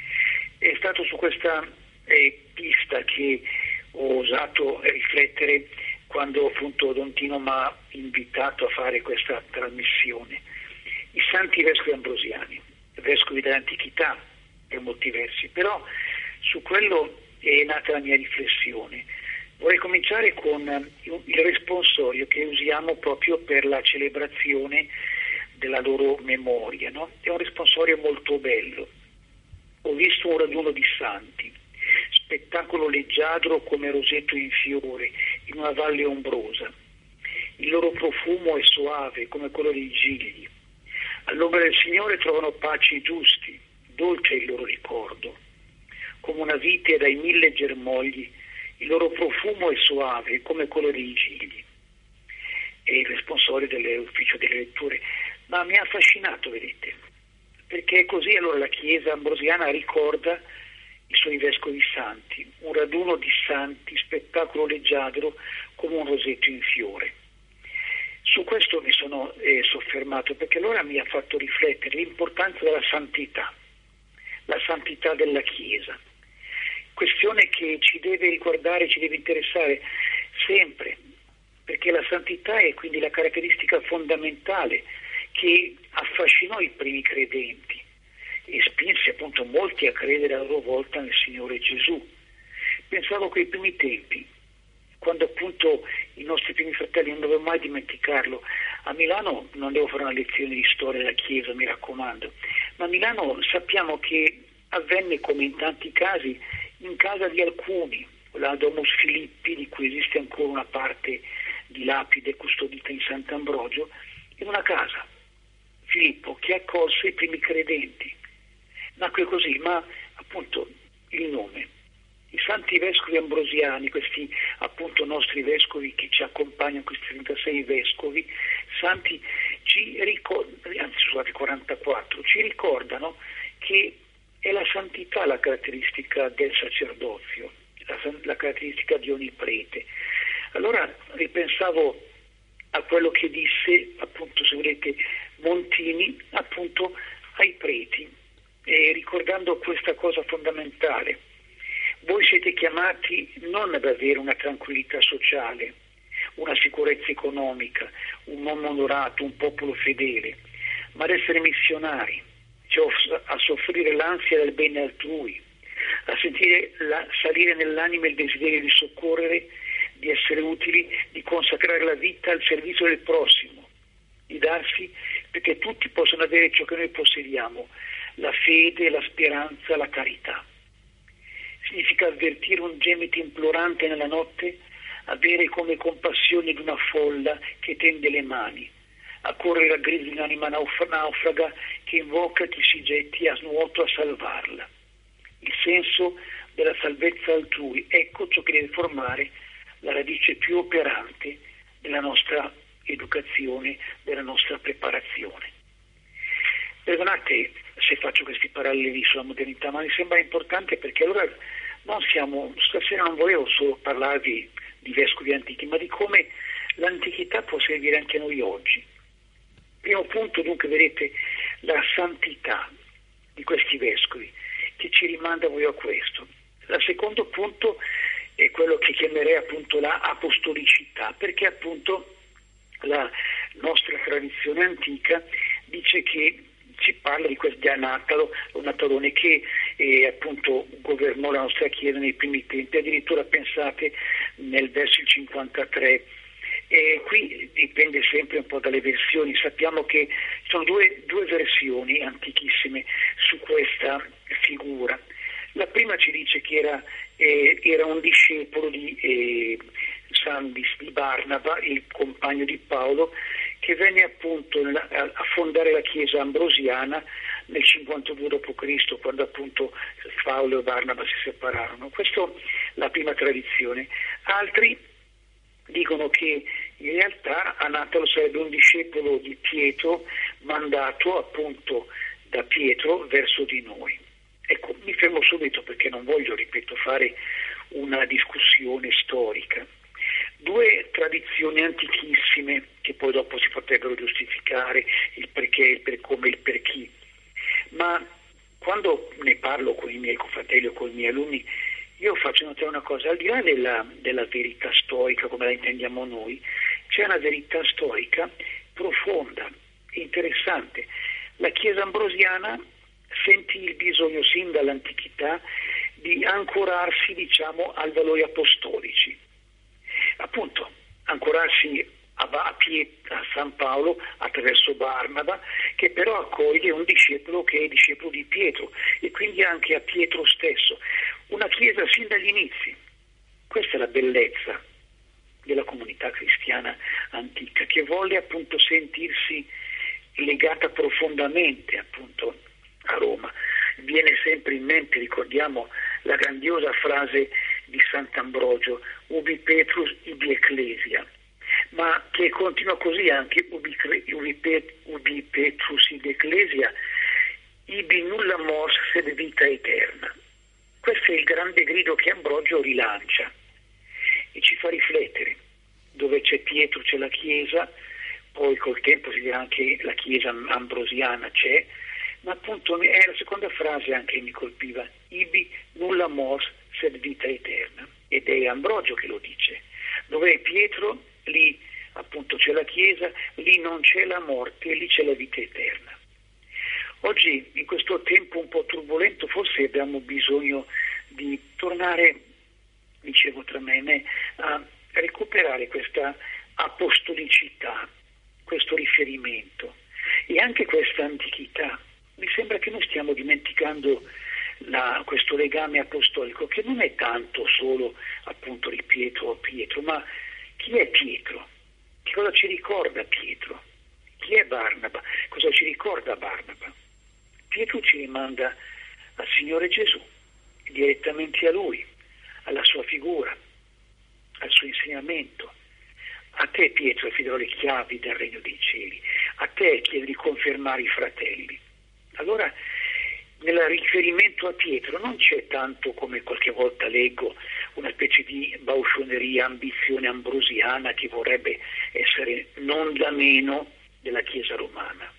È stato su questa eh, pista che ho osato riflettere quando appunto Don Tino mi ha invitato a fare questa trasmissione. I santi vescovi ambrosiani, vescovi dell'antichità per molti versi, però su quello è nata la mia riflessione. Vorrei cominciare con il responsorio che usiamo proprio per la celebrazione della loro memoria, no? È un responsorio molto bello. Ho visto un raduno di santi, spettacolo leggiadro come roseto in fiore in una valle ombrosa. Il loro profumo è soave come quello dei gigli. All'ombra del Signore trovano pace i giusti, dolce è il loro ricordo. Come una vite dai mille germogli, il loro profumo è soave come quello dei gigli. È il responsorio dell'ufficio delle letture, ma mi ha affascinato, vedete, perché così allora la Chiesa ambrosiana ricorda i suoi vescovi santi, un raduno di santi, spettacolo leggiadro come un rosetto in fiore. Su questo mi sono eh, soffermato perché allora mi ha fatto riflettere l'importanza della santità, la santità della Chiesa, questione che ci deve riguardare, ci deve interessare sempre, perché la santità è quindi la caratteristica fondamentale che affascinò i primi credenti e spinse appunto molti a credere a loro volta nel Signore Gesù. Pensavo a quei primi tempi, quando appunto i nostri primi fratelli, non devo mai dimenticarlo, a Milano, non devo fare una lezione di storia della Chiesa, mi raccomando, ma a Milano sappiamo che avvenne come in tanti casi in casa di alcuni, la Domus Filippi, di cui esiste ancora una parte di lapide custodita in Sant'Ambrogio, in una casa, Filippo, che accolse i primi credenti. Nacque così, ma appunto il nome. I santi vescovi ambrosiani, questi appunto nostri vescovi che ci accompagnano, questi trentasei vescovi santi, ci ricordano, anzi scusate, quarantaquattro, ci ricordano che è la santità la caratteristica del sacerdozio, la, la caratteristica di ogni prete. Allora ripensavo a quello che disse, appunto, se volete, Montini, appunto, ai preti, e ricordando questa cosa fondamentale. Voi siete chiamati non ad avere una tranquillità sociale, una sicurezza economica, un uomo onorato, un popolo fedele, ma ad essere missionari, cioè a soffrire l'ansia del bene altrui, a sentire la, salire nell'anima il desiderio di soccorrere, di essere utili, di consacrare la vita al servizio del prossimo, di darsi perché tutti possono avere ciò che noi possediamo, la fede, la speranza, la carità. Significa avvertire un gemito implorante nella notte, avere come compassione di una folla che tende le mani, accorrere al grido di un'anima naufraga che invoca chi si getti a nuoto a salvarla. Il senso della salvezza altrui, ecco ciò che deve formare la radice più operante della nostra educazione, della nostra preparazione. Perdonate se faccio questi paralleli sulla modernità, ma mi sembra importante perché allora non siamo, stasera non volevo solo parlarvi di vescovi antichi, ma di come l'antichità può servire anche a noi oggi. Primo punto, dunque, vedete la santità di questi vescovi che ci rimanda voi a questo. Il secondo punto è quello che chiamerei appunto la apostolicità, perché appunto la nostra tradizione antica dice che si parla di questo di Anatalo, un Natalone che eh, appunto governò la nostra Chiesa nei primi tempi, addirittura pensate nel verso cinquantatré. E qui dipende sempre un po' dalle versioni, sappiamo che ci sono due, due versioni antichissime su questa figura. La prima ci dice che era, eh, era un discepolo di eh, Sandis di Barnaba, il compagno di Paolo, che venne appunto a fondare la chiesa ambrosiana nel cinquantadue dopo Cristo, quando appunto Paolo e Barnaba si separarono. Questa è la prima tradizione. Altri dicono che in realtà Anatolo sarebbe un discepolo di Pietro, mandato appunto da Pietro verso di noi. Ecco, mi fermo subito perché non voglio, ripeto, fare una discussione storica. Due tradizioni antichissime che poi dopo si potrebbero giustificare, il perché, il per come, il per chi. Ma quando ne parlo con i miei confratelli o con i miei alunni, io faccio notare una cosa: al di là della, della verità storica come la intendiamo noi, c'è una verità storica profonda, interessante. La Chiesa ambrosiana sentì il bisogno sin dall'antichità di ancorarsi, diciamo, ai valori apostolici, appunto ancorarsi a, a, Piet- a San Paolo attraverso Barnaba, che però accoglie un discepolo che è discepolo di Pietro, e quindi anche a Pietro stesso. Una Chiesa sin dagli inizi. Questa è la bellezza della comunità cristiana antica, che volle appunto sentirsi legata profondamente appunto a Roma. Viene sempre in mente, ricordiamo, la grandiosa frase di Sant'Ambrogio, ubi Petrus ibi ecclesia, ma che continua così anche, ubi, ubi, Pet, ubi Petrus id ecclesia, ibi nulla mors sed vita eterna. Questo è il grande grido che Ambrogio rilancia e ci fa riflettere. Dove c'è Pietro c'è la Chiesa, poi col tempo si dirà anche la Chiesa ambrosiana c'è, ma appunto è la seconda frase anche che mi colpiva, ibi nulla mors sed vita eterna, ed è Ambrogio che lo dice. Dove è Pietro, lì appunto c'è la Chiesa, lì non c'è la morte, lì c'è la vita eterna. Oggi, in questo tempo un po' turbolento, forse abbiamo bisogno di tornare, dicevo tra me e me, a recuperare questa apostolicità, questo riferimento e anche questa antichità. Mi sembra che noi stiamo dimenticando la, questo legame apostolico, che non è tanto solo appunto di Pietro a Pietro, ma chi è Pietro? Che cosa ci ricorda Pietro? Chi è Barnaba? Cosa ci ricorda Barnaba? Pietro ci rimanda al Signore Gesù, direttamente a Lui, alla sua figura, al suo insegnamento. A te, Pietro, affiderò le chiavi del regno dei cieli, a te chiedo di confermare i fratelli. Allora, nel riferimento a Pietro non c'è tanto, come qualche volta leggo, una specie di bauscioneria, ambizione ambrosiana che vorrebbe essere non da meno della Chiesa romana.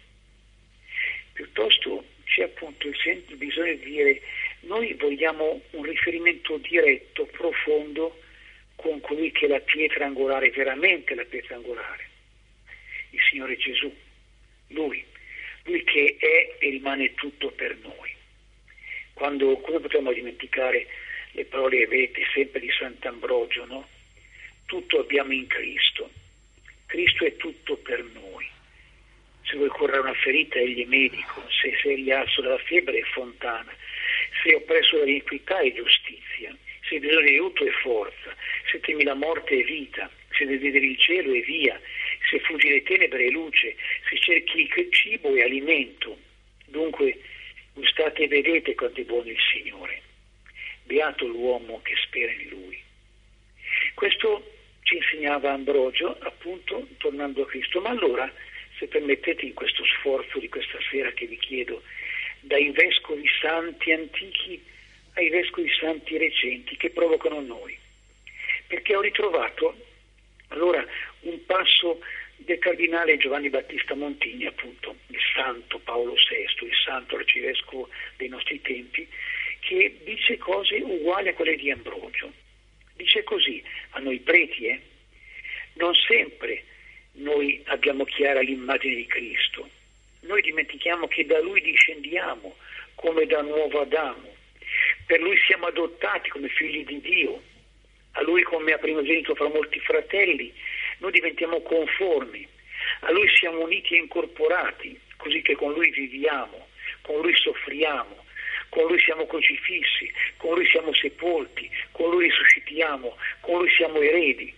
Piuttosto c'è appunto il, sen- il bisogno di dire: noi vogliamo un riferimento diretto, profondo, con colui che è la pietra angolare, veramente la pietra angolare, il Signore Gesù, Lui, Lui che è e rimane tutto per noi. Quando, come potremmo dimenticare le parole avete sempre di Sant'Ambrogio, no? Tutto abbiamo in Cristo, Cristo è tutto per noi. Se vuoi curare una ferita egli è medico, se sei rialzo dalla febbre è fontana, se oppresso dall'iniquità è giustizia, se hai bisogno di aiuto è forza, se temi la morte è vita, se desideri il cielo è via, se fuggi le tenebre è luce, se cerchi il cibo è alimento. Dunque gustate e vedete quanto è buono il Signore. Beato l'uomo che spera in Lui. Questo ci insegnava Ambrogio, appunto, tornando a Cristo. Ma allora, se permettete, in questo sforzo di questa sera che vi chiedo, dai vescovi santi antichi ai vescovi santi recenti, che provocano noi. Perché ho ritrovato allora un passo del cardinale Giovanni Battista Montigny, appunto il santo Paolo sesto, il santo arcivescovo dei nostri tempi, che dice cose uguali a quelle di Ambrogio. Dice così a noi preti, eh? Non sempre noi abbiamo chiara l'immagine di Cristo, noi dimentichiamo che da Lui discendiamo come da nuovo Adamo, per Lui siamo adottati come figli di Dio, a Lui come a primogenito fra molti fratelli noi diventiamo conformi, a Lui siamo uniti e incorporati, così che con Lui viviamo, con Lui soffriamo, con Lui siamo crocifissi, con Lui siamo sepolti, con Lui risuscitiamo, con Lui siamo eredi.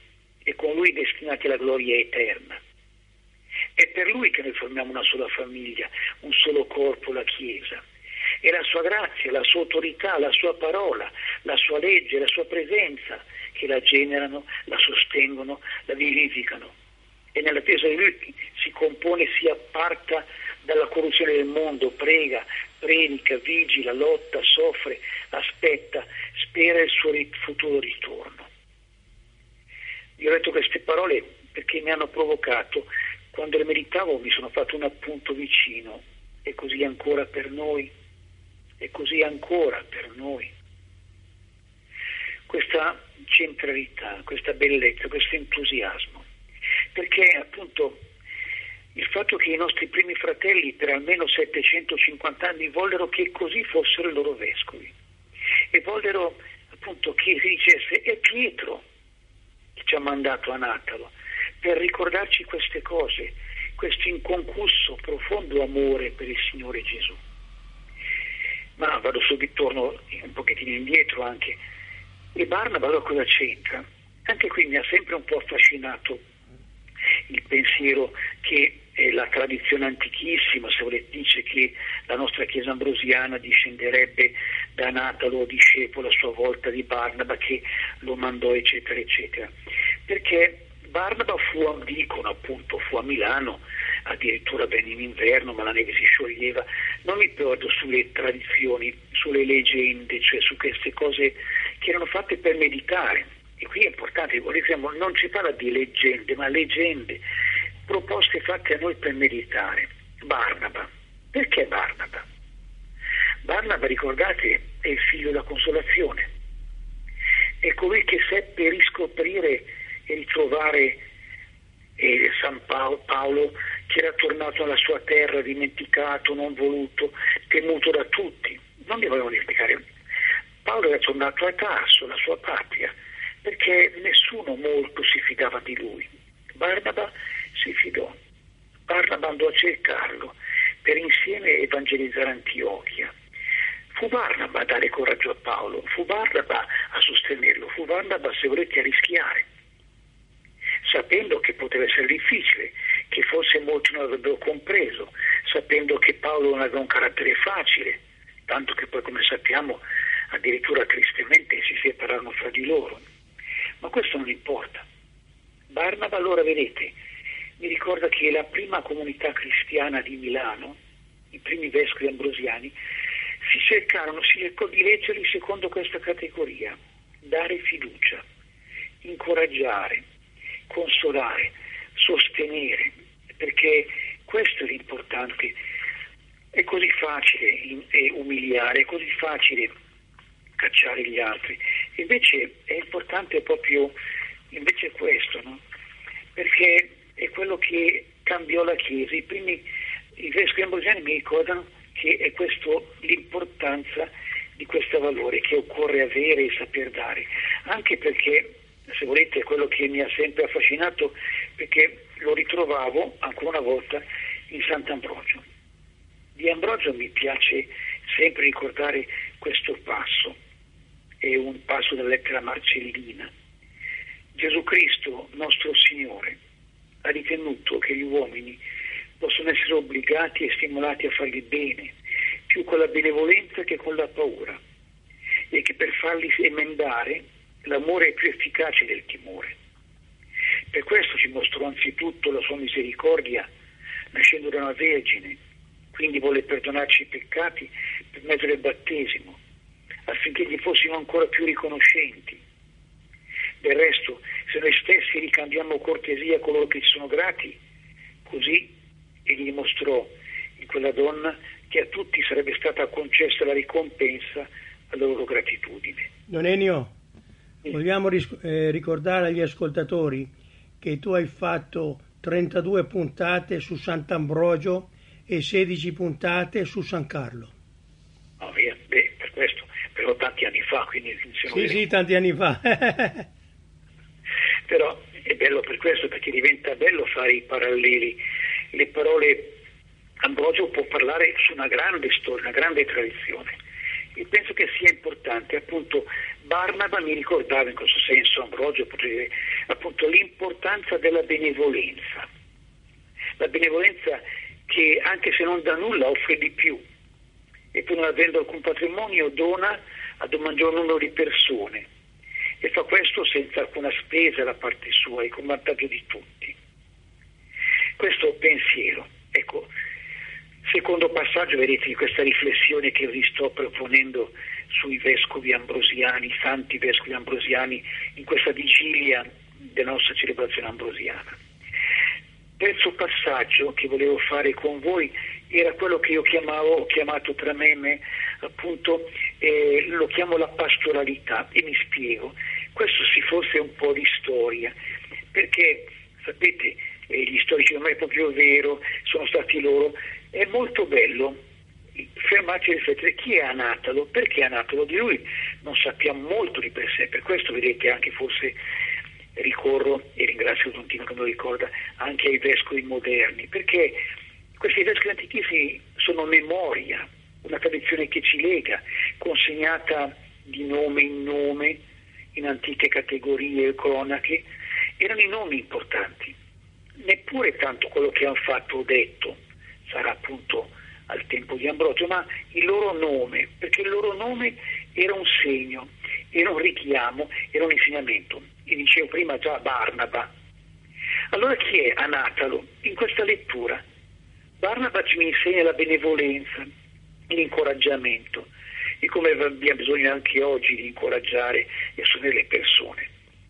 e con Lui destinati alla gloria eterna. È per Lui che noi formiamo una sola famiglia, un solo corpo, la Chiesa. È la sua grazia, la sua autorità, la sua parola, la sua legge, la sua presenza che la generano, la sostengono, la vivificano. E nell'attesa di Lui si compone, si apparta dalla corruzione del mondo, prega, predica, vigila, lotta, soffre, aspetta, spera il suo futuro ritorno. Io ho letto queste parole perché mi hanno provocato. Quando le meditavo mi sono fatto un appunto vicino. E così ancora per noi, e così ancora per noi. Questa centralità, questa bellezza, questo entusiasmo. Perché appunto il fatto che i nostri primi fratelli per almeno settecentocinquanta anni vollero che così fossero i loro vescovi e vollero appunto che si dicesse è Pietro che ci ha mandato a Natalo per ricordarci queste cose, questo inconcusso, profondo amore per il Signore Gesù. Ma vado subito, torno un pochettino indietro anche. E Barnaba allora cosa c'entra? Anche qui mi ha sempre un po' affascinato il pensiero che eh, la tradizione antichissima, se volete, dice che la nostra Chiesa ambrosiana discenderebbe da Natalo, discepolo a sua volta di Barnaba che lo mandò, eccetera, eccetera. Perché Barnaba fu, dicono appunto, fu a Milano, addirittura venne in inverno, ma la neve si scioglieva. Non mi perdo sulle tradizioni, sulle leggende, cioè su queste cose che erano fatte per meditare. E qui è importante, non si parla di leggende, ma leggende, proposte fatte a noi per meditare. Barnaba. Perché Barnaba? Barnaba, ricordate, è il figlio della consolazione. È colui che seppe riscoprire e ritrovare eh, San Paolo, Paolo, che era tornato alla sua terra, dimenticato, non voluto, temuto da tutti. Non li volevano dimenticare. Paolo era tornato a Tarso, la sua patria, perché nessuno molto si fidava di lui. Barnaba si fidò. Barnaba andò a cercarlo per insieme evangelizzare Antiochia. Fu Barnaba a dare coraggio a Paolo, fu Barnaba a sostenerlo, fu Barnaba, se volete, a rischiare, sapendo che poteva essere difficile, che forse molti non avrebbero compreso, sapendo che Paolo non aveva un carattere facile, tanto che poi, come sappiamo, addirittura tristemente si separarono fra di loro. Ma questo non importa. Barnaba, allora, vedete, mi ricorda che la prima comunità cristiana di Milano, i primi vescovi ambrosiani, si cercarono, si cercò di leggerli secondo questa categoria: dare fiducia, incoraggiare, consolare, sostenere, perché questo è l'importante. È così facile umiliare, è così facile cacciare gli altri. Invece è importante proprio invece questo, no? Perché è quello che cambiò la Chiesa. I primi i vescovi ambrosiani mi ricordano che è questo l'importanza di questo valore che occorre avere e saper dare, anche perché, se volete, è quello che mi ha sempre affascinato, perché lo ritrovavo ancora una volta in Sant'Ambrogio. Di Ambrogio mi piace sempre ricordare questo passo, è un passo della lettera Marcellina. Gesù Cristo, nostro Signore, ha ritenuto che gli uomini possono essere obbligati e stimolati a fargli bene, più con la benevolenza che con la paura, e che per farli emendare l'amore è più efficace del timore. Per questo ci mostrò anzitutto la sua misericordia, nascendo da una vergine, quindi volle perdonarci i peccati per mezzo del battesimo, affinché gli fossimo ancora più riconoscenti. Del resto, se noi stessi ricambiamo cortesia a coloro che ci sono grati, così egli dimostrò in quella donna che a tutti sarebbe stata concessa la ricompensa alla loro gratitudine. Don Ennio, sì. Vogliamo ris- eh, ricordare agli ascoltatori che tu hai fatto trentadue puntate su Sant'Ambrogio e sedici puntate su San Carlo. Oh, via, beh, per questo, però tanti anni fa, quindi sì, sì, sì, tanti anni fa. Però è bello per questo, perché diventa bello fare i paralleli. Le parole, Ambrogio può parlare su una grande storia, una grande tradizione, e penso che sia importante appunto Barnaba mi ricordava in questo senso, Ambrogio potrei dire, appunto l'importanza della benevolenza, la benevolenza che anche se non dà nulla offre di più, e pur non avendo alcun patrimonio dona ad un maggior numero di persone, e fa questo senza alcuna spesa da parte sua e con vantaggio di tutti. Questo pensiero, ecco, secondo passaggio, vedete, di questa riflessione che vi sto proponendo sui vescovi ambrosiani, santi vescovi ambrosiani, in questa vigilia della nostra celebrazione ambrosiana. Terzo passaggio che volevo fare con voi era quello che io chiamavo, ho chiamato tra me e me, appunto, eh, lo chiamo la pastoralità, e mi spiego. Questo si fosse un po' di storia, perché sapete, eh, gli storici non è proprio vero, sono stati loro, è molto bello fermarci a riflettere chi è Anatalo, perché Anatalo, di lui non sappiamo molto di per sé, per questo vedete anche forse ricorro, e ringrazio Tontino che me lo ricorda, anche ai vescovi moderni, perché questi vescovi antichissimi sono memoria, una tradizione che ci lega, consegnata di nome in nome, in antiche categorie e cronache. Erano i nomi importanti, neppure tanto quello che hanno fatto o detto, sarà appunto al tempo di Ambrogio, ma il loro nome, perché il loro nome era un segno, era un richiamo, era un insegnamento. E dicevo prima già Barnaba. Allora chi è Anatalo? In questa lettura Barnaba ci insegna la benevolenza, l'incoraggiamento, e come abbiamo bisogno anche oggi di incoraggiare e sostenere le persone.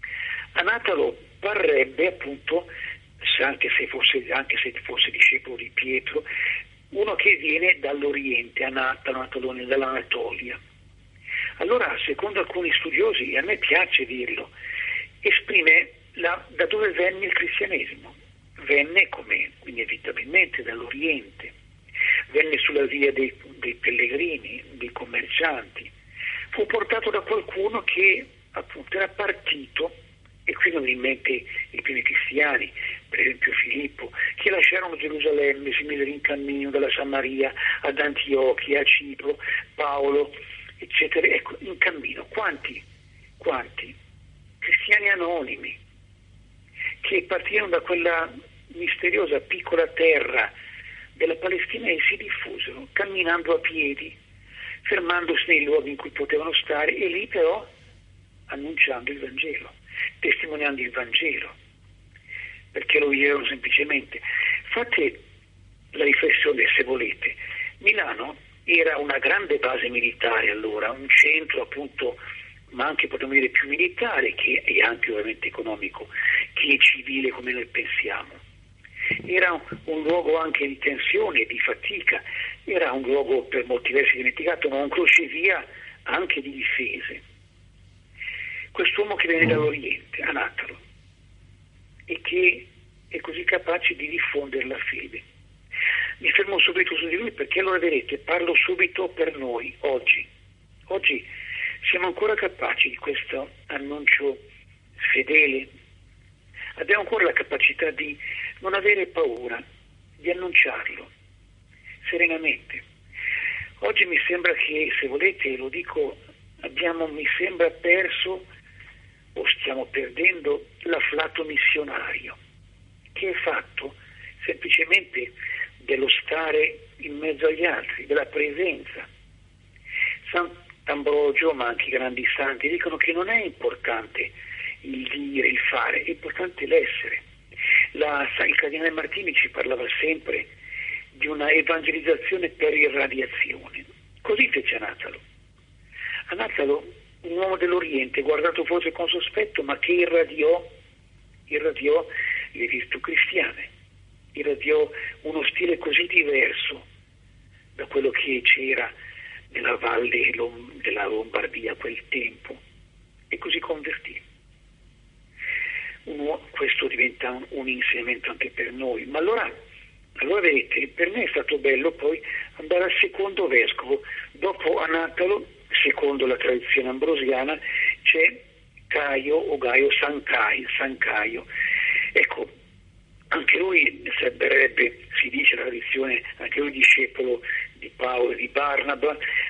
Anatalo parrebbe appunto, anche se fosse, anche se fosse discepolo di Pietro, uno che viene dall'Oriente, Anatalo, Anatalone, dall'Anatolia. Allora, secondo alcuni studiosi, e a me piace dirlo, esprime la, da dove venne il cristianesimo. Venne come inevitabilmente dall'Oriente, venne sulla via dei, dei pellegrini, dei commercianti, fu portato da qualcuno che appunto era partito, e qui non in mente i primi cristiani, per esempio Filippo, che lasciarono Gerusalemme, si misero in cammino dalla Samaria ad Antiochia, a Cipro, Paolo, eccetera. Ecco, in cammino, quanti, quanti cristiani anonimi che partirono da quella misteriosa piccola terra della Palestina e si diffusero, camminando a piedi, fermandosi nei luoghi in cui potevano stare, e lì però annunciando il Vangelo, testimoniando il Vangelo, perché lo vivevano semplicemente. Fate la riflessione, se volete. Milano era una grande base militare allora, un centro appunto, ma anche potremmo dire più militare, che è anche ovviamente economico, che civile come noi pensiamo. Era un luogo anche di tensione, di fatica, era un luogo per molti versi dimenticato, ma un crocevia anche di difese. Quest'uomo che viene dall'Oriente, Anatalo, e che è così capace di diffondere la fede. Mi fermo subito su di lui, perché allora vedete, parlo subito per noi, oggi. Oggi siamo ancora capaci di questo annuncio fedele? Abbiamo ancora la capacità di non avere paura, di annunciarlo serenamente. Oggi mi sembra che, se volete, lo dico, abbiamo, mi sembra, perso o stiamo perdendo l'afflato missionario, che è fatto semplicemente dello stare in mezzo agli altri, della presenza. Sant'Ambrogio, ma anche i grandi santi, dicono che non è importante il dire, il fare, è importante l'essere. La, il Cardinale Martini ci parlava sempre di una evangelizzazione per irradiazione. Così fece Anatalo. Anatalo, un uomo dell'Oriente, guardato forse con sospetto, ma che irradiò, irradiò le virtù cristiane, irradiò uno stile così diverso da quello che c'era nella valle della Lombardia a quel tempo, e così convertì. Un, questo diventa un, un insegnamento anche per noi. Ma allora, allora vedete, per me è stato bello poi andare al secondo vescovo. Dopo Anatalo, secondo la tradizione ambrosiana, c'è Caio o Gaio San Caio, San Caio. Ecco, anche lui sembrerebbe, si dice la tradizione, anche lui discepolo di Paolo e di Barnaba,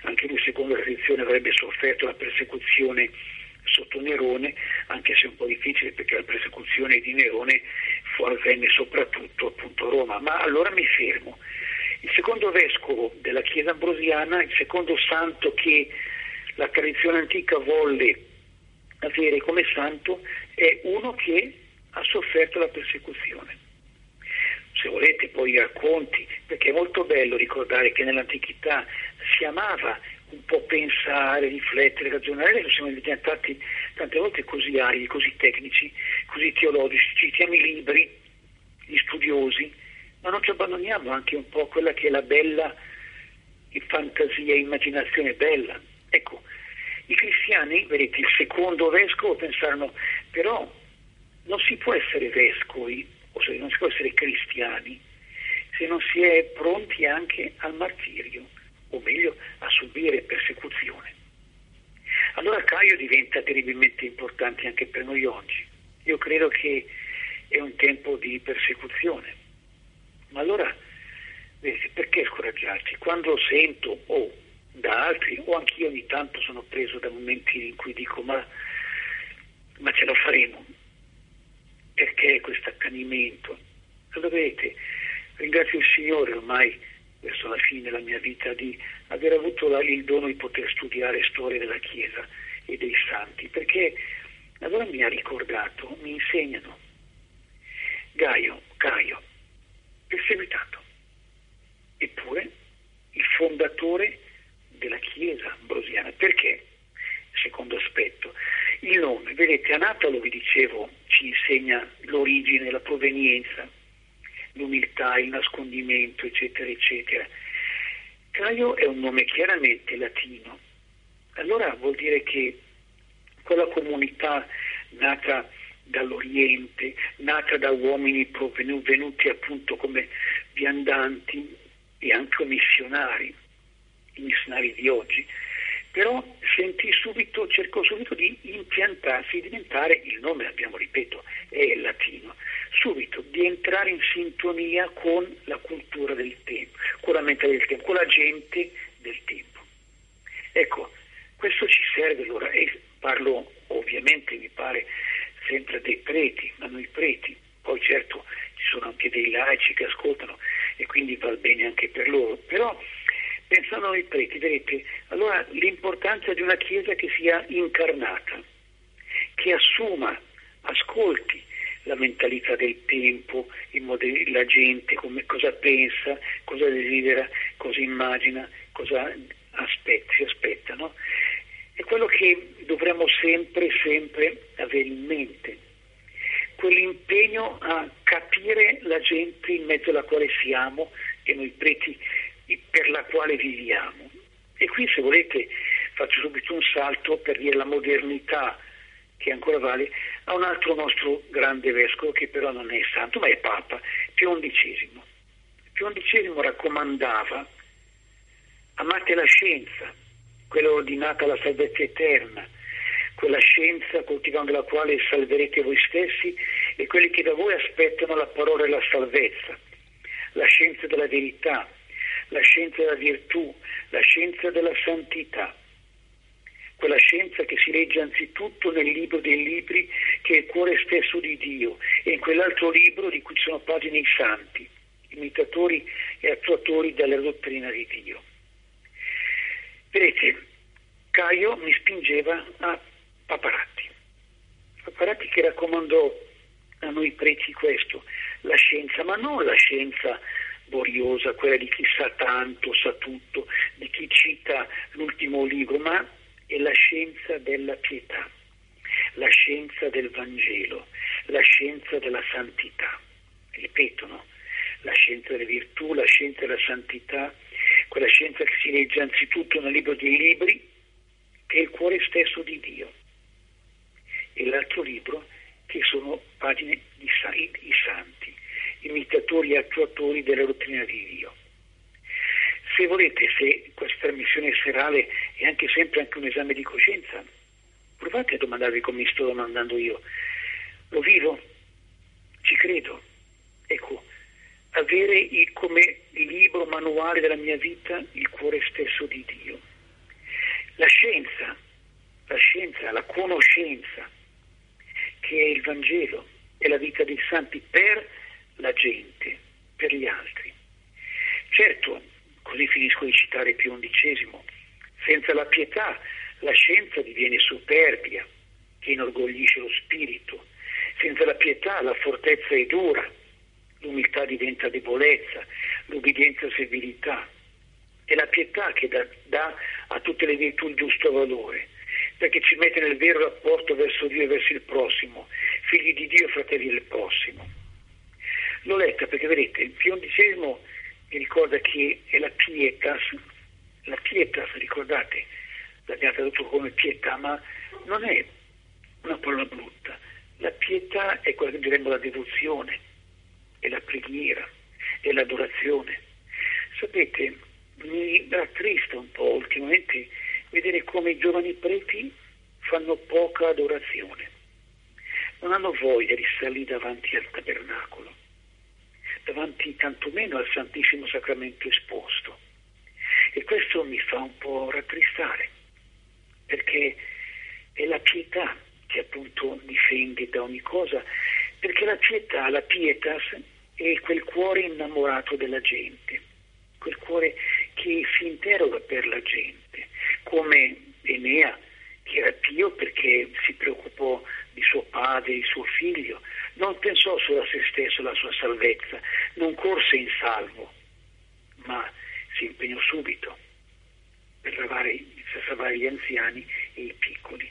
anche lui secondo la tradizione avrebbe sofferto la persecuzione sotto Nerone, anche se è un po' difficile perché la persecuzione di Nerone fu, avvenne soprattutto appunto a Roma. Ma allora mi fermo. Il secondo vescovo della Chiesa ambrosiana, il secondo santo che la tradizione antica volle avere come santo, è uno che ha sofferto la persecuzione. Se volete poi i racconti, perché è molto bello ricordare che nell'antichità si amava un po' pensare, riflettere, ragionare. Adesso siamo diventati tante volte così aridi, così tecnici, così teologici, citiamo i libri, gli studiosi, ma non ci abbandoniamo anche un po' quella che è la bella fantasia, immaginazione bella. Ecco, i cristiani, vedete, il secondo vescovo pensarono, però non si può essere vescovi, o se non si può essere cristiani, se non si è pronti anche al martirio, o meglio a subire persecuzione. Allora Caio diventa terribilmente importante anche per noi oggi. Io credo che è un tempo di persecuzione, ma allora vedete, perché scoraggiarci? Quando sento o da altri, o anch'io ogni tanto sono preso da momenti in cui dico ma, ma ce la faremo, perché questo accanimento? Allora vedete, ringrazio il Signore ormai verso la fine della mia vita di aver avuto la, il dono di poter studiare storia della Chiesa e dei santi, perché allora mi ha ricordato, mi insegnano Gaio, Caio, perseguitato, eppure il fondatore della Chiesa ambrosiana. Perché? Secondo aspetto, il nome, vedete, Anatalo, vi dicevo, ci insegna l'origine, la provenienza, l'umiltà, il nascondimento, eccetera, eccetera. Caio è un nome chiaramente latino, allora vuol dire che quella comunità nata dall'Oriente, nata da uomini venuti appunto come viandanti e anche missionari, i missionari di oggi, però sentì subito, cercò subito di impiantarsi, di diventare, il nome abbiamo, ripeto, è latino, subito di entrare in sintonia con la cultura del tempo, con la mentalità del tempo, con la gente del tempo. Ecco, questo ci serve allora, e parlo ovviamente, mi pare, sempre dei preti, ma noi preti, poi certo ci sono anche dei laici che ascoltano e quindi va bene anche per loro, però pensando ai preti, vedete, allora l'importanza di una Chiesa che sia incarnata, che assuma, ascolti la mentalità del tempo, il modello, la gente, come, cosa pensa, cosa desidera, cosa immagina, cosa aspetta, si aspetta, no? È quello che dovremmo sempre, sempre avere in mente, quell'impegno a capire la gente in mezzo alla quale siamo e noi preti per la quale viviamo. E qui, se volete, faccio subito un salto per dire la modernità che ancora vale a un altro nostro grande vescovo che però non è santo ma è Papa, Pio undicesimo. Pio undicesimo raccomandava: amate la scienza, quella ordinata alla salvezza eterna, quella scienza coltivando la quale salverete voi stessi e quelli che da voi aspettano la parola e la salvezza, la scienza della verità, la scienza della virtù, la scienza della santità, quella scienza che si legge anzitutto nel libro dei libri che è il cuore stesso di Dio e in quell'altro libro di cui sono pagine i santi, imitatori e attuatori della dottrina di Dio. Vedete, Caio mi spingeva a Paparatti, Paparatti che raccomandò a noi preti questo, la scienza, ma non la scienza boriosa, quella di chi sa tanto, sa tutto, di chi cita l'ultimo libro, ma è la scienza della pietà, la scienza del Vangelo, la scienza della santità. Ripeto, no? La scienza delle virtù, la scienza della santità, quella scienza che si legge anzitutto nel libro dei libri, che è il cuore stesso di Dio, e l'altro libro che sono pagine di i santi, imitatori e attuatori della dottrina di Dio. Se volete, se questa missione serale è anche sempre anche un esame di coscienza, provate a domandarvi come mi sto domandando io. Lo vivo? Ci credo? Ecco, avere il, come libro manuale della mia vita il cuore stesso di Dio. La scienza, la scienza, la conoscenza, che è il Vangelo, è la vita dei santi per la gente, per gli altri. Certo, così finisco di citare Pio undicesimo, senza la pietà la scienza diviene superbia, che inorgoglisce lo spirito. Senza la pietà la fortezza è dura, l'umiltà diventa debolezza, l'ubbidienza servilità. È la pietà che dà, dà a tutte le virtù il giusto valore, perché ci mette nel vero rapporto verso Dio e verso il prossimo, figli di Dio e fratelli del prossimo. L'ho letta perché, vedete, Pio undicesimo mi ricorda che è la pietas, la pietas, ricordate, l'abbiamo tradotto come pietà, ma non è una parola brutta. La pietà è quella che diremmo la devozione, è la preghiera, è l'adorazione. Sapete, mi rattrista un po' ultimamente vedere come i giovani preti fanno poca adorazione. Non hanno voglia di salire davanti al tabernacolo, davanti tantomeno al Santissimo Sacramento esposto. E questo mi fa un po' rattristare, perché è la pietà che appunto difende da ogni cosa, perché la pietà, la pietas, è quel cuore innamorato della gente, quel cuore che si interroga per la gente, come Enea, che era pio perché si preoccupò di suo padre, di suo figlio, non pensò solo a se stesso, alla sua salvezza, non corse in salvo, ma si impegnò subito per salvare, per salvare gli anziani e i piccoli.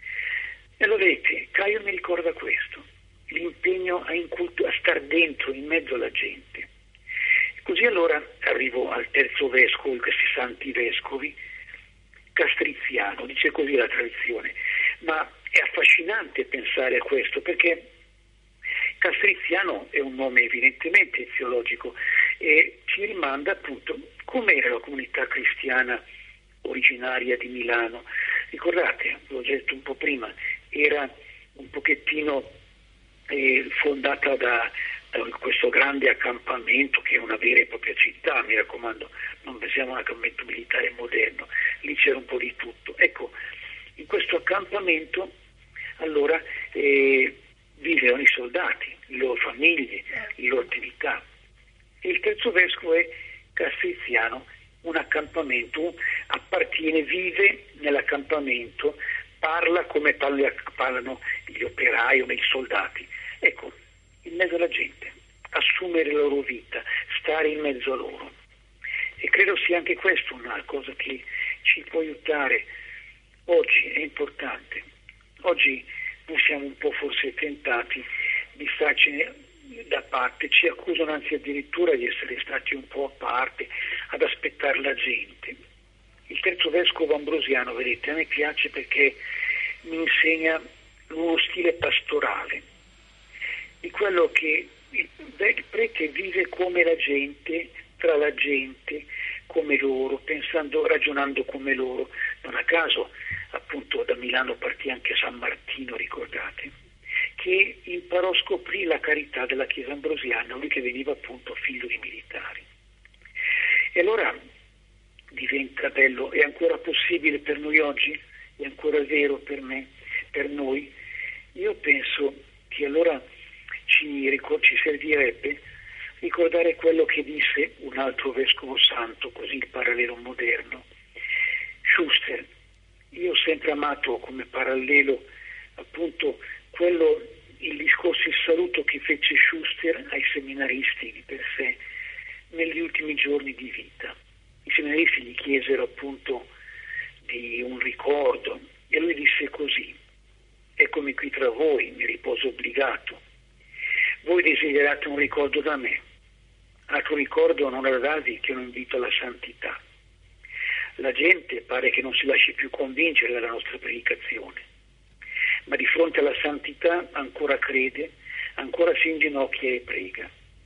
E lo vedete, Caio mi ricorda questo, l'impegno a, incultu- a star dentro, in mezzo alla gente. Così allora arrivo al terzo vescovo, di questi santi vescovi, Castriziano, dice così la tradizione, ma è affascinante pensare a questo, perché Castriziano è un nome evidentemente eziologico e ci rimanda appunto com'era la comunità cristiana originaria di Milano. Ricordate, l'ho già detto un po' prima, era un pochettino eh, fondata da, da questo grande accampamento che è una vera e propria città, mi raccomando, non pensiamo a un accampamento militare moderno, lì c'era un po' di tutto. Ecco, in questo accampamento allora eh, vivevano i soldati, le loro famiglie, le loro attività. E il terzo vescovo è Castriziano, un accampamento, appartiene, vive nell'accampamento, parla come parlano gli operai o i soldati. Ecco, in mezzo alla gente, assumere la loro vita, stare in mezzo a loro. E credo sia anche questo una cosa che ci può aiutare. Oggi è importante. Oggi noi siamo un po' forse tentati di starci da parte, ci accusano anzi addirittura di essere stati un po' a parte, ad aspettare la gente. Il terzo vescovo ambrosiano, vedete, a me piace perché mi insegna uno stile pastorale, di quello che il prete vive come la gente, tra la gente, come loro, pensando, ragionando come loro. Non a caso, appunto, da Milano partì anche San Martino, ricordate, che imparò a scoprire la carità della Chiesa ambrosiana, lui che veniva appunto figlio di militari. E allora diventa bello, è ancora possibile per noi oggi? È ancora vero per me, per noi? Io penso che allora ci, ci servirebbe ricordare quello che disse un altro vescovo santo, così il parallelo moderno, Schuster. Io ho sempre amato come parallelo appunto quello, il discorso, il saluto che fece Schuster ai seminaristi di per sé negli ultimi giorni di vita. I seminaristi gli chiesero appunto di un ricordo e lui disse così: eccomi qui tra voi, mi riposo obbligato. Voi desiderate un ricordo da me, altro ricordo non avrà darvi che un invito alla santità. La gente pare che non si lasci più convincere dalla nostra predicazione, ma di fronte alla santità ancora crede, ancora si inginocchia e prega.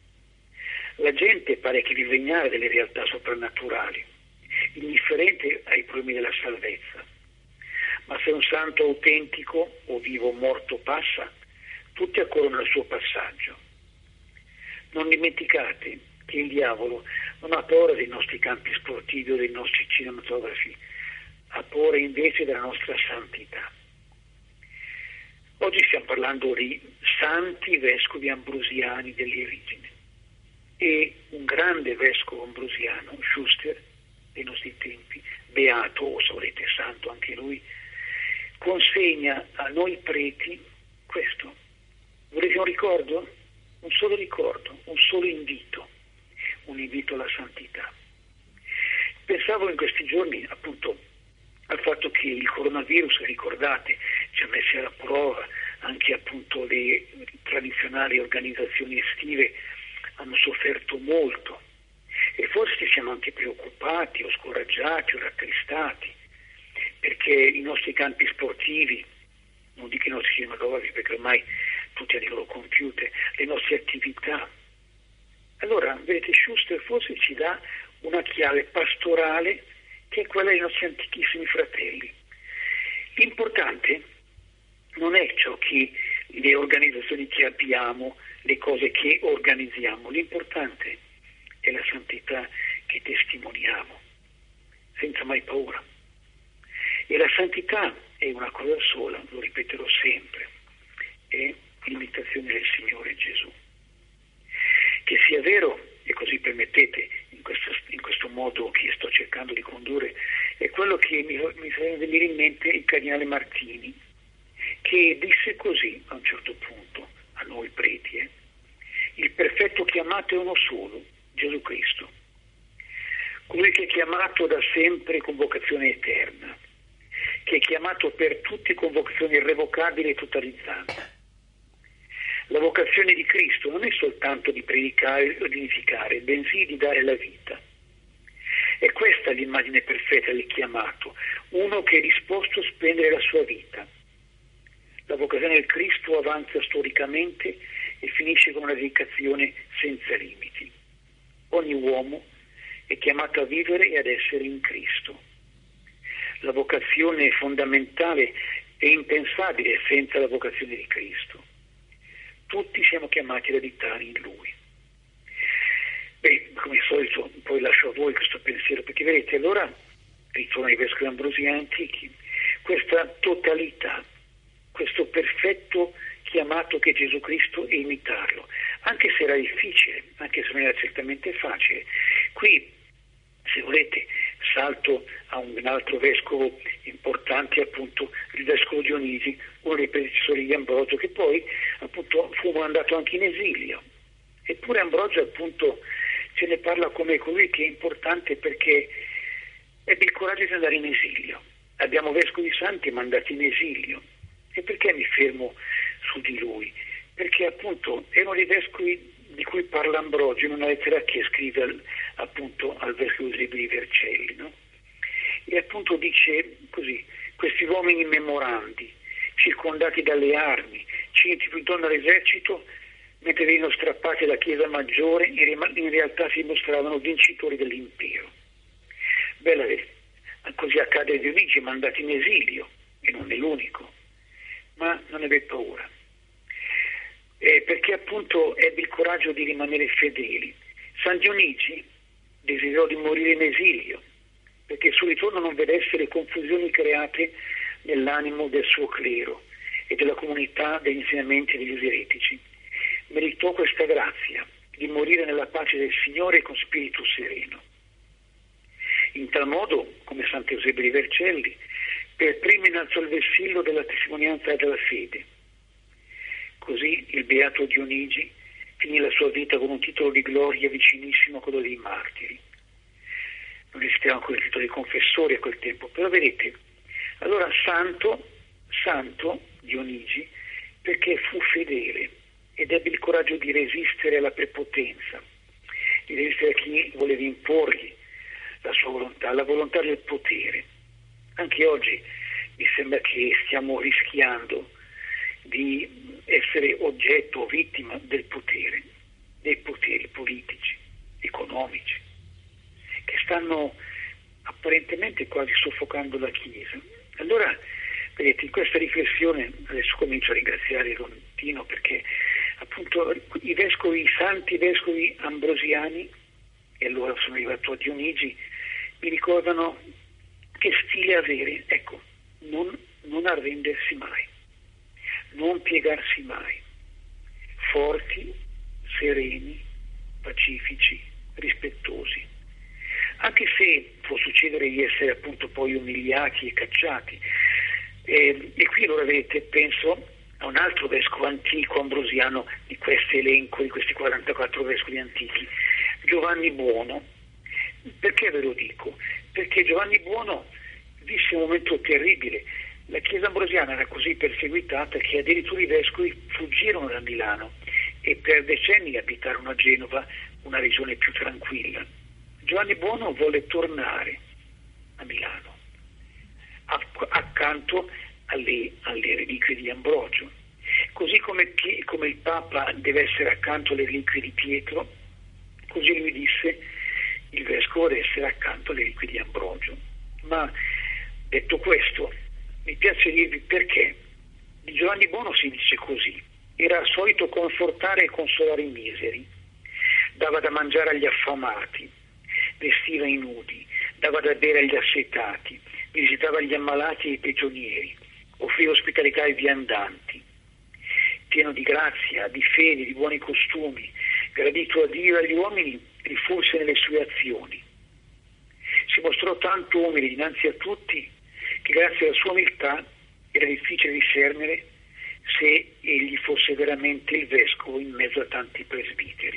La gente pare che vive ignara delle realtà soprannaturali, indifferente ai problemi della salvezza. Ma se un santo autentico o vivo o morto passa, tutti accorrono al suo passaggio. Non dimenticate che il diavolo non ha paura dei nostri campi sportivi o dei nostri cinematografi, a porre invece della nostra santità. Oggi stiamo parlando di santi vescovi ambrosiani dell'Erigine, e un grande vescovo ambrosiano, Schuster, dei nostri tempi, beato, o se volete santo anche lui, consegna a noi preti questo. Volete un ricordo? Un solo ricordo, un solo invito, un invito alla santità. Pensavo in questi giorni appunto al fatto che il coronavirus, ricordate, ci ha messi alla prova, anche appunto le tradizionali organizzazioni estive hanno sofferto molto, e forse ci siamo anche preoccupati o scoraggiati o rattristati, perché i nostri campi sportivi, non dico i nostri cinematografi perché ormai tutti hanno i loro computer, le nostre attività. Allora, vedete, Schuster forse ci dà una chiave pastorale che è quella dei nostri antichissimi fratelli. L'importante non è ciò che le organizzazioni che abbiamo, le cose che organizziamo, l'importante è la santità che testimoniamo, senza mai paura. E la santità è una cosa sola, lo ripeterò sempre, è l'imitazione del Signore Gesù. Che sia vero, e così permettete, in questo, in questo modo che sto cercando di condurre, è quello che mi, mi fa venire in mente il cardinale Martini, che disse così a un certo punto a noi preti: eh, il perfetto chiamato è uno solo, Gesù Cristo, colui che è chiamato da sempre con vocazione eterna, che è chiamato per tutti con vocazione irrevocabile e totalizzante. La vocazione di Cristo non è soltanto di predicare o di edificare, bensì di dare la vita. È questa l'immagine perfetta del chiamato, uno che è disposto a spendere la sua vita. La vocazione del Cristo avanza storicamente e finisce con una dedicazione senza limiti. Ogni uomo è chiamato a vivere e ad essere in Cristo. La vocazione è fondamentale e impensabile senza la vocazione di Cristo. Tutti siamo chiamati ad abitare in Lui. Beh, come al solito, poi lascio a voi questo pensiero, perché vedete, allora, ritorno ai vescovi ambrosiani antichi, questa totalità, questo perfetto chiamato che è Gesù Cristo, e imitarlo, anche se era difficile, anche se non era certamente facile. Qui, se volete, salto a un altro vescovo importante, appunto il vescovo Dionigi, uno dei predecessori di Ambrogio, che poi appunto fu mandato anche in esilio. Eppure Ambrogio appunto ce ne parla come colui che è importante perché ebbe il coraggio di andare in esilio. Abbiamo vescovi santi mandati in esilio. E perché mi fermo su di lui? Perché appunto è uno dei vescovi di cui parla Ambrogio in una lettera che scrive al, appunto al vescovo di Vercelli, no? E appunto dice così: questi uomini memorandi, circondati dalle armi, cinti più donne all'esercito, mentre venivano strappati alla Chiesa Maggiore, in realtà si mostravano vincitori dell'impero. Bella, così accade a Dionigi, mandati in esilio, e non è l'unico, ma non ebbe paura. Eh, perché appunto ebbe il coraggio di rimanere fedeli. San Dionigi desiderò di morire in esilio, perché il suo ritorno non vedesse le confusioni create nell'animo del suo clero e della comunità degli insegnamenti degli eretici. Meritò questa grazia di morire nella pace del Signore con spirito sereno. In tal modo, come Sant'Eusebio di Vercelli, per primo innalzò il vessillo della testimonianza e della fede. Così il beato Dionigi finì la sua vita con un titolo di gloria vicinissimo a quello dei martiri. Non esisteva ancora il titolo di confessore a quel tempo, però vedete, allora santo, santo Dionigi, perché fu fedele ed ebbe il coraggio di resistere alla prepotenza, di resistere a chi voleva imporgli la sua volontà, la volontà del potere. Anche oggi mi sembra che stiamo rischiando di essere oggetto o vittima del potere, dei poteri politici, economici, che stanno apparentemente quasi soffocando la Chiesa. Allora, vedete, in questa riflessione adesso comincio a ringraziare Lontino, perché appunto i vescovi, i santi vescovi ambrosiani, e allora sono arrivato a Dionigi, mi ricordano che stile avere? Ecco, non, non arrendersi mai, non piegarsi mai, forti, sereni, pacifici, rispettosi. Anche se può succedere di essere appunto poi umiliati e cacciati. E, e qui allora vedete, penso a un altro vescovo antico ambrosiano di questo elenco, di questi quarantaquattro vescovi antichi, Giovanni Buono. Perché ve lo dico? Perché Giovanni Buono visse un momento terribile. La Chiesa ambrosiana era così perseguitata che addirittura i vescovi fuggirono da Milano e per decenni abitarono a Genova, una regione più tranquilla. Giovanni Buono volle tornare a Milano, accanto alle, alle reliquie di Ambrogio. Così come, come il Papa deve essere accanto alle reliquie di Pietro, così lui disse il vescovo deve essere accanto alle reliquie di Ambrogio. Ma detto questo, mi piace dirvi perché. Di Giovanni Buono si dice così: era solito confortare e consolare i miseri, dava da mangiare agli affamati, vestiva i nudi, dava da bere agli assetati, visitava gli ammalati e i prigionieri, offriva ospitalità ai viandanti. Pieno di grazia, di fede, di buoni costumi, gradito a Dio e agli uomini, rifulse nelle sue azioni. Si mostrò tanto umile dinanzi a tutti che grazie alla sua umiltà era difficile discernere se egli fosse veramente il vescovo in mezzo a tanti presbiteri.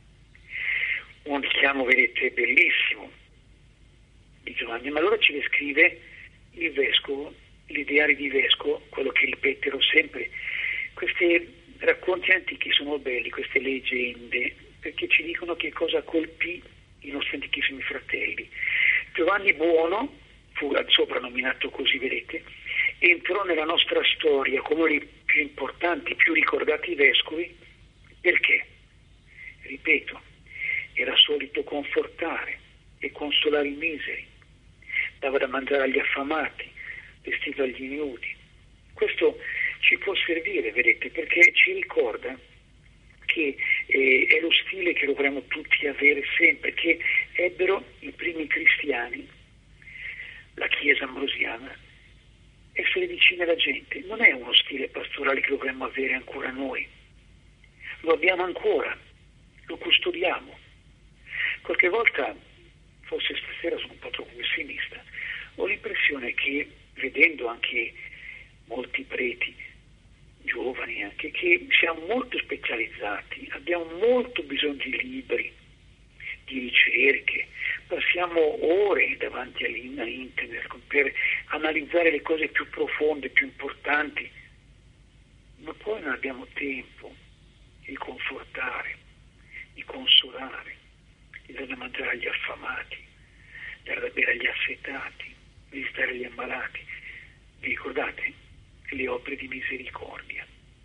Un richiamo, vedete, bellissimo di Giovanni, ma allora ci descrive il vescovo, l'ideale di vescovo, quello che ripeterò sempre. Questi racconti antichi sono belli, queste leggende, perché ci dicono che cosa colpì i nostri antichissimi fratelli. Giovanni Buono fu soprannominato così, vedete, entrò nella nostra storia come uno dei più importanti, più ricordati vescovi, perché, ripeto, era solito confortare e consolare i miseri, dava da mangiare agli affamati, vestiva gli ignudi. Questo ci può servire, vedete, perché ci ricorda che eh, è lo stile che dovremmo tutti avere sempre, che ebbero i primi cristiani, la Chiesa ambrosiana, essere vicini alla gente. Non è uno stile pastorale che dovremmo avere ancora noi, lo abbiamo ancora, lo custodiamo. Qualche volta, forse stasera sono un po' troppo pessimista, ho l'impressione che, vedendo anche molti preti, giovani anche, che siamo molto specializzati, abbiamo molto bisogno di libri, di ricerche, passiamo ore davanti a internet per analizzare le cose più profonde, più importanti, ma poi non abbiamo tempo di confortare, di consolare, di dare da mangiare agli affamati, di dare da bere agli assetati, di visitare gli ammalati. Vi ricordate? Le opere di misericordia.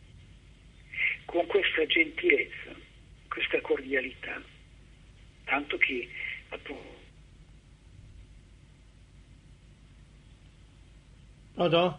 Con questa gentilezza, questa cordialità, tanto che appunto. Pronto?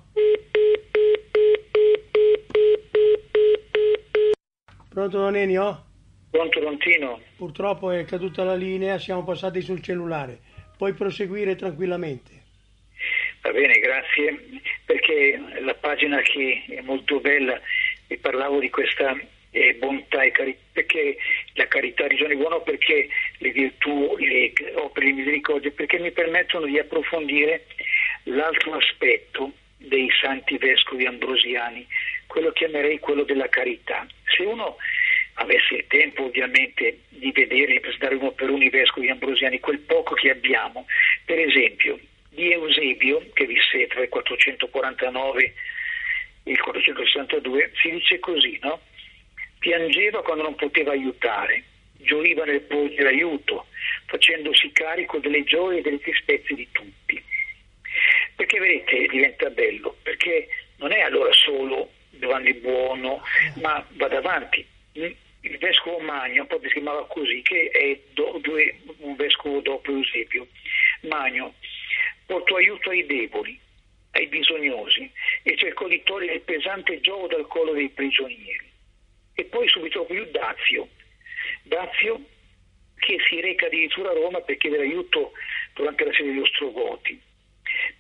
Pronto Nenio? Pronto Lontino? Purtroppo è caduta la linea, siamo passati sul cellulare. Puoi proseguire tranquillamente. Va bene, grazie, perché la pagina che è molto bella, e parlavo di questa eh, bontà e carità, perché la carità di Giovanni Buono, perché le virtù, le opere di misericordia, perché mi permettono di approfondire l'altro aspetto dei santi vescovi ambrosiani, quello chiamerei quello della carità. Se uno avesse il tempo ovviamente di vedere, di presentare uno per uno i vescovi ambrosiani, quel poco che abbiamo, per esempio di Eusebio, che visse tra il quattrocentoquarantanove e il quattrocentosessantadue, si dice così, no? Piangeva quando non poteva aiutare, gioiva nel porgere aiuto, facendosi carico delle gioie e delle tristezze di tutti. Perché vedete, diventa bello, perché non è allora solo Giovanni Buono, ma vado avanti. Il vescovo Magno proprio si chiamava così, che è do, due, un vescovo dopo Eusebio. Magno portò aiuto ai deboli, ai bisognosi, e cercò di togliere il pesante gioco dal collo dei prigionieri. E poi subito più Dazio, Dazio che si reca addirittura a Roma per chiedere aiuto durante la sede degli Ostrogoti.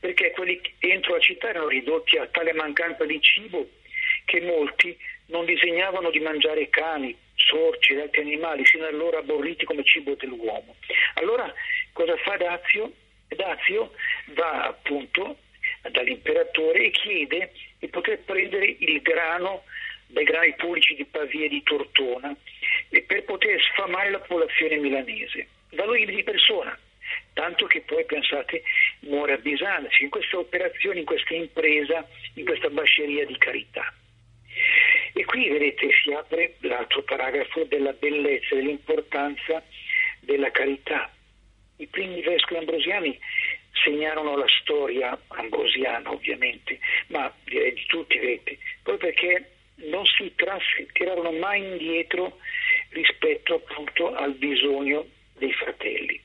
perché quelli entro la città erano ridotti a tale mancanza di cibo che molti non disegnavano di mangiare cani, sorci ed altri animali, sino allora aborriti come cibo dell'uomo. Allora cosa fa Dazio? Dazio va appunto dall'imperatore e chiede di poter prendere il grano dai grani pubblici di Pavia e di Tortona e per poter sfamare la popolazione milanese. Va lui di persona, tanto che poi, pensate, muore a Bisanzio in questa operazione, in questa impresa, in questa basceria di carità. E qui vedete si apre l'altro paragrafo della bellezza, dell'importanza della carità. I primi vescovi ambrosiani segnarono la storia ambrosiana, ovviamente, ma direi di tutti, vedete, proprio perché non si tirarono mai indietro rispetto appunto al bisogno dei fratelli.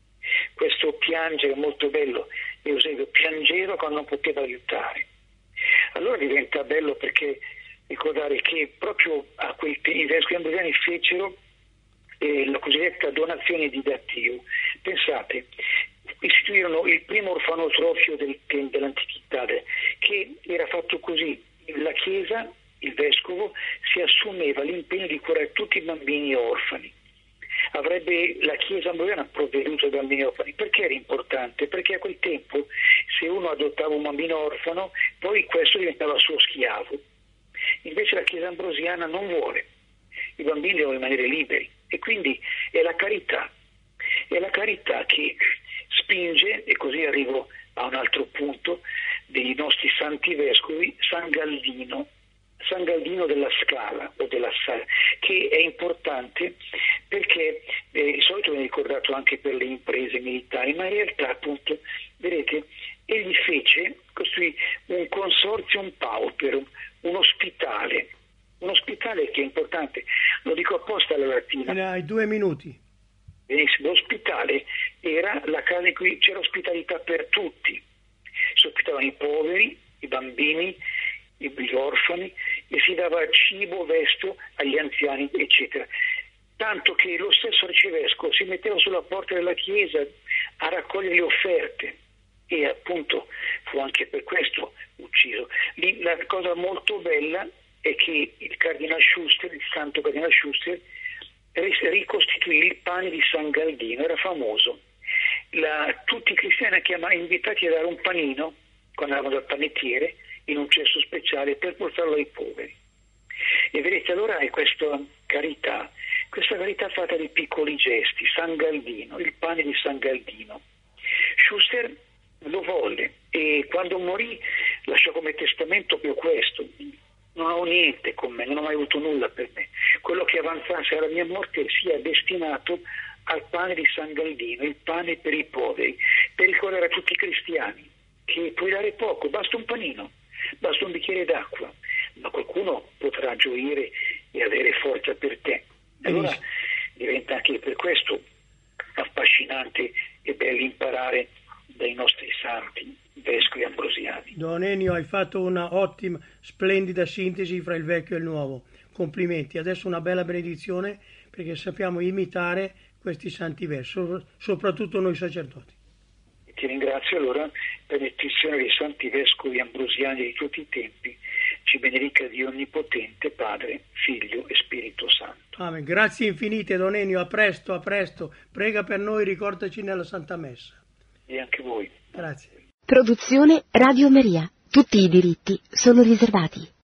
Questo piangere è molto bello, Eusebio piangeva quando non poteva aiutare. Allora diventa bello perché ricordare che proprio a quei tempi i vescovi ambrosiani fecero eh, la cosiddetta donazione di Dazio. Pensate, istituirono il primo orfanotrofio del, dell'antichità, che era fatto così: la Chiesa, il vescovo, si assumeva l'impegno di curare tutti i bambini orfani. Avrebbe la Chiesa ambrosiana provveduto ai bambini orfani. Perché era importante? Perché a quel tempo se uno adottava un bambino orfano, poi questo diventava suo schiavo. Invece la Chiesa ambrosiana non vuole, i bambini devono rimanere liberi, e quindi è la carità, è la carità che spinge, e così arrivo a un altro punto dei nostri santi vescovi, San Galdino, San Galdino della Scala o della Sala, che è importante perché eh, di solito viene ricordato anche per le imprese militari, ma in realtà appunto, vedete, egli fece, costruì un consortium pauperum, un ospitale, un ospitale che è importante, lo dico apposta alla latina. Hai due minuti. Benissimo, l'ospitale era la casa in cui c'era ospitalità per tutti, si ospitavano i poveri, i bambini, gli orfani, e si dava cibo, vesto agli anziani, eccetera. Tanto che lo stesso arcivescovo si metteva sulla porta della chiesa a raccogliere le offerte, e appunto fu anche per questo ucciso. Lì, la cosa molto bella è che il cardinal Schuster, il santo cardinal Schuster, ricostituì il pane di San Galdino, era famoso. La, tutti i cristiani chiamavano, invitati a dare un panino quando andavano dal panettiere in un cesso speciale per portarlo ai poveri. E vedete, allora è questa carità, questa carità fatta di piccoli gesti. San Galdino, il pane di San Galdino. Schuster lo volle e quando morì lasciò come testamento proprio questo: non ho niente con me, non ho mai avuto nulla per me, quello che avanzasse alla mia morte sia destinato al pane di San Galdino, il pane per i poveri, per ricordare a tutti i cristiani che puoi dare poco, basta un panino, basta un bicchiere d'acqua, ma qualcuno potrà gioire e avere forza per te. Allora diventa anche per questo affascinante e bello imparare dai nostri santi vescovi ambrosiani. Don Ennio, hai fatto una ottima, splendida sintesi fra il vecchio e il nuovo. Complimenti. Adesso una bella benedizione, perché sappiamo imitare questi santi vescovi, soprattutto noi sacerdoti. Ti ringrazio. Allora, benedizione dei santi vescovi ambrosiani di tutti i tempi, ci benedica Dio Onnipotente, Padre, Figlio e Spirito Santo. Amen. Grazie infinite, Don Ennio. A presto, a presto. Prega per noi, ricordaci nella Santa Messa. E anche voi. Grazie. Produzione Radio Maria. Tutti i diritti sono riservati.